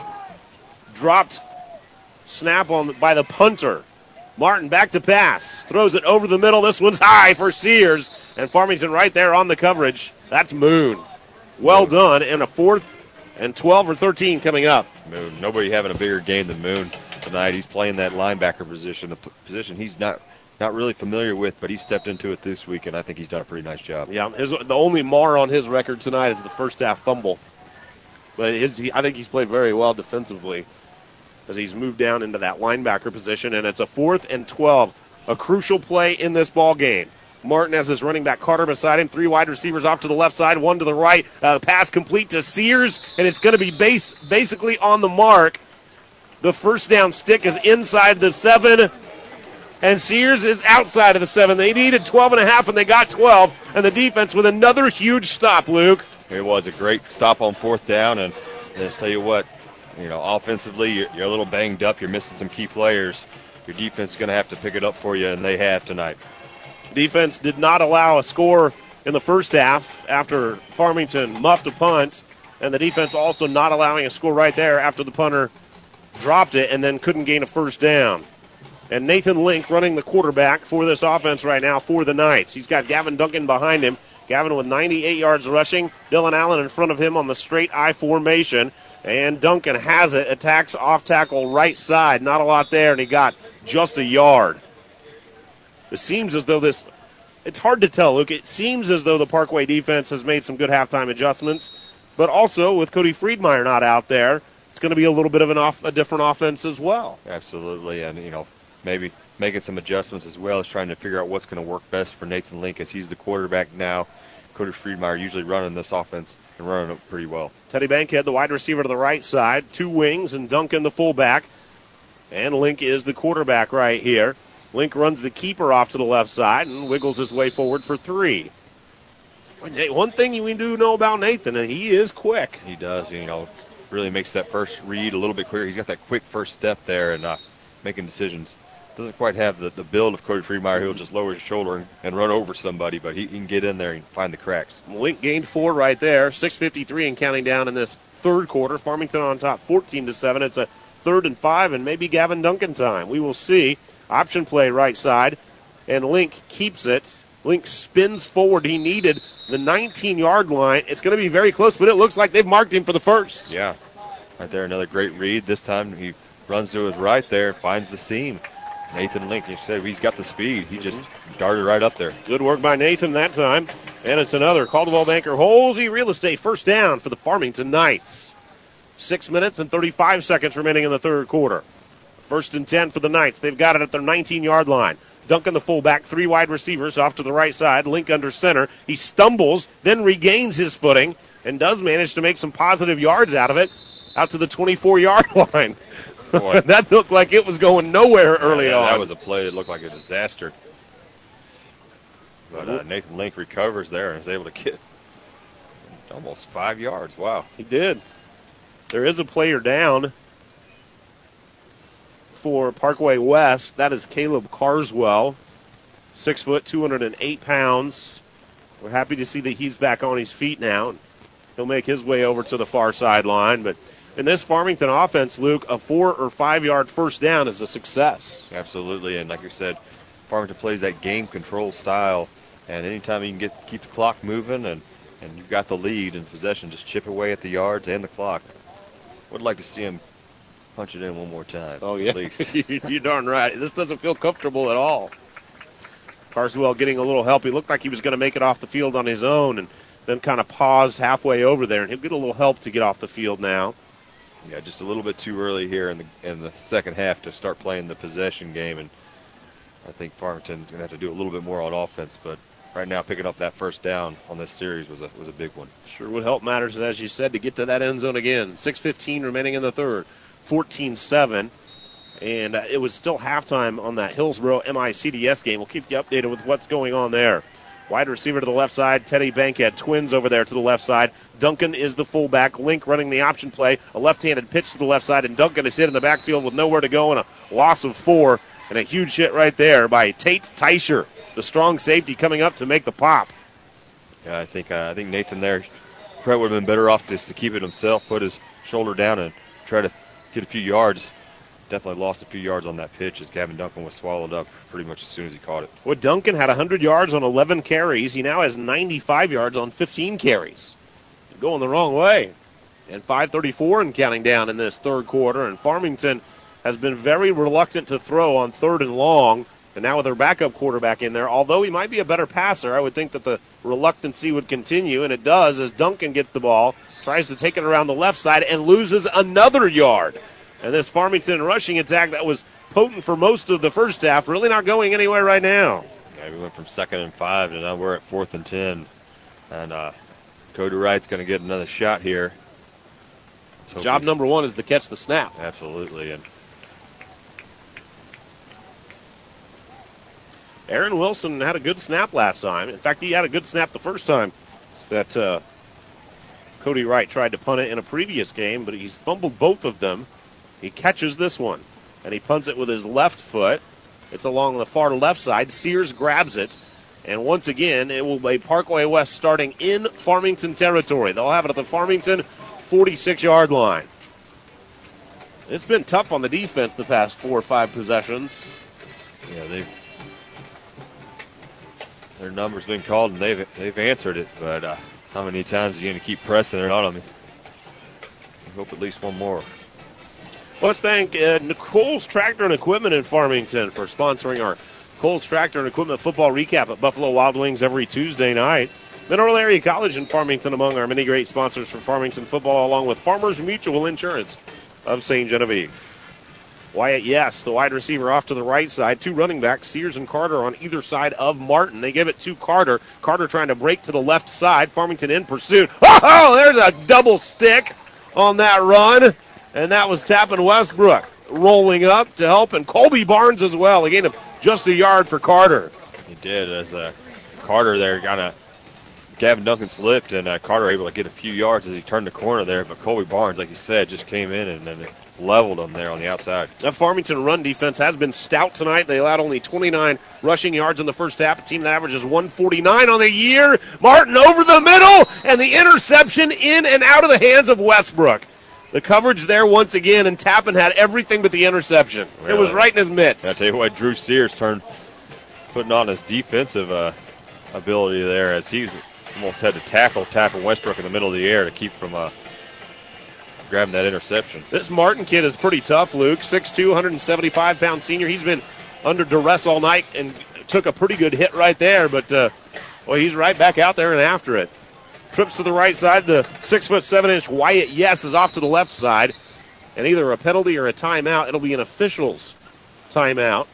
dropped snap by the punter. Martin back to pass. Throws it over the middle. This one's high for Sears. And Farmington right there on the coverage. That's Moon. Well done. And a 4th and 12 or 13 coming up. Moon. Nobody having a bigger game than Moon tonight. He's playing that linebacker position, a position he's not really familiar with, but he stepped into it this week, and I think he's done a pretty nice job. Yeah, the only mar on his record tonight is the first half fumble. But I think he's played very well defensively as he's moved down into that linebacker position, and it's a 4th and 12, a crucial play in this ball game. Martin has his running back Carter beside him, 3 wide receivers off to the left side, 1 to the right. Pass complete to Sears, and it's going to be based basically on the mark. The first down stick is inside the 7, and Sears is outside of the 7. They needed 12.5, and they got 12, and the defense with another huge stop, Luke. It was a great stop on 4th down, and let's tell you what, offensively, you're a little banged up. You're missing some key players. Your defense is going to have to pick it up for you, and they have tonight. Defense did not allow a score in the first half after Farmington muffed a punt, and the defense also not allowing a score right there after the punter dropped it and then couldn't gain a first down. And Nathan Link running the quarterback for this offense right now for the Knights. He's got Gavin Duncan behind him. Gavin with 98 yards rushing. Dylan Allen in front of him on the straight I formation. And Duncan has it. Attacks off tackle right side. Not a lot there, and he got just a yard. It seems as though it's hard to tell, Luke. It seems as though the Parkway defense has made some good halftime adjustments. But also, with Cody Friedmeier not out there, it's going to be a little bit of a different offense as well. Absolutely, and, maybe making some adjustments as well as trying to figure out what's going to work best for Nathan Link as he's the quarterback now. Cody Friedmeier usually running this offense and running it pretty well. Teddy Bankhead, the wide receiver to the right side, 2 wings, and Duncan the fullback. And Link is the quarterback right here. Link runs the keeper off to the left side and wiggles his way forward for 3. One thing we do know about Nathan, he is quick. He does, really makes that first read a little bit quicker. He's got that quick first step there and making decisions. Doesn't quite have the build of Cody Friedmeier. He'll just lower his shoulder and run over somebody, but he can get in there and find the cracks. Link gained 4 right there, 6:53 and counting down in this third quarter. Farmington on top 14-7. It's a 3rd and 5 and maybe Gavin Duncan time. We will see. Option play right side, and Link keeps it Link spins forward. He needed the 19-yard line. It's going to be very close, but it looks like they've marked him for the first. Yeah, right there, another great read. This time he runs to his right there, finds the seam. Nathan Link, you said he's got the speed. He just darted right up there. Good work by Nathan that time. And it's another Caldwell Banker Holsey Real Estate first down for the Farmington Knights. 6 minutes and 35 seconds remaining in the third quarter. 1st and 10 for the Knights. They've got it at their 19-yard line. Duncan, the fullback, 3 wide receivers off to the right side. Link under center. He stumbles, then regains his footing, and does manage to make some positive yards out of it, out to the 24-yard line. That looked like it was going nowhere early on. That was a play that looked like a disaster. But Nathan Link recovers there and is able to get almost 5 yards. Wow. He did. There is a player down for Parkway West. That is Caleb Carswell, 6 foot, 208 pounds. We're happy to see that he's back on his feet now. He'll make his way over to the far sideline. But in this Farmington offense, Luke, a 4 or 5 yard first down is a success. Absolutely, and like you said, Farmington plays that game control style, and anytime you can keep the clock moving and you've got the lead in possession, just chip away at the yards and the clock. Would like to see him punch it in one more time. Oh, yeah. At least. You're darn right. This doesn't feel comfortable at all. Carswell getting a little help. He looked like he was going to make it off the field on his own and then kind of paused halfway over there, and he'll get a little help to get off the field now. Yeah, just a little bit too early here in the second half to start playing the possession game, and I think Farmington's going to have to do a little bit more on offense, but right now picking up that first down on this series was a big one. Sure would help matters, as you said, to get to that end zone again. 6:15 remaining in the third, 14-7, and it was still halftime on that Hillsboro MICDS game. We'll keep you updated with what's going on there. Wide receiver to the left side, Teddy Bankhead. Twins over there to the left side. Duncan is the fullback. Link running the option play. A left-handed pitch to the left side, and Duncan is hit in the backfield with nowhere to go and a loss of 4. And a huge hit right there by Tate Teicher, the strong safety coming up to make the pop. Yeah, I think Nathan there, Brett would have been better off just to keep it himself, put his shoulder down and try to get a few yards. Definitely lost a few yards on that pitch as Gavin Duncan was swallowed up pretty much as soon as he caught it. Well, Duncan had 100 yards on 11 carries. He now has 95 yards on 15 carries. Going the wrong way. And 5:34 and counting down in this third quarter. And Farmington has been very reluctant to throw on 3rd and long. And now with their backup quarterback in there, although he might be a better passer, I would think that the reluctancy would continue. And it does as Duncan gets the ball, tries to take it around the left side, and loses another yard. And this Farmington rushing attack that was potent for most of the first half, really not going anywhere right now. Yeah, we went from 2nd and 5 to now we're at 4th and 10. And Cody Wright's going to get another shot here. So job number 1 is to catch the snap. Absolutely. And Aaron Wilson had a good snap last time. In fact, he had a good snap the first time that Cody Wright tried to punt it in a previous game, but he's fumbled both of them. He catches this one, and he punts it with his left foot. It's along the far left side. Sears grabs it, and once again, it will be Parkway West starting in Farmington territory. They'll have it at the Farmington 46-yard line. It's been tough on the defense the past 4 or 5 possessions. Yeah, their number's been called, and they've answered it, but how many times are you going to keep pressing it on them? I hope at least one more. Let's thank Coles Tractor and Equipment in Farmington for sponsoring our Coles Tractor and Equipment football recap at Buffalo Wild Wings every Tuesday night. Mineral Area College in Farmington among our many great sponsors for Farmington football, along with Farmers Mutual Insurance of St. Genevieve. Wyatt Yes, the wide receiver off to the right side. 2 running backs, Sears and Carter on either side of Martin. They give it to Carter. Carter trying to break to the left side. Farmington in pursuit. Oh, there's a double stick on that run. And that was Tappan Westbrook rolling up to help. And Colby Barnes as well. A gain of just a yard for Carter. He did as Carter there Gavin Duncan slipped, and Carter able to get a few yards as he turned the corner there. But Colby Barnes, like you said, just came in and leveled them there on the outside. That Farmington run defense has been stout tonight. They allowed only 29 rushing yards in the first half. A team that averages 149 on the year. Martin over the middle, and the interception in and out of the hands of Westbrook. The coverage there once again, and Tappan had everything but the interception. Really? It was right in his mitts. I tell you what, Drew Sears putting on his defensive ability there, as he's almost had to tackle Tappan Westbrook in the middle of the air to keep from grabbing that interception. This Martin kid is pretty tough, Luke. 6'2", 175-pound senior. He's been under duress all night and took a pretty good hit right there, but he's right back out there and after it. Trips to the right side. The 6'7" Wyatt Yes is off to the left side, and either a penalty or a timeout. It'll be an official's timeout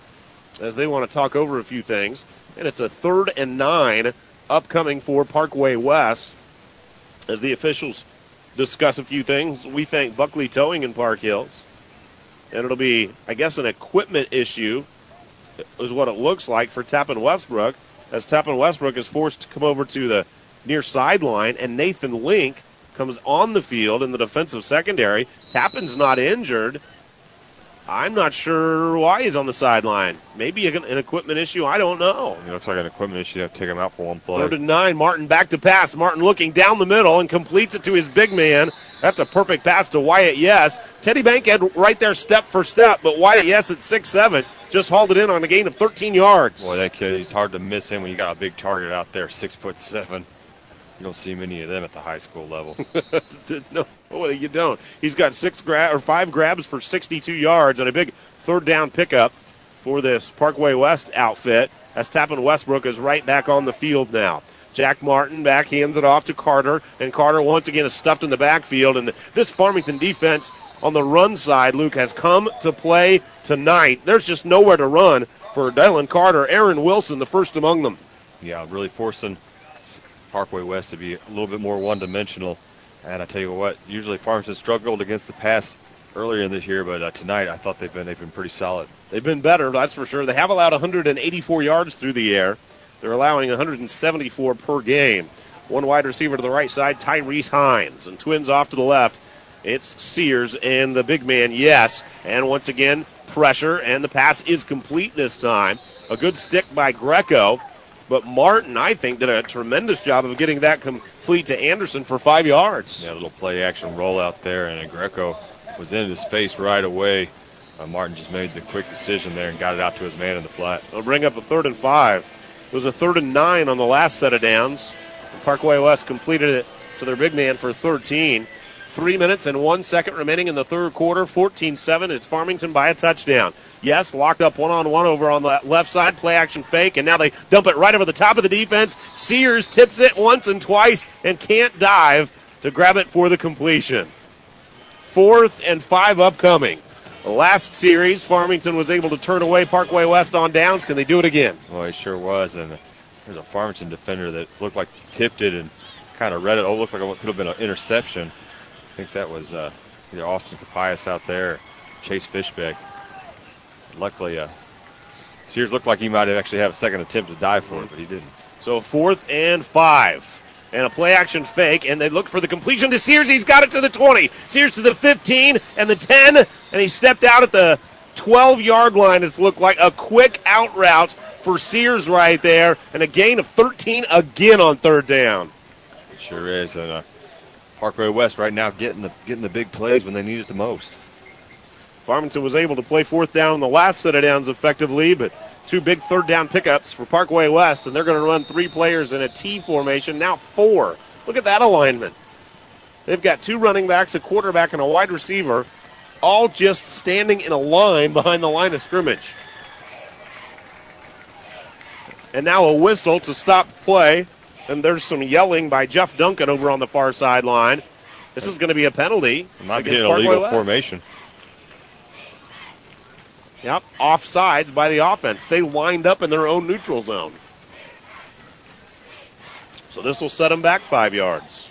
as they want to talk over a few things. And it's a 3rd and 9 upcoming for Parkway West as the officials discuss a few things. We thank Buckley Towing in Park Hills. And it'll be, I guess, an equipment issue is what it looks like for Tappan Westbrook, as Tappan Westbrook is forced to come over to the near sideline, and Nathan Link comes on the field in the defensive secondary. Tappan's not injured. I'm not sure why he's on the sideline. Maybe an equipment issue. I don't know. It looks like an equipment issue. You have to take him out for one play. 3rd and 9. Martin back to pass. Martin looking down the middle and completes it to his big man. That's a perfect pass to Wyatt Yes. Teddy Bankhead right there step for step, but Wyatt Yes at 6'7" just hauled it in on a gain of 13 yards. Boy, that kid, he's hard to miss him when you got a big target out there, 6'7". You don't see many of them at the high school level. No, you don't. He's got 5 grabs for 62 yards and a big 3rd down pickup for this Parkway West outfit, as Tappan Westbrook is right back on the field now. Jack Martin back hands it off to Carter, and Carter once again is stuffed in the backfield. And this Farmington defense on the run side, Luke, has come to play tonight. There's just nowhere to run for Dylan Carter. Aaron Wilson, the first among them. Yeah, really forcing Parkway West to be a little bit more one-dimensional. And I tell you what, usually Farmington struggled against the pass earlier in this year, but tonight I thought they've been pretty solid. They've been better, that's for sure. They have allowed 184 yards through the air. They're allowing 174 per game. One wide receiver to the right side, Tyrese Hines, and twins off to the left. It's Sears and the big man, Yes. And once again, pressure, and the pass is complete this time. A good stick by Greco. But Martin, I think, did a tremendous job of getting that complete to Anderson for 5 yards. Yeah, a little play-action rollout there, and Greco was in his face right away. Martin just made the quick decision there and got it out to his man in the flat. They'll bring up a 3rd and 5. It was a 3rd and 9 on the last set of downs. Parkway West completed it to their big man for 13. 3 minutes and 1 second remaining in the third quarter. 14-7. It's Farmington by a touchdown. Yes, locked up one-on-one over on the left side, play-action fake, and now they dump it right over the top of the defense. Sears tips it once and twice and can't dive to grab it for the completion. 4th and 5 upcoming. The last series, Farmington was able to turn away Parkway West on downs. Can they do it again? Well, he sure was, and there's a Farmington defender that looked like he tipped it and kind of read it. Oh, it looked like it could have been an interception. I think that was either Austin Capias out there or Chase Fishbeck. Luckily, Sears looked like he might have actually had a second attempt to dive for it, but he didn't. So 4th and 5. And a play-action fake, and they look for the completion to Sears. He's got it to the 20. Sears to the 15 and the 10, and he stepped out at the 12-yard line. It's looked like a quick out route for Sears right there, and a gain of 13 again on 3rd down. It sure is, and Parkway West right now getting the big plays when they need it the most. Farmington was able to play 4th down in the last set of downs effectively, but 2 big 3rd down pickups for Parkway West, and they're going to run 3 players in a T formation, now 4. Look at that alignment. They've got 2 running backs, a quarterback, and a wide receiver, all just standing in a line behind the line of scrimmage. And now a whistle to stop play, and there's some yelling by Jeff Duncan over on the far sideline. This is going to be a penalty. It might be an illegal formation. Yep, offsides by the offense. They lined up in their own neutral zone. So this will set them back 5 yards.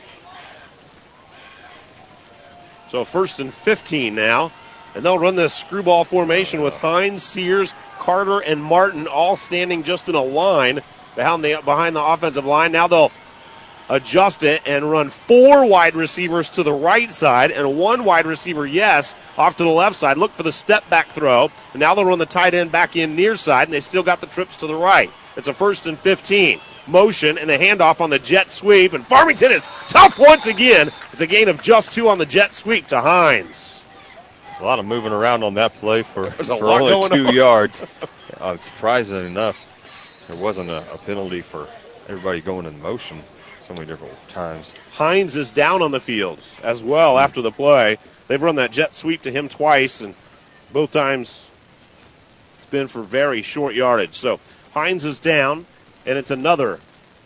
So 1st and 15 now. And they'll run this screwball formation with Hines, Sears, Carter, and Martin all standing just in a line behind the offensive line. Now they'll adjust it and run 4 wide receivers to the right side and 1 wide receiver, Yes, off to the left side. Look for the step back throw. And now they'll run the tight end back in near side, and they still got the trips to the right. It's a 1st and 15. Motion and the handoff on the jet sweep, and Farmington is tough once again. It's a gain of just 2 on the jet sweep to Hines. There's a lot of moving around on that play for only 2 yards. Surprising enough. there wasn't a penalty for everybody going in motion so many different times. Hines is down on the field as well after the play. They've run that jet sweep to him twice, and both times it's been for very short yardage. So Hines is down, and it's another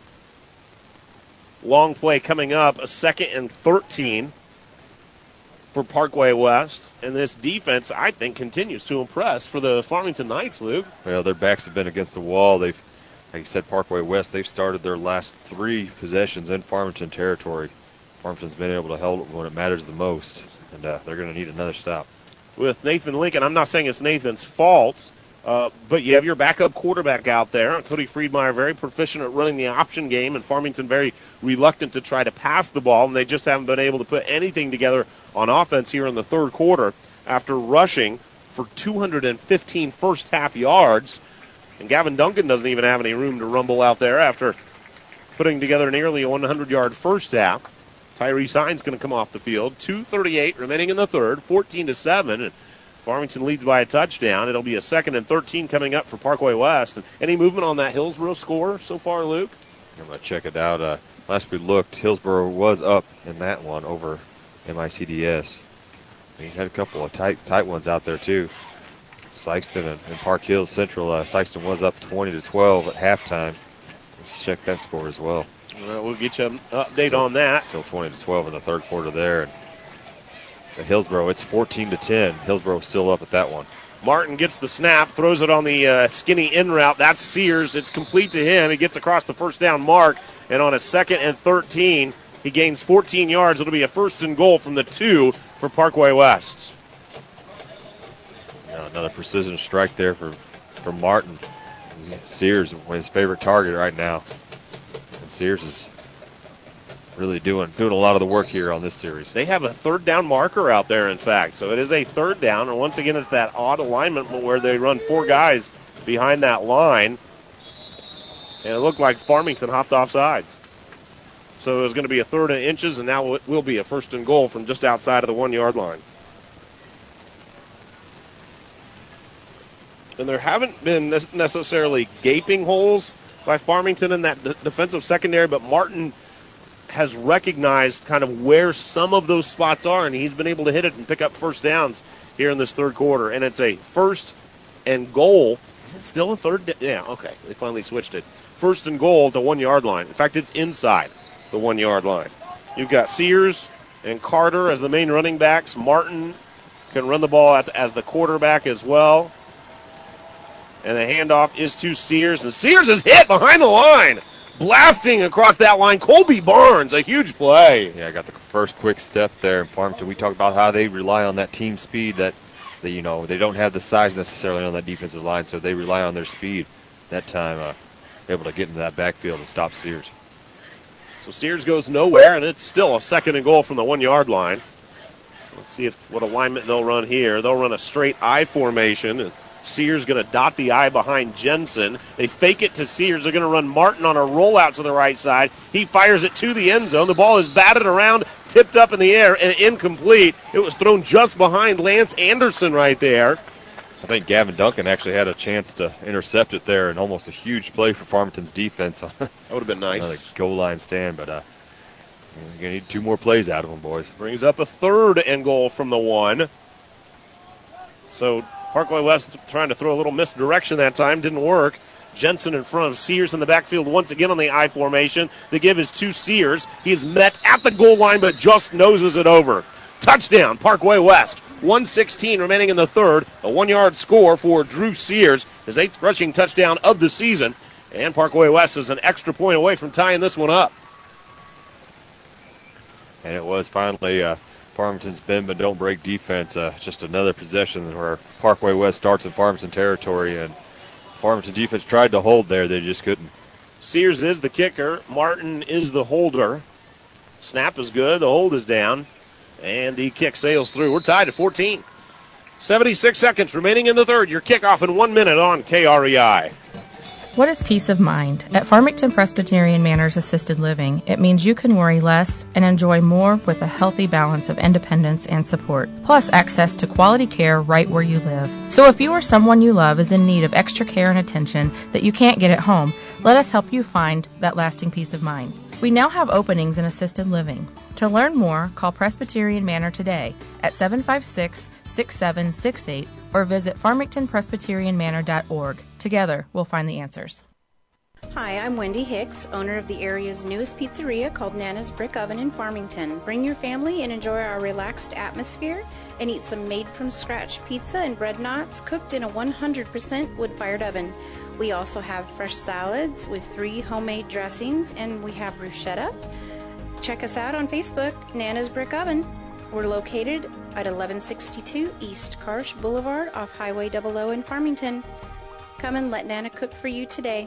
long play coming up, a 2nd and 13 for Parkway West. And this defense, I think, continues to impress for the Farmington Knights, Luke. Well, their backs have been against the wall. They've, like you said, Parkway West, they've started their last 3 possessions in Farmington territory. Farmington's been able to hold it when it matters the most, and they're going to need another stop. With Nathan Lincoln, I'm not saying it's Nathan's fault, but you have your backup quarterback out there. Cody Friedmeier, very proficient at running the option game, and Farmington very reluctant to try to pass the ball, and they just haven't been able to put anything together on offense here in the third quarter after rushing for 215 first-half yards. And Gavin Duncan doesn't even have any room to rumble out there after putting together nearly a 100-yard first half. Tyrese Hines going to come off the field. 2:38 remaining in the third, 14-7. And Farmington leads by a touchdown. It'll be a 2nd and 13 coming up for Parkway West. And any movement on that Hillsboro score so far, Luke? I'm going to check it out. Last we looked, Hillsboro was up in that one over MICDS. We had a couple of tight ones out there, too. Sykeston and Park Hills Central. Sykeston was up 20-12 at halftime. Let's check that score as well. We'll get you an update on that. Still 20-12 in the third quarter there. And at Hillsboro, it's 14-10. Hillsboro still up at that one. Martin gets the snap, throws it on the skinny in route. That's Sears. It's complete to him. He gets across the first down mark, and on a 2nd and 13, he gains 14 yards. It'll be a 1st and goal from the 2 for Parkway West. Another precision strike there for Martin. Sears, his favorite target right now. And Sears is really doing a lot of the work here on this series. They have a 3rd down marker out there, in fact. So it is a 3rd down, and once again, it's that odd alignment where they run 4 guys behind that line. And it looked like Farmington hopped off sides. So it was going to be a 3rd and inches, and now it will be a 1st and goal from just outside of the 1-yard line. And there haven't been necessarily gaping holes by Farmington in that defensive secondary, but Martin has recognized kind of where some of those spots are, and he's been able to hit it and pick up first downs here in this third quarter. And it's a 1st and goal. Is it still a 3rd? Yeah, okay. They finally switched it. 1st and goal at the 1-yard line. In fact, it's inside the 1-yard line. You've got Sears and Carter as the main running backs. Martin can run the ball as the quarterback as well. And the handoff is to Sears. And Sears is hit behind the line. Blasting across that line. Colby Barnes, a huge play. Yeah, I got the first quick step there in Farmington. We talked about how they rely on that team speed that they don't have the size necessarily on that defensive line, so they rely on their speed. That time, able to get into that backfield and stop Sears. So Sears goes nowhere, and it's still a 2nd and goal from the 1-yard line. Let's see what alignment they'll run here. They'll run a straight I formation, and Sears going to dot the I behind Jensen. They fake it to Sears. They're going to run Martin on a rollout to the right side. He fires it to the end zone. The ball is batted around, tipped up in the air, and incomplete. It was thrown just behind Lance Anderson right there. I think Gavin Duncan actually had a chance to intercept it there, and almost a huge play for Farmington's defense. That would have been nice. Another goal line stand, but you're going to need 2 more plays out of them, boys. Brings up a 3rd and goal from the 1. So Parkway West trying to throw a little misdirection that time. Didn't work. Jensen in front of Sears in the backfield once again on the I formation. The give is to Sears. He is met at the goal line but just noses it over. Touchdown, Parkway West. 1:16 remaining in the third. A 1-yard score for Drew Sears. His 8th rushing touchdown of the season. And Parkway West is an extra point away from tying this one up. And it was finally Farmington's bend but don't break defense. Just another possession where Parkway West starts in Farmington territory, and Farmington defense tried to hold there. They just couldn't. Sears is the kicker. Martin is the holder. Snap is good. The hold is down. And the kick sails through. We're tied at 14. 76 seconds remaining in the third. Your kickoff in 1 minute on KREI. What is peace of mind? At Farmington Presbyterian Manors Assisted Living, it means you can worry less and enjoy more with a healthy balance of independence and support, plus access to quality care right where you live. So if you or someone you love is in need of extra care and attention that you can't get at home, let us help you find that lasting peace of mind. We now have openings in assisted living. To learn more, call Presbyterian Manor today at 756-6768 or visit farmingtonpresbyterianmanor.org. Together, we'll find the answers. Hi, I'm Wendy Hicks, owner of the area's newest pizzeria called Nana's Brick Oven in Farmington. Bring your family and enjoy our relaxed atmosphere and eat some made-from-scratch pizza and bread knots cooked in a 100% wood-fired oven. We also have fresh salads with 3 homemade dressings, and we have bruschetta. Check us out on Facebook, Nana's Brick Oven. We're located at 1162 East Karsh Boulevard off Highway 00 in Farmington. Come and let Nana cook for you today.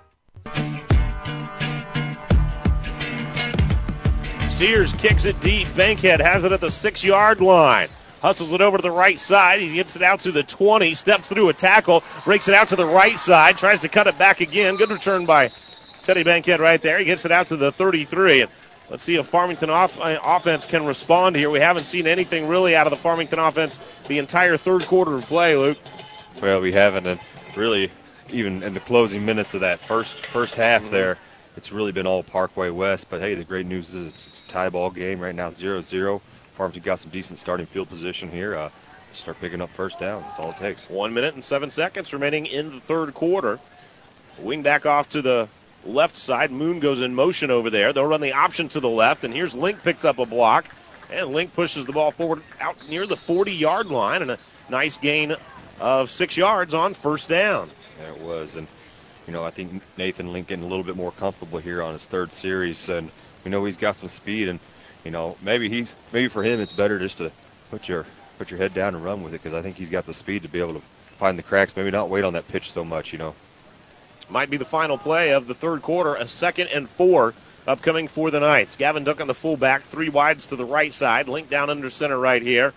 Sears kicks it deep. Bankhead has it at the 6-yard line. Hustles it over to the right side. He gets it out to the 20. Steps through a tackle. Breaks it out to the right side. Tries to cut it back again. Good return by Teddy Bankhead right there. He gets it out to the 33. And let's see if Farmington offense can respond here. We haven't seen anything really out of the Farmington offense the entire third quarter of play, Luke. Well, we haven't. And really, even in the closing minutes of that first half there, it's really been all Parkway West. But, hey, the great news is it's a tie ball game right now, 0-0. Farmington got some decent starting field position here. Start picking up first downs. That's all it takes. 1 minute and 7 seconds remaining in the third quarter. Wing back off to the left side. Moon goes in motion over there. They'll run the option to the left, and here's Link picks up a block. And Link pushes the ball forward out near the 40-yard line, and a nice gain of 6 yards on first down. There it was. And, you know, I think Nathan Link getting a little bit more comfortable here on his third series. And we know he's got some speed, and you know, maybe for him it's better just to put your head down and run with it, because I think he's got the speed to be able to find the cracks, maybe not wait on that pitch so much, you know. Might be the final play of the third quarter, a 2nd and 4 upcoming for the Knights. Gavin Duncan, the fullback, 3 wides to the right side. Link down under center right here.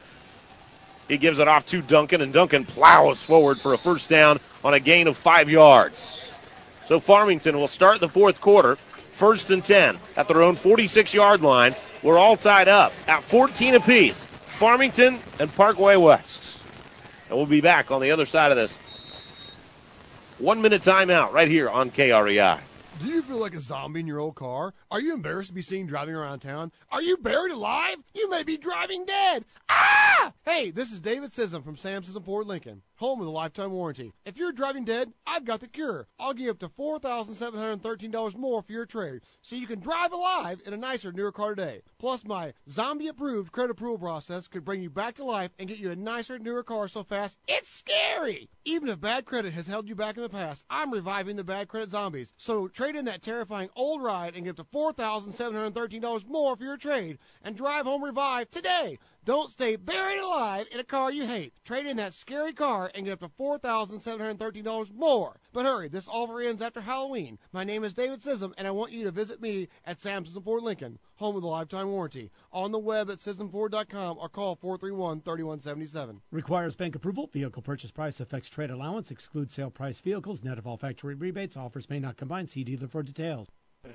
He gives it off to Duncan, and Duncan plows forward for a first down on a gain of 5 yards. So Farmington will start the fourth quarter, 1st and 10 at their own 46-yard line. We're all tied up at 14 apiece, Farmington and Parkway West. And we'll be back on the other side of this 1-minute timeout right here on KREI. Do you feel like a zombie in your old car? Are you embarrassed to be seen driving around town? Are you buried alive? You may be driving dead. Ah! Hey, this is David Sissom from Sam Sissom Ford Lincoln, home with a lifetime warranty. If you're driving dead, I've got the cure. I'll give up to $4,713 more for your trade, so you can drive alive in a nicer, newer car today. Plus, my zombie-approved credit approval process could bring you back to life and get you a nicer, newer car so fast, it's scary! Even if bad credit has held you back in the past, I'm reviving the bad credit zombies. So trade in that terrifying old ride and give up to $4,713 more for your trade and drive home revived today. Don't stay buried alive in a car you hate. Trade in that scary car and get up to $4,713 more. But hurry, this offer ends after Halloween. My name is David Sissom, and I want you to visit me at Sam Sissom Ford Lincoln, home with a lifetime warranty. On the web at SissomFord.com or call 431-3177. Requires bank approval. Vehicle purchase price affects trade allowance. Excludes sale price vehicles. Net of all factory rebates. Offers may not combine. See dealer for details.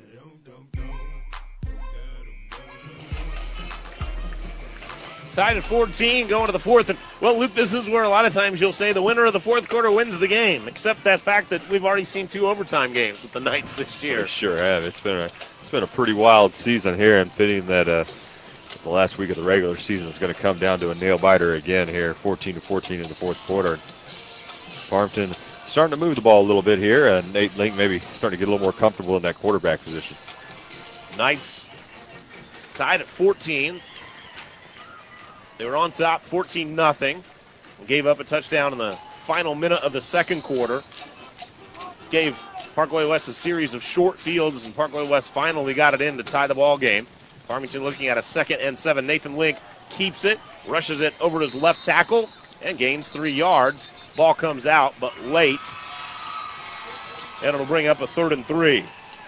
Tied at 14, going to the fourth. And, well, Luke, this is where a lot of times you'll say the winner of the fourth quarter wins the game, except that fact that we've already seen 2 overtime games with the Knights this year. We sure have. It's been a pretty wild season here, and fitting that the last week of the regular season is going to come down to a nail-biter again here, 14-14 in the fourth quarter. Farmington starting to move the ball a little bit here, and Nate Link maybe starting to get a little more comfortable in that quarterback position. Knights tied at 14. They were on top 14-0. Gave up a touchdown in the final minute of the second quarter. Gave Parkway West a series of short fields, and Parkway West finally got it in to tie the ball game. Farmington looking at a 2nd and 7. Nathan Link keeps it, rushes it over to his left tackle, and gains 3 yards. Ball comes out, but late. And it'll bring up a 3rd and 3.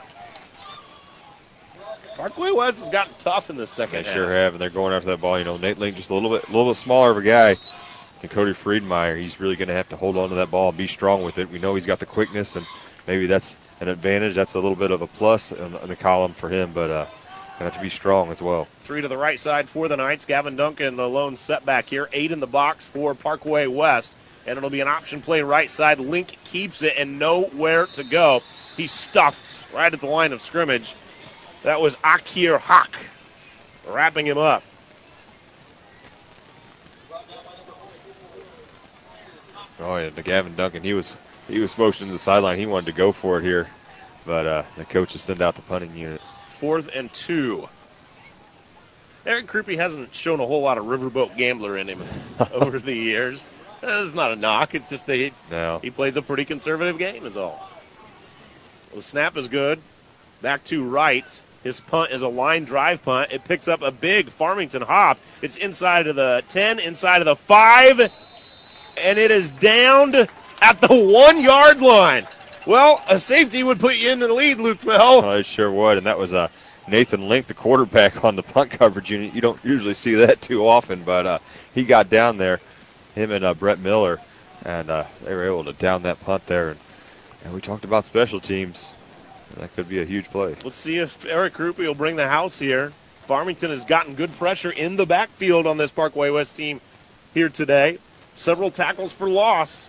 Parkway West has gotten tough in the second half. They sure have, and they're going after that ball. You know, Nate Link just a little bit smaller of a guy than Cody Friedmeier. He's really going to have to hold on to that ball and be strong with it. We know he's got the quickness, and maybe that's an advantage. That's a little bit of a plus in the column for him, but going to have to be strong as well. 3 to the right side for the Knights. Gavin Duncan, the lone setback here. 8 in the box for Parkway West. And it'll be an option play right side. Link keeps it and nowhere to go. He's stuffed right at the line of scrimmage. That was Akir Hawk wrapping him up. Oh, yeah, Gavin Duncan, he was motioning to the sideline. He wanted to go for it here, but the coaches send out the punting unit. 4th and 2. Eric Krupe hasn't shown a whole lot of riverboat gambler in him over the years. It's not a knock. It's just that he plays a pretty conservative game is all. The snap is good. Back to right. His punt is a line drive punt. It picks up a big Farmington hop. It's inside of the 10, inside of the 5, and it is downed at the 1-yard line. Well, a safety would put you in the lead, Luke Mel. Oh, it sure would, and that was Nathan Link, the quarterback on the punt coverage unit. You don't usually see that too often, but he got down there, him and Brett Miller, and they were able to down that punt there. And we talked about special teams. That could be a huge play. Let's see if Eric Krupe will bring the house here. Farmington has gotten good pressure in the backfield on this Parkway West team here today. Several tackles for loss.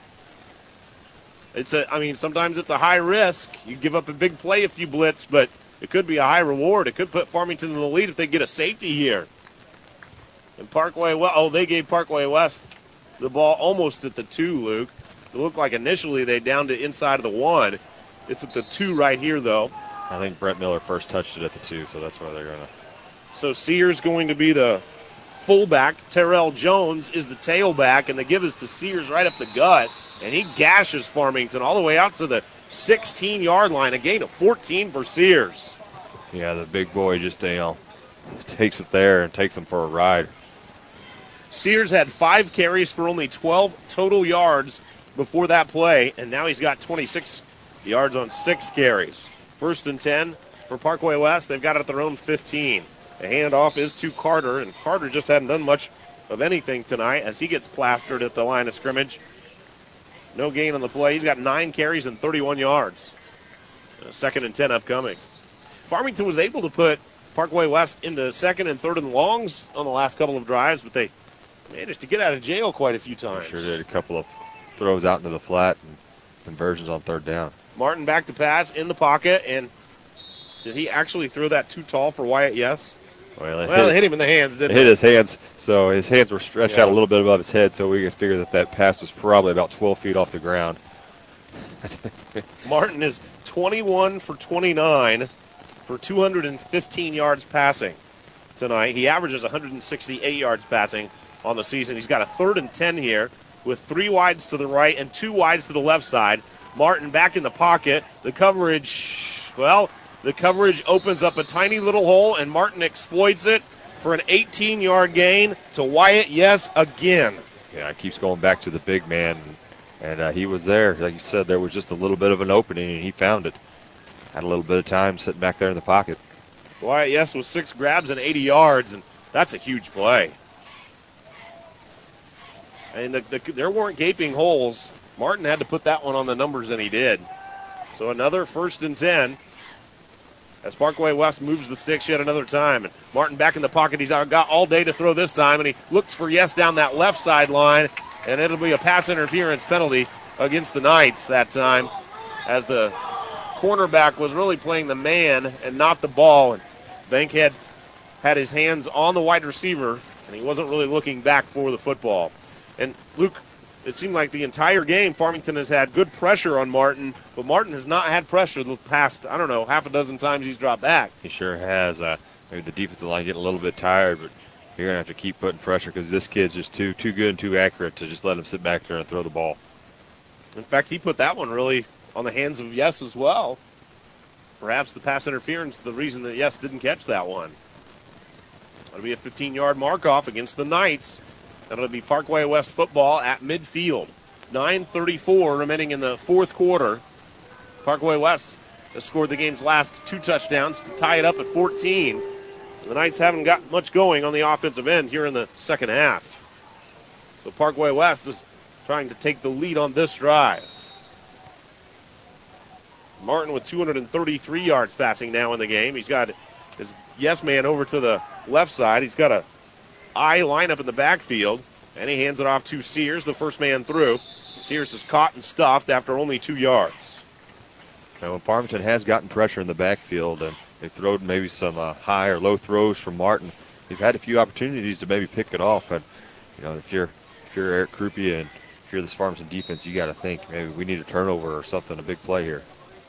Sometimes it's a high risk. You give up a big play if you blitz, but it could be a high reward. It could put Farmington in the lead if they get a safety here. And they gave Parkway West the ball almost at the 2, Luke. It looked like initially they downed it inside of the 1. It's at the 2 right here, though. I think Brett Miller first touched it at the 2, so that's why they're going to. So Sears going to be the fullback. Terrell Jones is the tailback, and the give is to Sears right up the gut. And he gashes Farmington all the way out to the 16-yard line. A gain of 14 for Sears. Yeah, the big boy just, takes it there and takes them for a ride. Sears had 5 carries for only 12 total yards before that play, and now he's got 26 yards on 6 carries. 1st and 10 for Parkway West. They've got it at their own 15. The handoff is to Carter, and Carter just hadn't done much of anything tonight as he gets plastered at the line of scrimmage. No gain on the play. He's got 9 carries and 31 yards. 2nd and 10 upcoming. Farmington was able to put Parkway West into 2nd and 3rd and longs on the last couple of drives, but they managed to get out of jail quite a few times. Sure did. A couple of throws out into the flat and conversions on 3rd down. Martin back to pass in the pocket, and did he actually throw that too tall for Wyatt? Yes. Well, it hit him in the hands, didn't it? It hit his hands, so his hands were stretched out a little bit above his head, so we could figure that pass was probably about 12 feet off the ground. Martin is 21 for 29 for 215 yards passing tonight. He averages 168 yards passing on the season. He's got a 3rd and 10 here with 3 wides to the right and 2 wides to the left side. Martin back in the pocket. The coverage opens up a tiny little hole, and Martin exploits it for an 18-yard gain to Wyatt, yes, again. Yeah, it keeps going back to the big man, and he was there. Like you said, there was just a little bit of an opening, and he found it. Had a little bit of time sitting back there in the pocket. Wyatt, yes, with 6 grabs and 80 yards, and that's a huge play. And there weren't gaping holes. Martin had to put that one on the numbers, and he did. So another 1st and 10. As Parkway West moves the sticks yet another time. And Martin back in the pocket. He's got all day to throw this time, and he looks for yes down that left sideline, and it'll be a pass interference penalty against the Knights that time, as the cornerback was really playing the man and not the ball. And Bankhead had his hands on the wide receiver, and he wasn't really looking back for the football. And Luke, it seemed like the entire game Farmington has had good pressure on Martin, but Martin has not had pressure the past, half a dozen times he's dropped back. He sure has. Maybe the defensive line getting a little bit tired, but you're going to have to keep putting pressure because this kid's just too good and too accurate to just let him sit back there and throw the ball. In fact, he put that one really on the hands of Yes as well. Perhaps the pass interference is the reason that Yes didn't catch that one. That'll be a 15-yard mark-off against the Knights. That'll be Parkway West football at midfield. 9:34 remaining in the 4th quarter. Parkway West has scored the game's last 2 touchdowns to tie it up at 14. The Knights haven't got much going on the offensive end here in the second half. So Parkway West is trying to take the lead on this drive. Martin with 233 yards passing now in the game. He's got his yes man over to the left side. He's got a I lineup in the backfield, and he hands it off to Sears, the first man through. Sears is caught and stuffed after only 2 yards. Now, when Farmington has gotten pressure in the backfield and they've thrown maybe some high or low throws from Martin, they've had a few opportunities to maybe pick it off. And if you're Eric Krupe and if you're this Farmington defense, you got to think maybe we need a turnover or something, a big play here.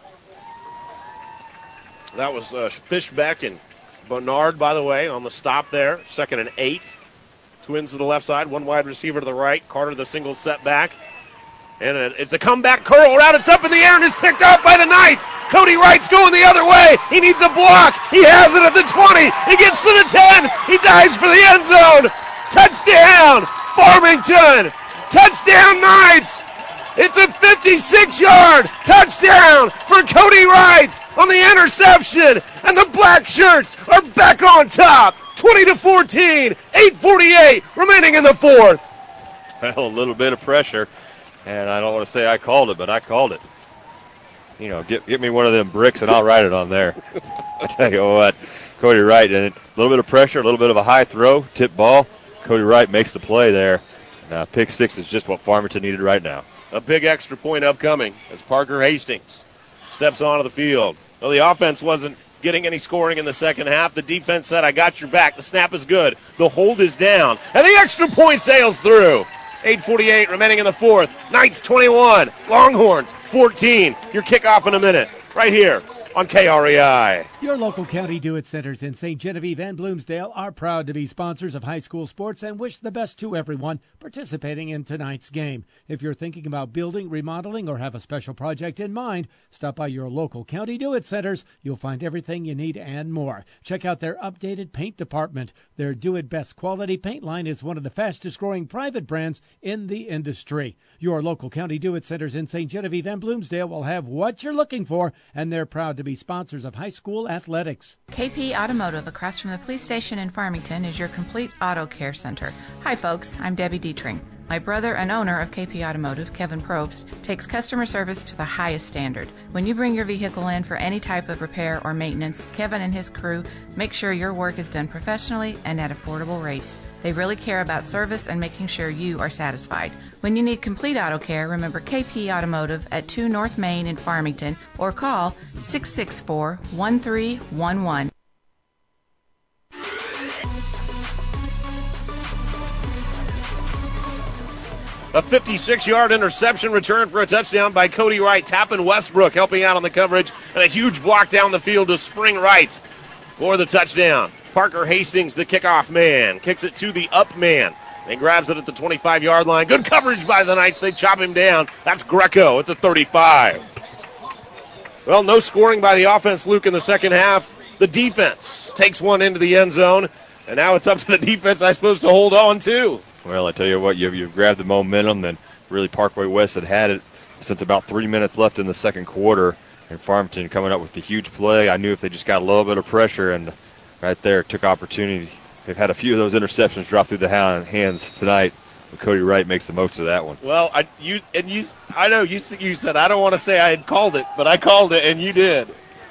That was Fishbeck and Bernard, by the way, on the stop there. 2nd and 8. Twins to the left side, one wide receiver to the right. Carter the single setback. And it's a comeback curl route. It's up in the air and is picked off by the Knights. Cody Wright's going the other way. He needs a block. He has it at the 20. He gets to the 10. He dives for the end zone. Touchdown, Farmington. Touchdown, Knights. It's a 56-yard touchdown for Cody Wright on the interception, and the Black Shirts are back on top, 20-14, 8:48 remaining in the fourth. Well, a little bit of pressure, and I don't want to say I called it, but I called it. Get me one of them bricks, and I'll write it on there. I tell you what, Cody Wright, and a little bit of pressure, a little bit of a high throw, tip ball. Cody Wright makes the play there. And, pick 6 is just what Farmington needed right now. A big extra point upcoming as Parker Hastings steps onto the field. Well, the offense wasn't getting any scoring in the second half. The defense said, I got your back. The snap is good. The hold is down. And the extra point sails through. 8:48 remaining in the fourth. Knights 21, Longhorns 14. Your kickoff in a minute right here on KREI. Your local county do-it centers in St. Genevieve and Bloomsdale are proud to be sponsors of high school sports and wish the best to everyone participating in tonight's game. If you're thinking about building, remodeling, or have a special project in mind, stop by your local county do-it centers. You'll find everything you need and more. Check out their updated paint department. Their do-it-best quality paint line is one of the fastest-growing private brands in the industry. Your local county do-it centers in St. Genevieve and Bloomsdale will have what you're looking for, and they're proud to be sponsors of high school athletics. KP Automotive across from the police station in Farmington is your complete auto care center. Hi folks, I'm Debbie Dietring. My brother and owner of KP Automotive, Kevin Probst, takes customer service to the highest standard. When you bring your vehicle in for any type of repair or maintenance, Kevin and his crew make sure your work is done professionally and at affordable rates. They really care about service and making sure you are satisfied. When you need complete auto care, remember KP Automotive at 2 North Main in Farmington or call 664-1311. A 56-yard interception return for a touchdown by Cody Wright. Tappan Westbrook helping out on the coverage, and a huge block down the field to Spring Wright for the touchdown. Parker Hastings, the kickoff man, kicks it to the up man and grabs it at the 25-yard line. Good coverage by the Knights. They chop him down. That's Greco at the 35. Well, no scoring by the offense, Luke, in the second half. The defense takes one into the end zone, and now it's up to the defense, I suppose, to hold on to. Well, I tell you what, you've grabbed the momentum, and really Parkway West had it since about 3 minutes left in the second quarter, and Farmington coming up with the huge play. I knew if they just got a little bit of pressure, and right there took opportunity. They've had a few of those interceptions drop through the hands tonight, but Cody Wright makes the most of that one. Well, I know you said I don't want to say I had called it, but I called it, and you did.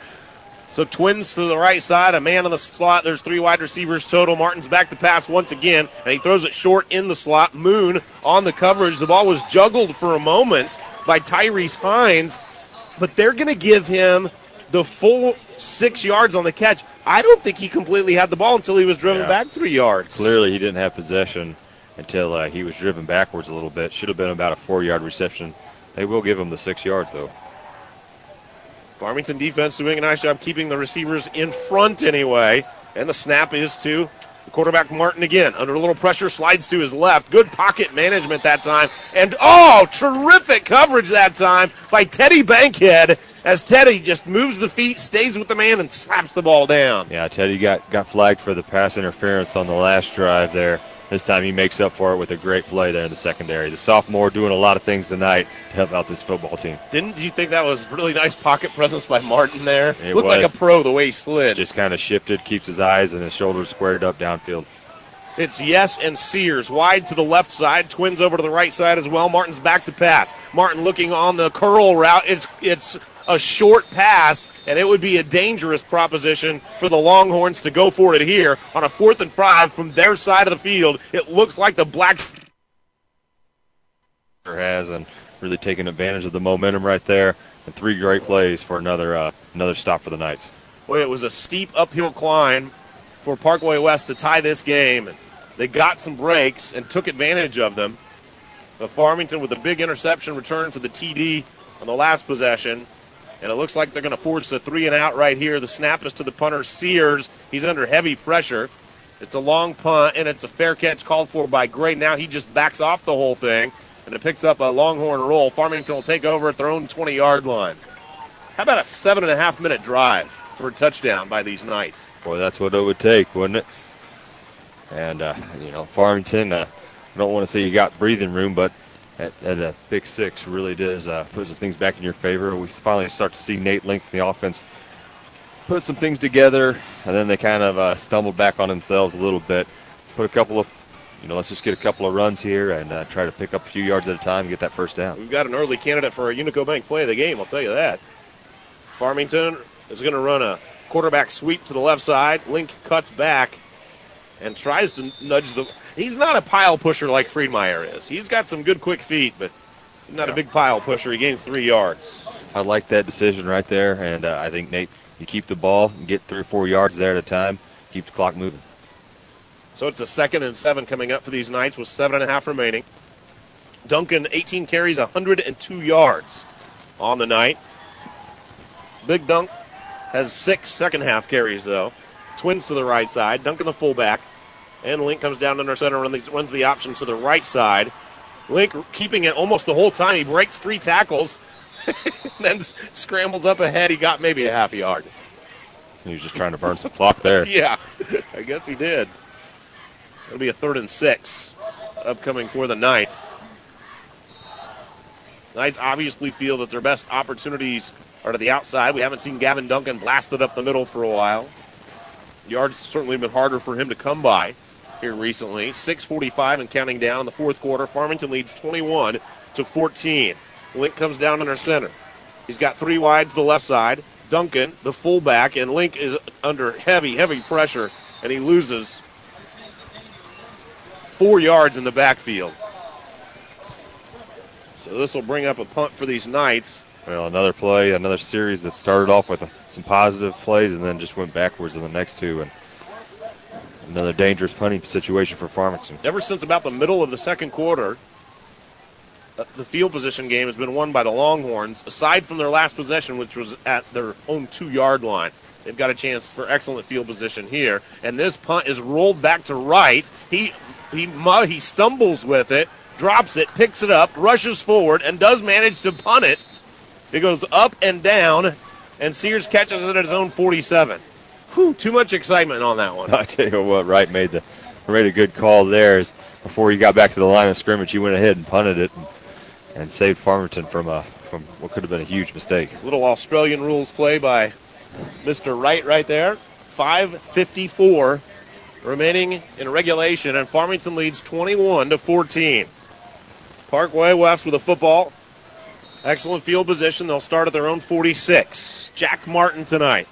So Twins to the right side, a man in the slot. There's 3 wide receivers total. Martin's back to pass once again, and he throws it short in the slot. Moon on the coverage. The ball was juggled for a moment by Tyrese Hines, but they're going to give him the full 6 yards on the catch. I don't think he completely had the ball until he was driven back 3 yards. Clearly he didn't have possession until he was driven backwards a little bit. Should have been about a 4-yard reception. They will give him the 6 yards, though. Farmington defense doing a nice job keeping the receivers in front anyway. And the snap is to the quarterback Martin again. Under a little pressure, slides to his left. Good pocket management that time. And, terrific coverage that time by Teddy Bankhead as Teddy just moves the feet, stays with the man, and slaps the ball down. Yeah, Teddy got flagged for the pass interference on the last drive there. This time he makes up for it with a great play there in the secondary. The sophomore doing a lot of things tonight to help out this football team. Didn't you think that was really nice pocket presence by Martin there? It looked like a pro the way he slid. Just kind of shifted, keeps his eyes and his shoulders squared up downfield. It's Yes and Sears wide to the left side. Twins over to the right side as well. Martin's back to pass. Martin looking on the curl route. It's a short pass, and it would be a dangerous proposition for the Longhorns to go for it here on a 4th and 5 from their side of the field. It looks like the Black has, and really taking advantage of the momentum right there, and 3 great plays for another stop for the Knights. Boy, it was a steep uphill climb for Parkway West to tie this game. They got some breaks and took advantage of them. But Farmington with a big interception return for the TD on the last possession. And it looks like they're going to force a 3-and-out right here. The snap is to the punter, Sears. He's under heavy pressure. It's a long punt, and it's a fair catch called for by Gray. Now he just backs off the whole thing, and it picks up a Longhorn roll. Farmington will take over at their own 20-yard line. How about a 7.5-minute drive for a touchdown by these Knights? Boy, that's what it would take, wouldn't it? And, Farmington, I don't want to say you got breathing room, but at a big 6 really does put some things back in your favor. We finally start to see Nate Link, the offense, put some things together, and then they kind of stumbled back on themselves a little bit. Put a couple of, let's just get a couple of runs here and try to pick up a few yards at a time and get that first down. We've got an early candidate for a Unico Bank play of the game, I'll tell you that. Farmington is going to run a quarterback sweep to the left side. Link cuts back and tries to nudge the... He's not a pile pusher like Friedmeier is. He's got some good quick feet, but he's not a big pile pusher. He gains 3 yards. I like that decision right there, and I think, Nate, you keep the ball and get 3 or 4 yards there at a time, keep the clock moving. So it's a 2nd and 7 coming up for these Knights with 7.5 remaining. Duncan, 18 carries, 102 yards on the night. Big Dunk has 6 second-half carries, though. Twins to the right side. Duncan the fullback. And Link comes down under center, runs the option to the right side. Link keeping it almost the whole time. He breaks 3 tackles, then scrambles up ahead. He got maybe a half a yard. He was just trying to burn some clock there. Yeah, I guess he did. It'll be a 3rd and 6 upcoming for the Knights. Knights obviously feel that their best opportunities are to the outside. We haven't seen Gavin Duncan blasted up the middle for a while. Yards certainly been harder for him to come by here recently. 6:45 and counting down in the 4th quarter. Farmington leads 21-14. Link comes down under center. He's got 3 wide to the left side. Duncan, the fullback, and Link is under heavy pressure, and he loses 4 yards in the backfield. So this will bring up a punt for these Knights. Well, another play, another series that started off with some positive plays and then just went backwards in the next 2. And another dangerous punting situation for Farmington. Ever since about the middle of the 2nd quarter, the field position game has been won by the Longhorns, aside from their last possession, which was at their own 2-yard line. They've got a chance for excellent field position here. And this punt is rolled back to right. He stumbles with it, drops it, picks it up, rushes forward, and does manage to punt it. It goes up and down, and Sears catches it at his own 47. Whew, too much excitement on that one. I tell you what, Wright made a good call there. Before he got back to the line of scrimmage, he went ahead and punted it and saved Farmington from what could have been a huge mistake. Little Australian rules play by Mr. Wright right there. 5:54 remaining in regulation, and Farmington leads 21-14. Parkway West with a football. Excellent field position. They'll start at their own 46. Jack Martin tonight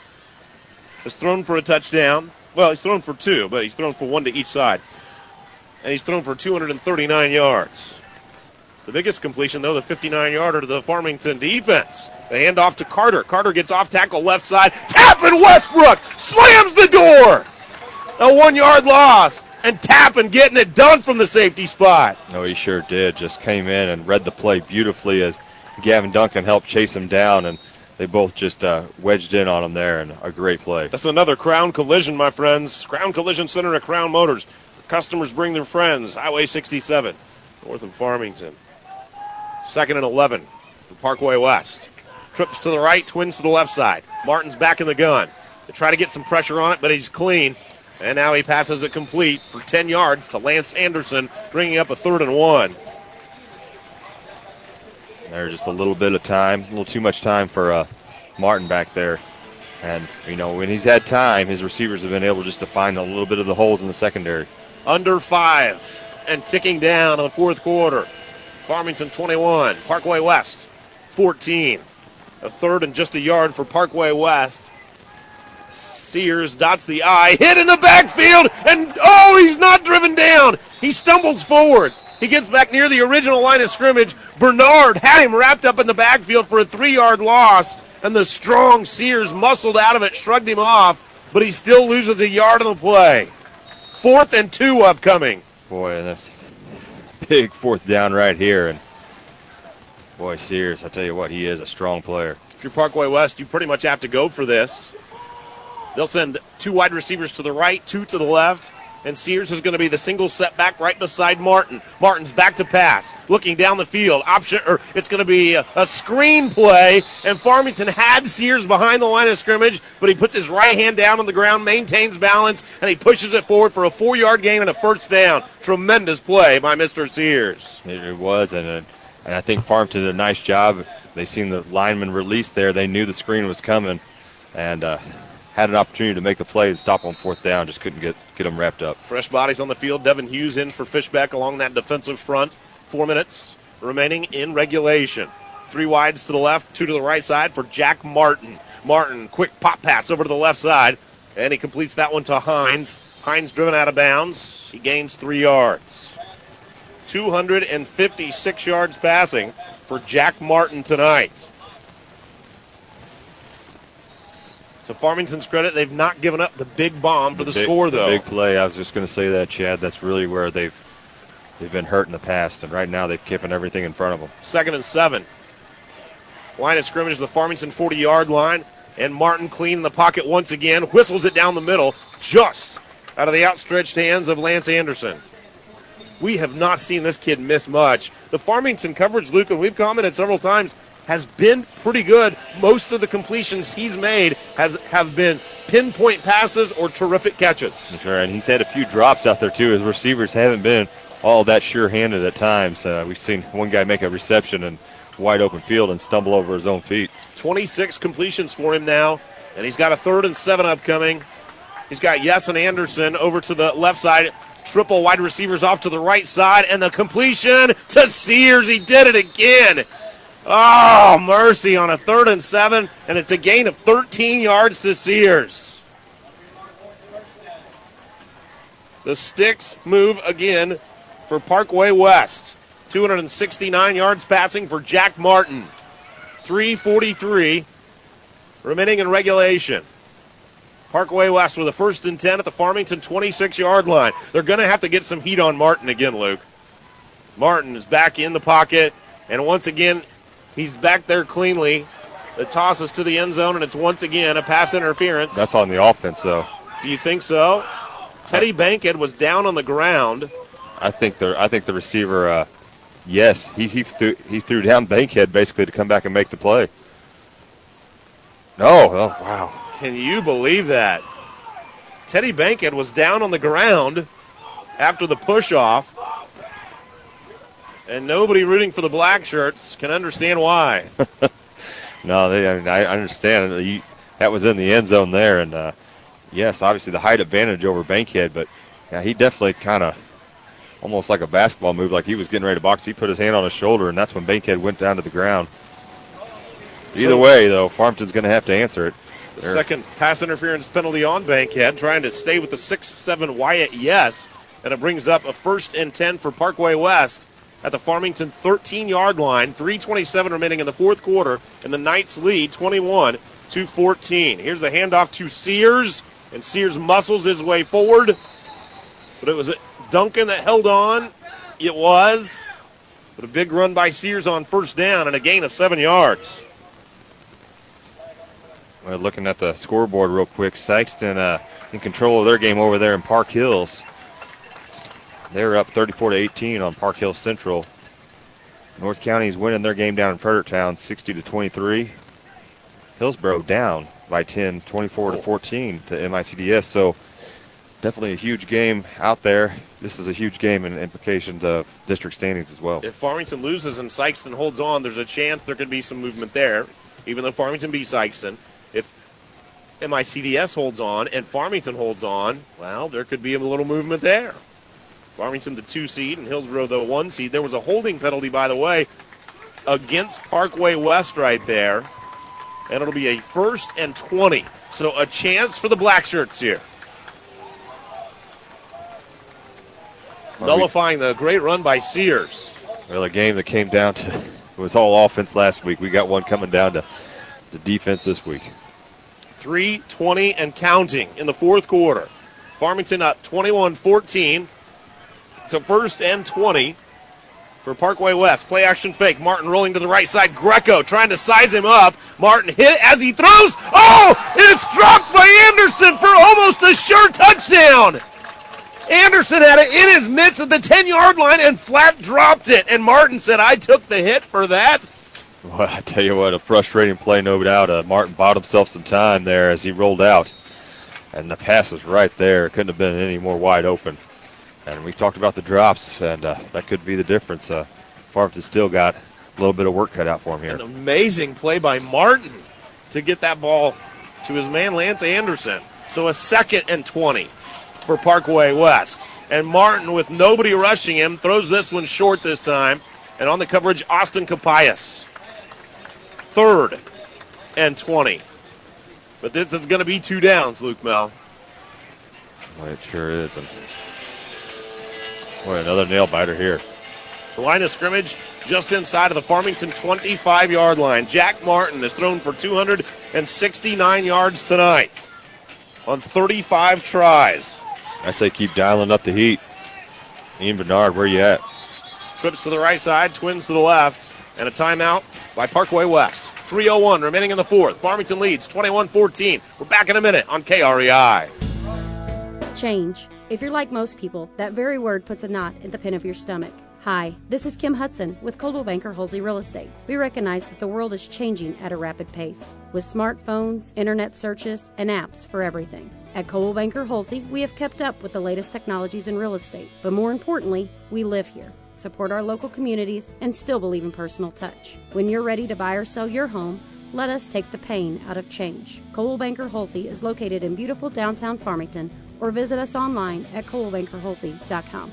has thrown for a touchdown. Well, he's thrown for 2, but he's thrown for 1 to each side. And he's thrown for 239 yards. The biggest completion, though, the 59-yarder to the Farmington defense. The handoff to Carter. Carter gets off tackle left side. Tappan Westbrook slams the door. A 1-yard loss. And Tappan getting it done from the safety spot. No, he sure did. Just came in and read the play beautifully as Gavin Duncan helped chase him down, and they both just wedged in on him there, and a great play. That's another Crown Collision, my friends. Crown Collision Center at Crown Motors. Customers bring their friends. Highway 67, north of Farmington. 2nd and 11 for Parkway West. Trips to the right, Twins to the left side. Martin's back in the gun. They try to get some pressure on it, but he's clean. And now he passes it complete for 10 yards to Lance Anderson, bringing up a 3rd and 1. There's just a little bit of time, a little too much time for Martin back there. And, when he's had time, his receivers have been able just to find a little bit of the holes in the secondary. Under 5 and ticking down in the 4th quarter. Farmington 21, Parkway West 14. A third and just a yard for Parkway West. Sears dots the I, hit in the backfield, and he's not driven down. He stumbles forward. He gets back near the original line of scrimmage. Bernard had him wrapped up in the backfield for a 3-yard loss, and the strong Sears muscled out of it, shrugged him off, but he still loses a yard on the play. 4th and 2 upcoming. Boy, and that's big 4th down right here. And boy, Sears, I tell you what, he is a strong player. If you're Parkway West, you pretty much have to go for this. They'll send 2 wide receivers to the right, 2 to the left, and Sears is going to be the single setback right beside Martin. Martin's back to pass, looking down the field. It's going to be a screen play, and Farmington had Sears behind the line of scrimmage, but he puts his right hand down on the ground, maintains balance, and he pushes it forward for a 4-yard gain and a 1st down. Tremendous play by Mr. Sears. It was, and I think Farmington did a nice job. They seen the lineman release there. They knew the screen was coming, and had an opportunity to make the play and stop on 4th down. Just couldn't get them wrapped up. Fresh bodies on the field. Devin Hughes in for Fishbeck along that defensive front. 4 minutes remaining in regulation. 3 wides to the left, 2 to the right side for Jack Martin. Martin, quick pop pass over to the left side, and he completes that one to Hines. Hines driven out of bounds. He gains 3 yards. 256 yards passing for Jack Martin tonight. To Farmington's credit, they've not given up the big bomb for the score, though. The big play. I was just going to say that, Chad. That's really where they've been hurt in the past, and right now they've keeping everything in front of them. 2nd and 7. Line of scrimmage, the Farmington 40-yard line, and Martin clean in the pocket once again, whistles it down the middle, just out of the outstretched hands of Lance Anderson. We have not seen this kid miss much. The Farmington coverage, Luke, and we've commented several times, has been pretty good. Most of the completions he's made have been pinpoint passes or terrific catches. That's right, and he's had a few drops out there, too. His receivers haven't been all that sure-handed at times. We've seen one guy make a reception in wide open field and stumble over his own feet. 26 completions for him now, and he's got a 3rd and 7 upcoming. He's got Yes and Anderson over to the left side. Triple wide receivers off to the right side, and the completion to Sears. He did it again. Oh, mercy on a 3rd and 7, and it's a gain of 13 yards to Sears. The sticks move again for Parkway West. 269 yards passing for Jack Martin. 3:43 remaining in regulation. Parkway West with a 1st and 10 at the Farmington 26-yard line. They're going to have to get some heat on Martin again, Luke. Martin is back in the pocket, and once again, he's back there cleanly. The toss is to the end zone, and it's once again a pass interference. That's on the offense, though. Do you think so? Teddy Bankhead was down on the ground. I think the receiver, yes, he threw down Bankhead basically to come back and make the play. No, oh wow. Can you believe that? Teddy Bankhead was down on the ground after the push-off, and nobody rooting for the black shirts can understand why. No, I understand. That was in the end zone there, and yes, obviously the height advantage over Bankhead, but yeah, he definitely kind of almost like a basketball move, like he was getting ready to box. He put his hand on his shoulder, and that's when Bankhead went down to the ground. Either way, though, Farmington's going to have to answer it. The second pass interference penalty on Bankhead, trying to stay with the 6'7" Wyatt Yes, and it brings up a 1st and 10 for Parkway West at the Farmington 13-yard line. 3:27 remaining in the 4th quarter, and the Knights lead 21-14. Here's the handoff to Sears, and Sears muscles his way forward, but it was Duncan that held on. It was, but a big run by Sears on 1st down and a gain of 7 yards. Well, looking at the scoreboard real quick, Sikeston in control of their game over there in Park Hills. They're up 34-18 on Park Hills Central. North County's winning their game down in Fredericktown 60-23. Hillsboro down by 10, 24-14 to MICDS. So definitely a huge game out there. This is a huge game in implications of district standings as well. If Farmington loses and Sikeston holds on, there's a chance there could be some movement there, even though Farmington beat Sikeston. If MICDS holds on and Farmington holds on, well, there could be a little movement there. Farmington the 2 seed and Hillsboro the 1 seed. There was a holding penalty, by the way, against Parkway West right there. and it'll be a 1st and 20. So a chance for the Black Shirts here. Nullifying the great run by Sears. Well, a game that came down to, it was all offense last week. We got one coming down to defense this week. 3:20 and counting in the fourth quarter. Farmington up 21-14. It's a 1st and 20 for Parkway West. Play action fake. Martin rolling to the right side. Greco trying to size him up. Martin hit as he throws. Oh, it's dropped by Anderson for almost a sure touchdown. Anderson had it in his mitts at the 10-yard line and flat dropped it. And Martin said, I took the hit for that. Well, I tell you what, a frustrating play, no doubt. Martin bought himself some time there as he rolled out. And the pass was right there. Couldn't have been any more wide open. And we talked about the drops, and that could be the difference. Farmington still got a little bit of work cut out for him here. An amazing play by Martin to get that ball to his man, Lance Anderson. So a 2nd and 20 for Parkway West. And Martin, with nobody rushing him, throws this one short this time. And on the coverage, Austin Capias. 3rd and 20. But this is going to be 2 downs, Luke Mel. Well, it sure is. And boy, another nail-biter here. The line of scrimmage just inside of the Farmington 25-yard line. Jack Martin has thrown for 269 yards tonight on 35 tries. I say keep dialing up the heat. Ian Bernard, where you at? Trips to the right side, twins to the left, and a timeout by Parkway West. 3:01 remaining in the fourth. Farmington leads 21-14. We're back in a minute on KREI. Change. If you're like most people, that very word puts a knot in the pit of your stomach. Hi, this is Kim Hudson with Coldwell Banker Hulsey Real Estate. We recognize that the world is changing at a rapid pace, with smartphones, internet searches, and apps for everything. At Coldwell Banker Hulsey, we have kept up with the latest technologies in real estate, but more importantly, we live here, support our local communities, and still believe in personal touch. When you're ready to buy or sell your home, let us take the pain out of change. Coldwell Banker Hulsey is located in beautiful downtown Farmington, or visit us online at coldwellbankerhulsey.com.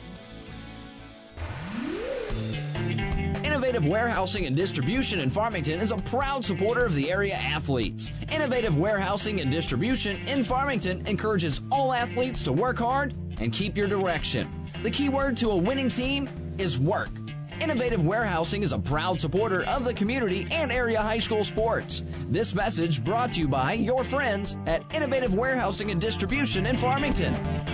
Innovative Warehousing and Distribution in Farmington is a proud supporter of the area athletes. Innovative Warehousing and Distribution in Farmington encourages all athletes to work hard and keep your direction. The key word to a winning team is work. Innovative Warehousing is a proud supporter of the community and area high school sports. This message brought to you by your friends at Innovative Warehousing and Distribution in Farmington.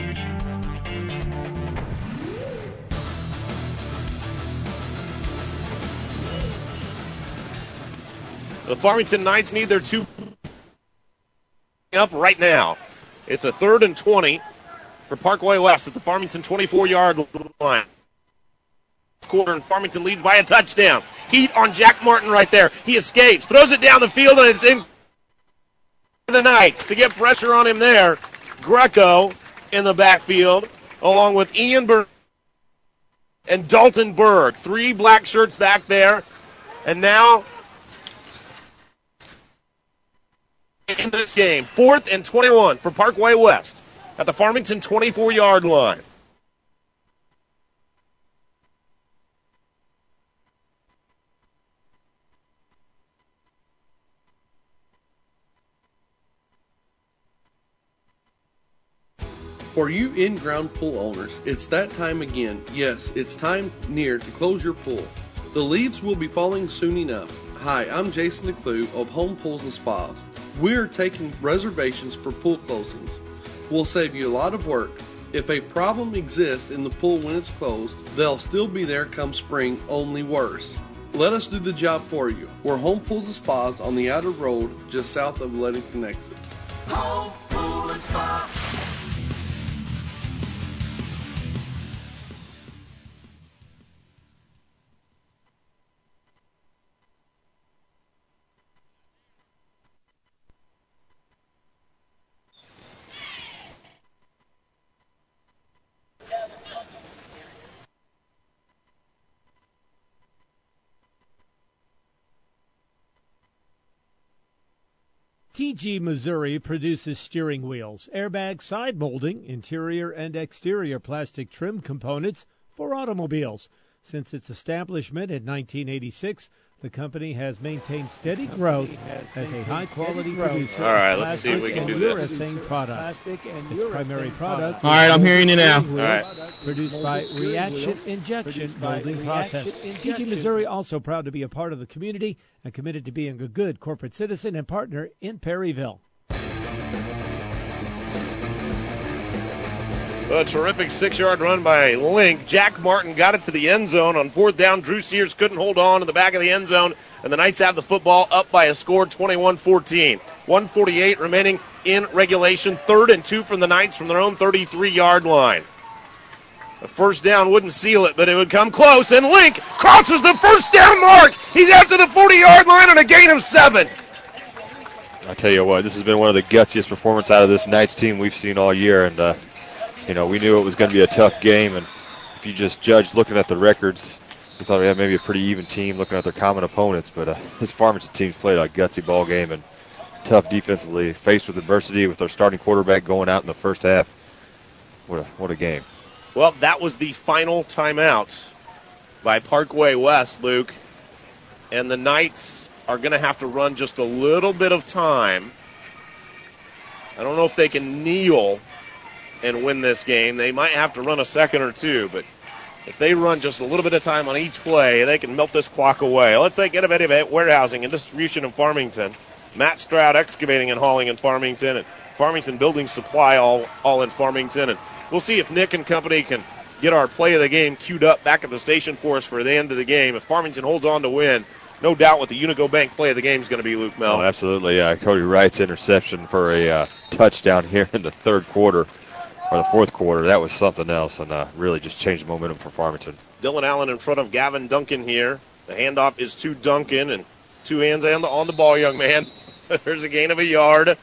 The Farmington Knights need their 2 up right now. It's a 3rd and 20 for Parkway West at the Farmington 24-yard line. Quarter, and Farmington leads by a touchdown. Heat on Jack Martin right there. He escapes, throws it down the field, and it's in the Knights to get pressure on him there. Greco in the backfield, along with Ian Byrne and Dalton Berg. 3 black shirts back there. And now in this game, 4th and 21 for Parkway West at the Farmington 24-yard line. For you in-ground pool owners, it's that time again. Yes, it's time near to close your pool. The leaves will be falling soon enough. Hi, I'm Jason DeClue of Home Pools and Spas. We're taking reservations for pool closings. We'll save you a lot of work. If a problem exists in the pool when it's closed, they'll still be there come spring, only worse. Let us do the job for you. We're Home Pools and Spas on the outer road just south of Ludington exit. Home Pool and Spa. TG Missouri produces steering wheels, airbag side molding, interior and exterior plastic trim components for automobiles. Since its establishment in 1986, the company has maintained steady growth as a high-quality producer All right, of let's see if we can plastic do and this. urethane products. Its primary product All right, I'm hearing you now. All right. Produced by Reaction Injection Molding Process. TG Missouri also proud to be a part of the community and committed to being a good corporate citizen and partner in Perryville. A terrific 6-yard run by Link. Jack Martin got it to the end zone on 4th down. Drew Sears couldn't hold on in the back of the end zone, and the Knights have the football up by a score 21-14. 1:48 remaining in regulation. 3rd and 2 from the Knights from their own 33-yard line. A first down wouldn't seal it, but it would come close, and Link crosses the first down mark. He's after the 40-yard line on a gain of 7. I tell you what, this has been one of the gutsiest performances out of this Knights team we've seen all year, and we knew it was going to be a tough game, and if you just judged looking at the records, you thought we had maybe a pretty even team looking at their common opponents, but this Farmington team's played a gutsy ball game and tough defensively, faced with adversity with their starting quarterback going out in the first half. What a game. Well, that was the final timeout by Parkway West, Luke, and the Knights are going to have to run just a little bit of time. I don't know if they can kneel and win this game. They might have to run a second or two, but if they run just a little bit of time on each play, they can melt this clock away. Let's take Innovative Warehousing and Distribution in Farmington. Matt Stroud Excavating and Hauling in Farmington, and Farmington Building Supply all in Farmington. And we'll see if Nick and company can get our play of the game queued up back at the station for us for the end of the game. If Farmington holds on to win, no doubt what the Unico Bank play of the game is going to be, Luke Mel. Oh, absolutely, yeah. Cody Wright's interception for a touchdown here in the third quarter. Or the fourth quarter, that was something else, and really just changed the momentum for Farmington. Dylan Allen in front of Gavin Duncan here. The handoff is to Duncan, and 2 hands on the ball, young man. There's a gain of a yard.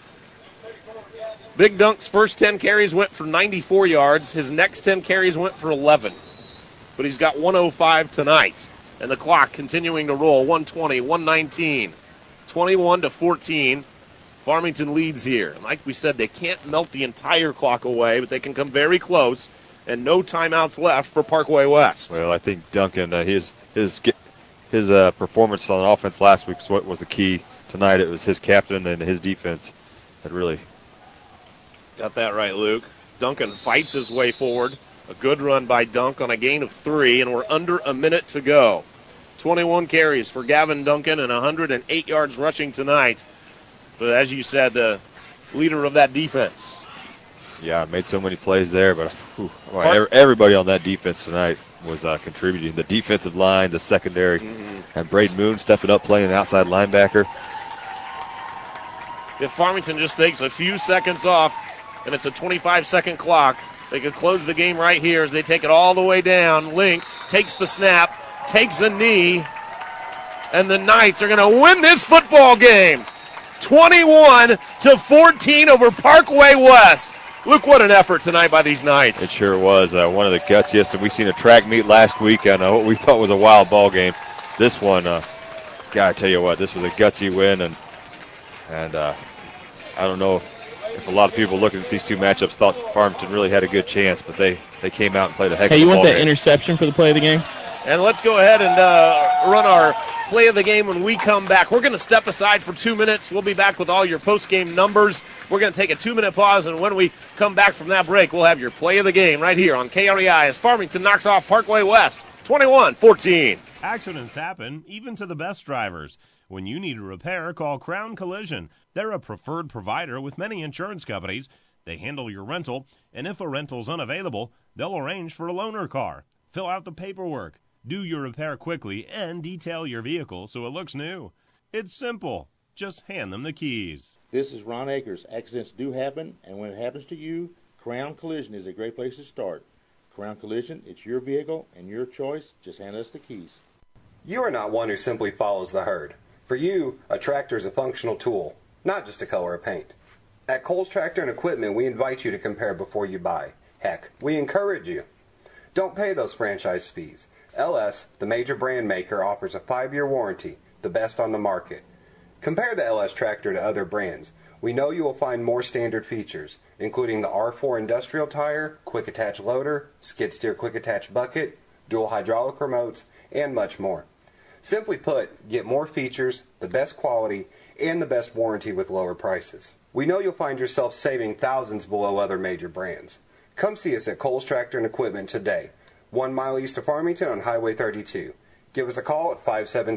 Big Dunk's first 10 carries went for 94 yards. His next 10 carries went for 11. But he's got 105 tonight. And the clock continuing to roll. 120, 119, 21-14. Farmington leads here. And like we said, they can't melt the entire clock away, but they can come very close. And no timeouts left for Parkway West. Well, I think Duncan, his performance on offense last week was the key. Tonight it was his captain and his defense that really got that right, Luke. Duncan fights his way forward. A good run by Dunk on a gain of 3, and we're under a minute to go. 21 carries for Gavin Duncan and 108 yards rushing tonight. But as you said, the leader of that defense. Yeah, made so many plays there, but everybody on that defense tonight was contributing. The defensive line, the secondary, and Braden Moon stepping up playing an outside linebacker. If Farmington just takes a few seconds off, and it's a 25-second clock, they could close the game right here as they take it all the way down. Link takes the snap, takes a knee, and the Knights are going to win this football game. 21-14 over Parkway West. Look, what an effort tonight by these Knights. It sure was one of the gutsiest. And we seen a track meet last week on what we thought was a wild ball game. This one, I tell you what, this was a gutsy win, and I don't know if a lot of people looking at these two matchups thought Farmington really had a good chance, but they came out and played a heck of a ball game. Hey, you want that interception for the play of the game? And let's go ahead and run our play of the game when we come back. We're going to step aside for 2 minutes. We'll be back with all your post-game numbers. We're going to take a 2-minute pause, and when we come back from that break, we'll have your play of the game right here on KREI as Farmington knocks off Parkway West 21-14. Accidents happen, even to the best drivers. When you need a repair, call Crown Collision. They're a preferred provider with many insurance companies. They handle your rental, and if a rental's unavailable, they'll arrange for a loaner car. Fill out the paperwork, do your repair quickly, and detail your vehicle so it looks new. It's simple. Just hand them the keys. This is Ron Akers. Accidents do happen, and when it happens to you, Crown Collision is a great place to start. Crown Collision, it's your vehicle and your choice. Just hand us the keys. You are not one who simply follows the herd. For you, a tractor is a functional tool, not just a color of paint. At Coles Tractor and Equipment, we invite you to compare before you buy. Heck, we encourage you. Don't pay those franchise fees. LS, the major brand maker, offers a 5-year warranty, the best on the market. Compare the LS tractor to other brands. We know you will find more standard features, including the R4 industrial tire, quick attach loader, skid steer quick attach bucket, dual hydraulic remotes, and much more. Simply put, get more features, the best quality, and the best warranty with lower prices. We know you'll find yourself saving thousands below other major brands. Come see us at Coles Tractor and Equipment today, 1 mile east of Farmington on Highway 32. Give us a call at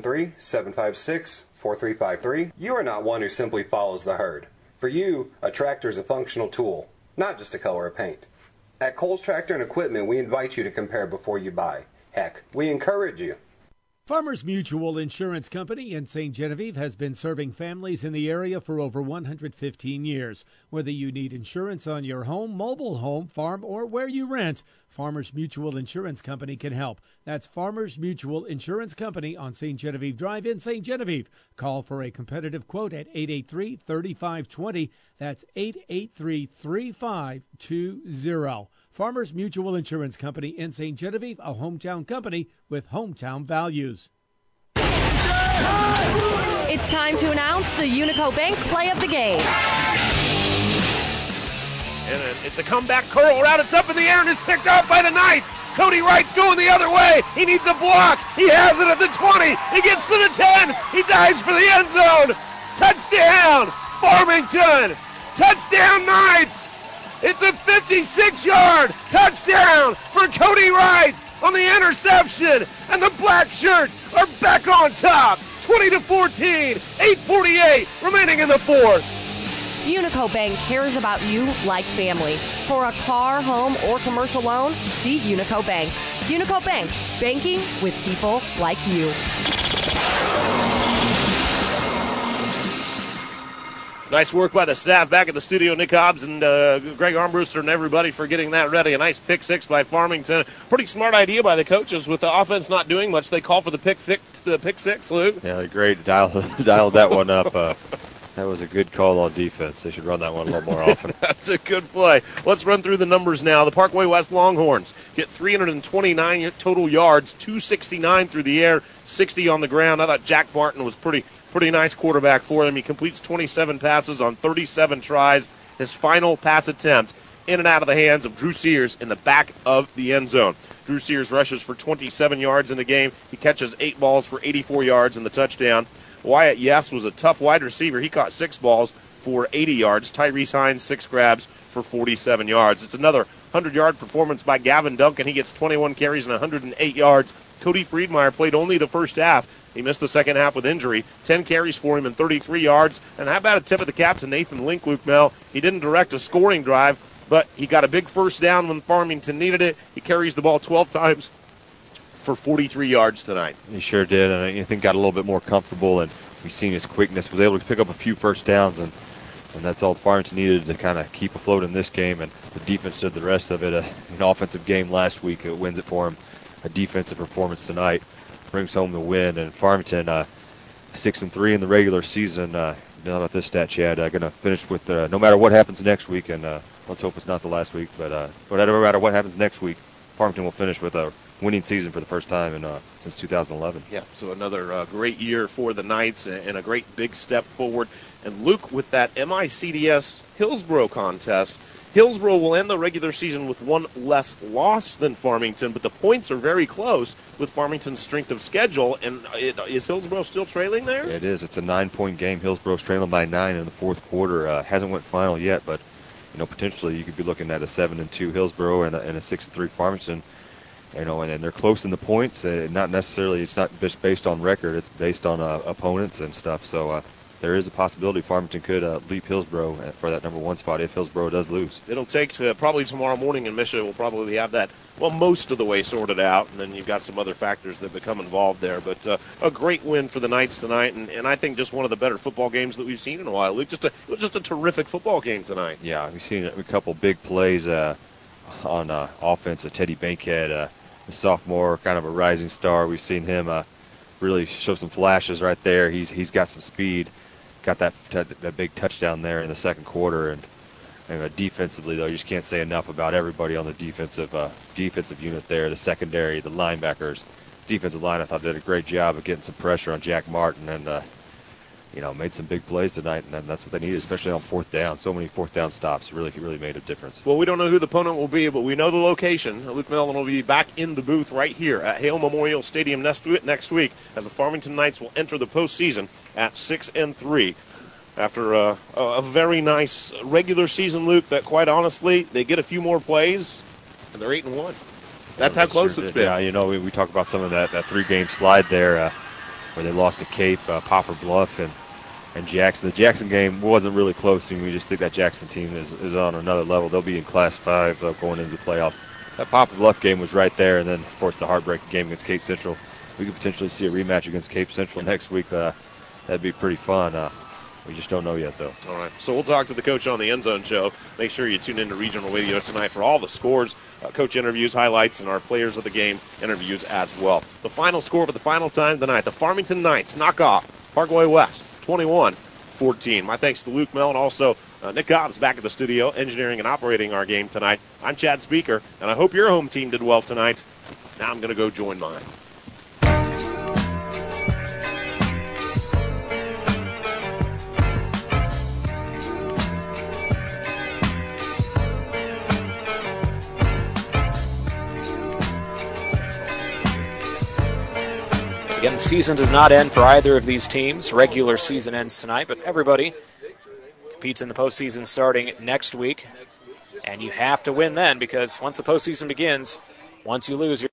573-756-4353. You are not one who simply follows the herd. For you, a tractor is a functional tool, not just a color of paint. At Coles Tractor and Equipment, we invite you to compare before you buy. Heck, we encourage you. Farmers Mutual Insurance Company in St. Genevieve has been serving families in the area for over 115 years. Whether you need insurance on your home, mobile home, farm, or where you rent, Farmers Mutual Insurance Company can help. That's Farmers Mutual Insurance Company on St. Genevieve Drive in St. Genevieve. Call for a competitive quote at 883-3520. That's 883-3520. Farmers Mutual Insurance Company in St. Genevieve, a hometown company with hometown values. It's time to announce the Unico Bank play of the game. And it's a comeback curl route. It's up in the air and is picked up by the Knights. Cody Wright's going the other way. He needs a block. He has it at the 20. He gets to the 10. He dives for the end zone. Touchdown, Farmington. Touchdown, Knights. It's a 56-yard touchdown for Cody Wright on the interception. And the Black Shirts are back on top. 20-14, 8:48 remaining in the fourth. Unico Bank cares about you like family. For a car, home, or commercial loan, see Unico Bank. Unico Bank, banking with people like you. Nice work by the staff back at the studio. Nick Hobbs and Greg Armbruster and everybody for getting that ready. A nice pick six by Farmington. Pretty smart idea by the coaches. With the offense not doing much, they call for the pick six, Luke. Yeah, great. Dialed that one up. That was a good call on defense. They should run that one a little more often. That's a good play. Let's run through the numbers now. The Parkway West Longhorns get 329 total yards, 269 through the air, 60 on the ground. I thought Jack Martin was pretty nice quarterback for them. He completes 27 passes on 37 tries. His final pass attempt in and out of the hands of Drew Sears in the back of the end zone. Drew Sears rushes for 27 yards in the game. He catches 8 balls for 84 yards in the touchdown. Wyatt Yes was a tough wide receiver. He caught 6 balls for 80 yards. Tyrese Hines, 6 grabs for 47 yards. It's another 100-yard performance by Gavin Duncan. He gets 21 carries and 108 yards. Cody Friedmeier played only the first half. He missed the second half with injury. 10 carries for him and 33 yards. And how about a tip of the cap to Nathan Link, Luke Mel? He didn't direct a scoring drive, but he got a big first down when Farmington needed it. He carries the ball 12 times for 43 yards tonight. He sure did, and I think got a little bit more comfortable, and we've seen his quickness. Was able to pick up a few first downs, and that's all Farmington needed to kind of keep afloat in this game, and the defense did the rest of it. An offensive game last week, it wins it for him. A defensive performance tonight brings home the win, and Farmington 6-3 in the regular season. Know about this stat, Chad. Going to finish with no matter what happens next week, and let's hope it's not the last week, but no matter what happens next week, Farmington will finish with a winning season for the first time since 2011. Yeah, so another great year for the Knights and a great big step forward. And Luke, with that MICDS Hillsborough contest, Hillsborough will end the regular season with one less loss than Farmington, but the points are very close with Farmington's strength of schedule. And is Hillsborough still trailing there? It is. It's a 9-point game. Hillsborough's trailing by 9 in the fourth quarter. Hasn't went final yet, but potentially you could be looking at a 7-2 Hillsborough and a 6-3 Farmington. And they're close in the points. Not necessarily. It's not just based on record. It's based on opponents and stuff. So there is a possibility Farmington could leap Hillsborough for that number 1 spot if Hillsborough does lose. It'll take probably tomorrow morning, and Misha will probably have that, most of the way sorted out. And then you've got some other factors that become involved there. But a great win for the Knights tonight, and I think just one of the better football games that we've seen in a while. Luke, it was just a terrific football game tonight. Yeah, we've seen a couple big plays on offense. Teddy Bankhead, the sophomore, kind of a rising star. We've seen him really show some flashes right there. He's got some speed. Got that big touchdown there in the second quarter. And defensively, though, you just can't say enough about everybody on the defensive unit there. The secondary, the linebackers, defensive line, I thought did a great job of getting some pressure on Jack Martin. And made some big plays tonight, and that's what they needed, especially on fourth down. So many fourth down stops really made a difference. Well, we don't know who the opponent will be, but we know the location. Luke Mellon will be back in the booth right here at Hale Memorial Stadium next week as the Farmington Knights will enter the postseason at 6-3. After a very nice regular season, Luke, that quite honestly, they get a few more plays, and they're 8-1. That's how close it's been. Yeah, we talk about some of that 3-game slide there where they lost to Cape, Poplar Bluff, and Jackson. The Jackson game wasn't really close, and we just think that Jackson team is on another level. They'll be in Class 5 going into the playoffs. That Poplar Bluff game was right there, and then, of course, the heartbreaking game against Cape Central. We could potentially see a rematch against Cape Central next week. That'd be pretty fun. We just don't know yet, though. All right. So we'll talk to the coach on the End Zone Show. Make sure you tune into Regional Radio tonight for all the scores, coach interviews, highlights, and our players of the game interviews as well. The final score for the final time tonight, the Farmington Knights knock off Parkway West 21-14. My thanks to Luke Mellon, also Nick Cobbs back at the studio, engineering and operating our game tonight. I'm Chad Speaker, and I hope your home team did well tonight. Now I'm going to go join mine. Again, the season does not end for either of these teams. Regular season ends tonight, but everybody competes in the postseason starting next week. And you have to win then, because once the postseason begins, once you lose, you're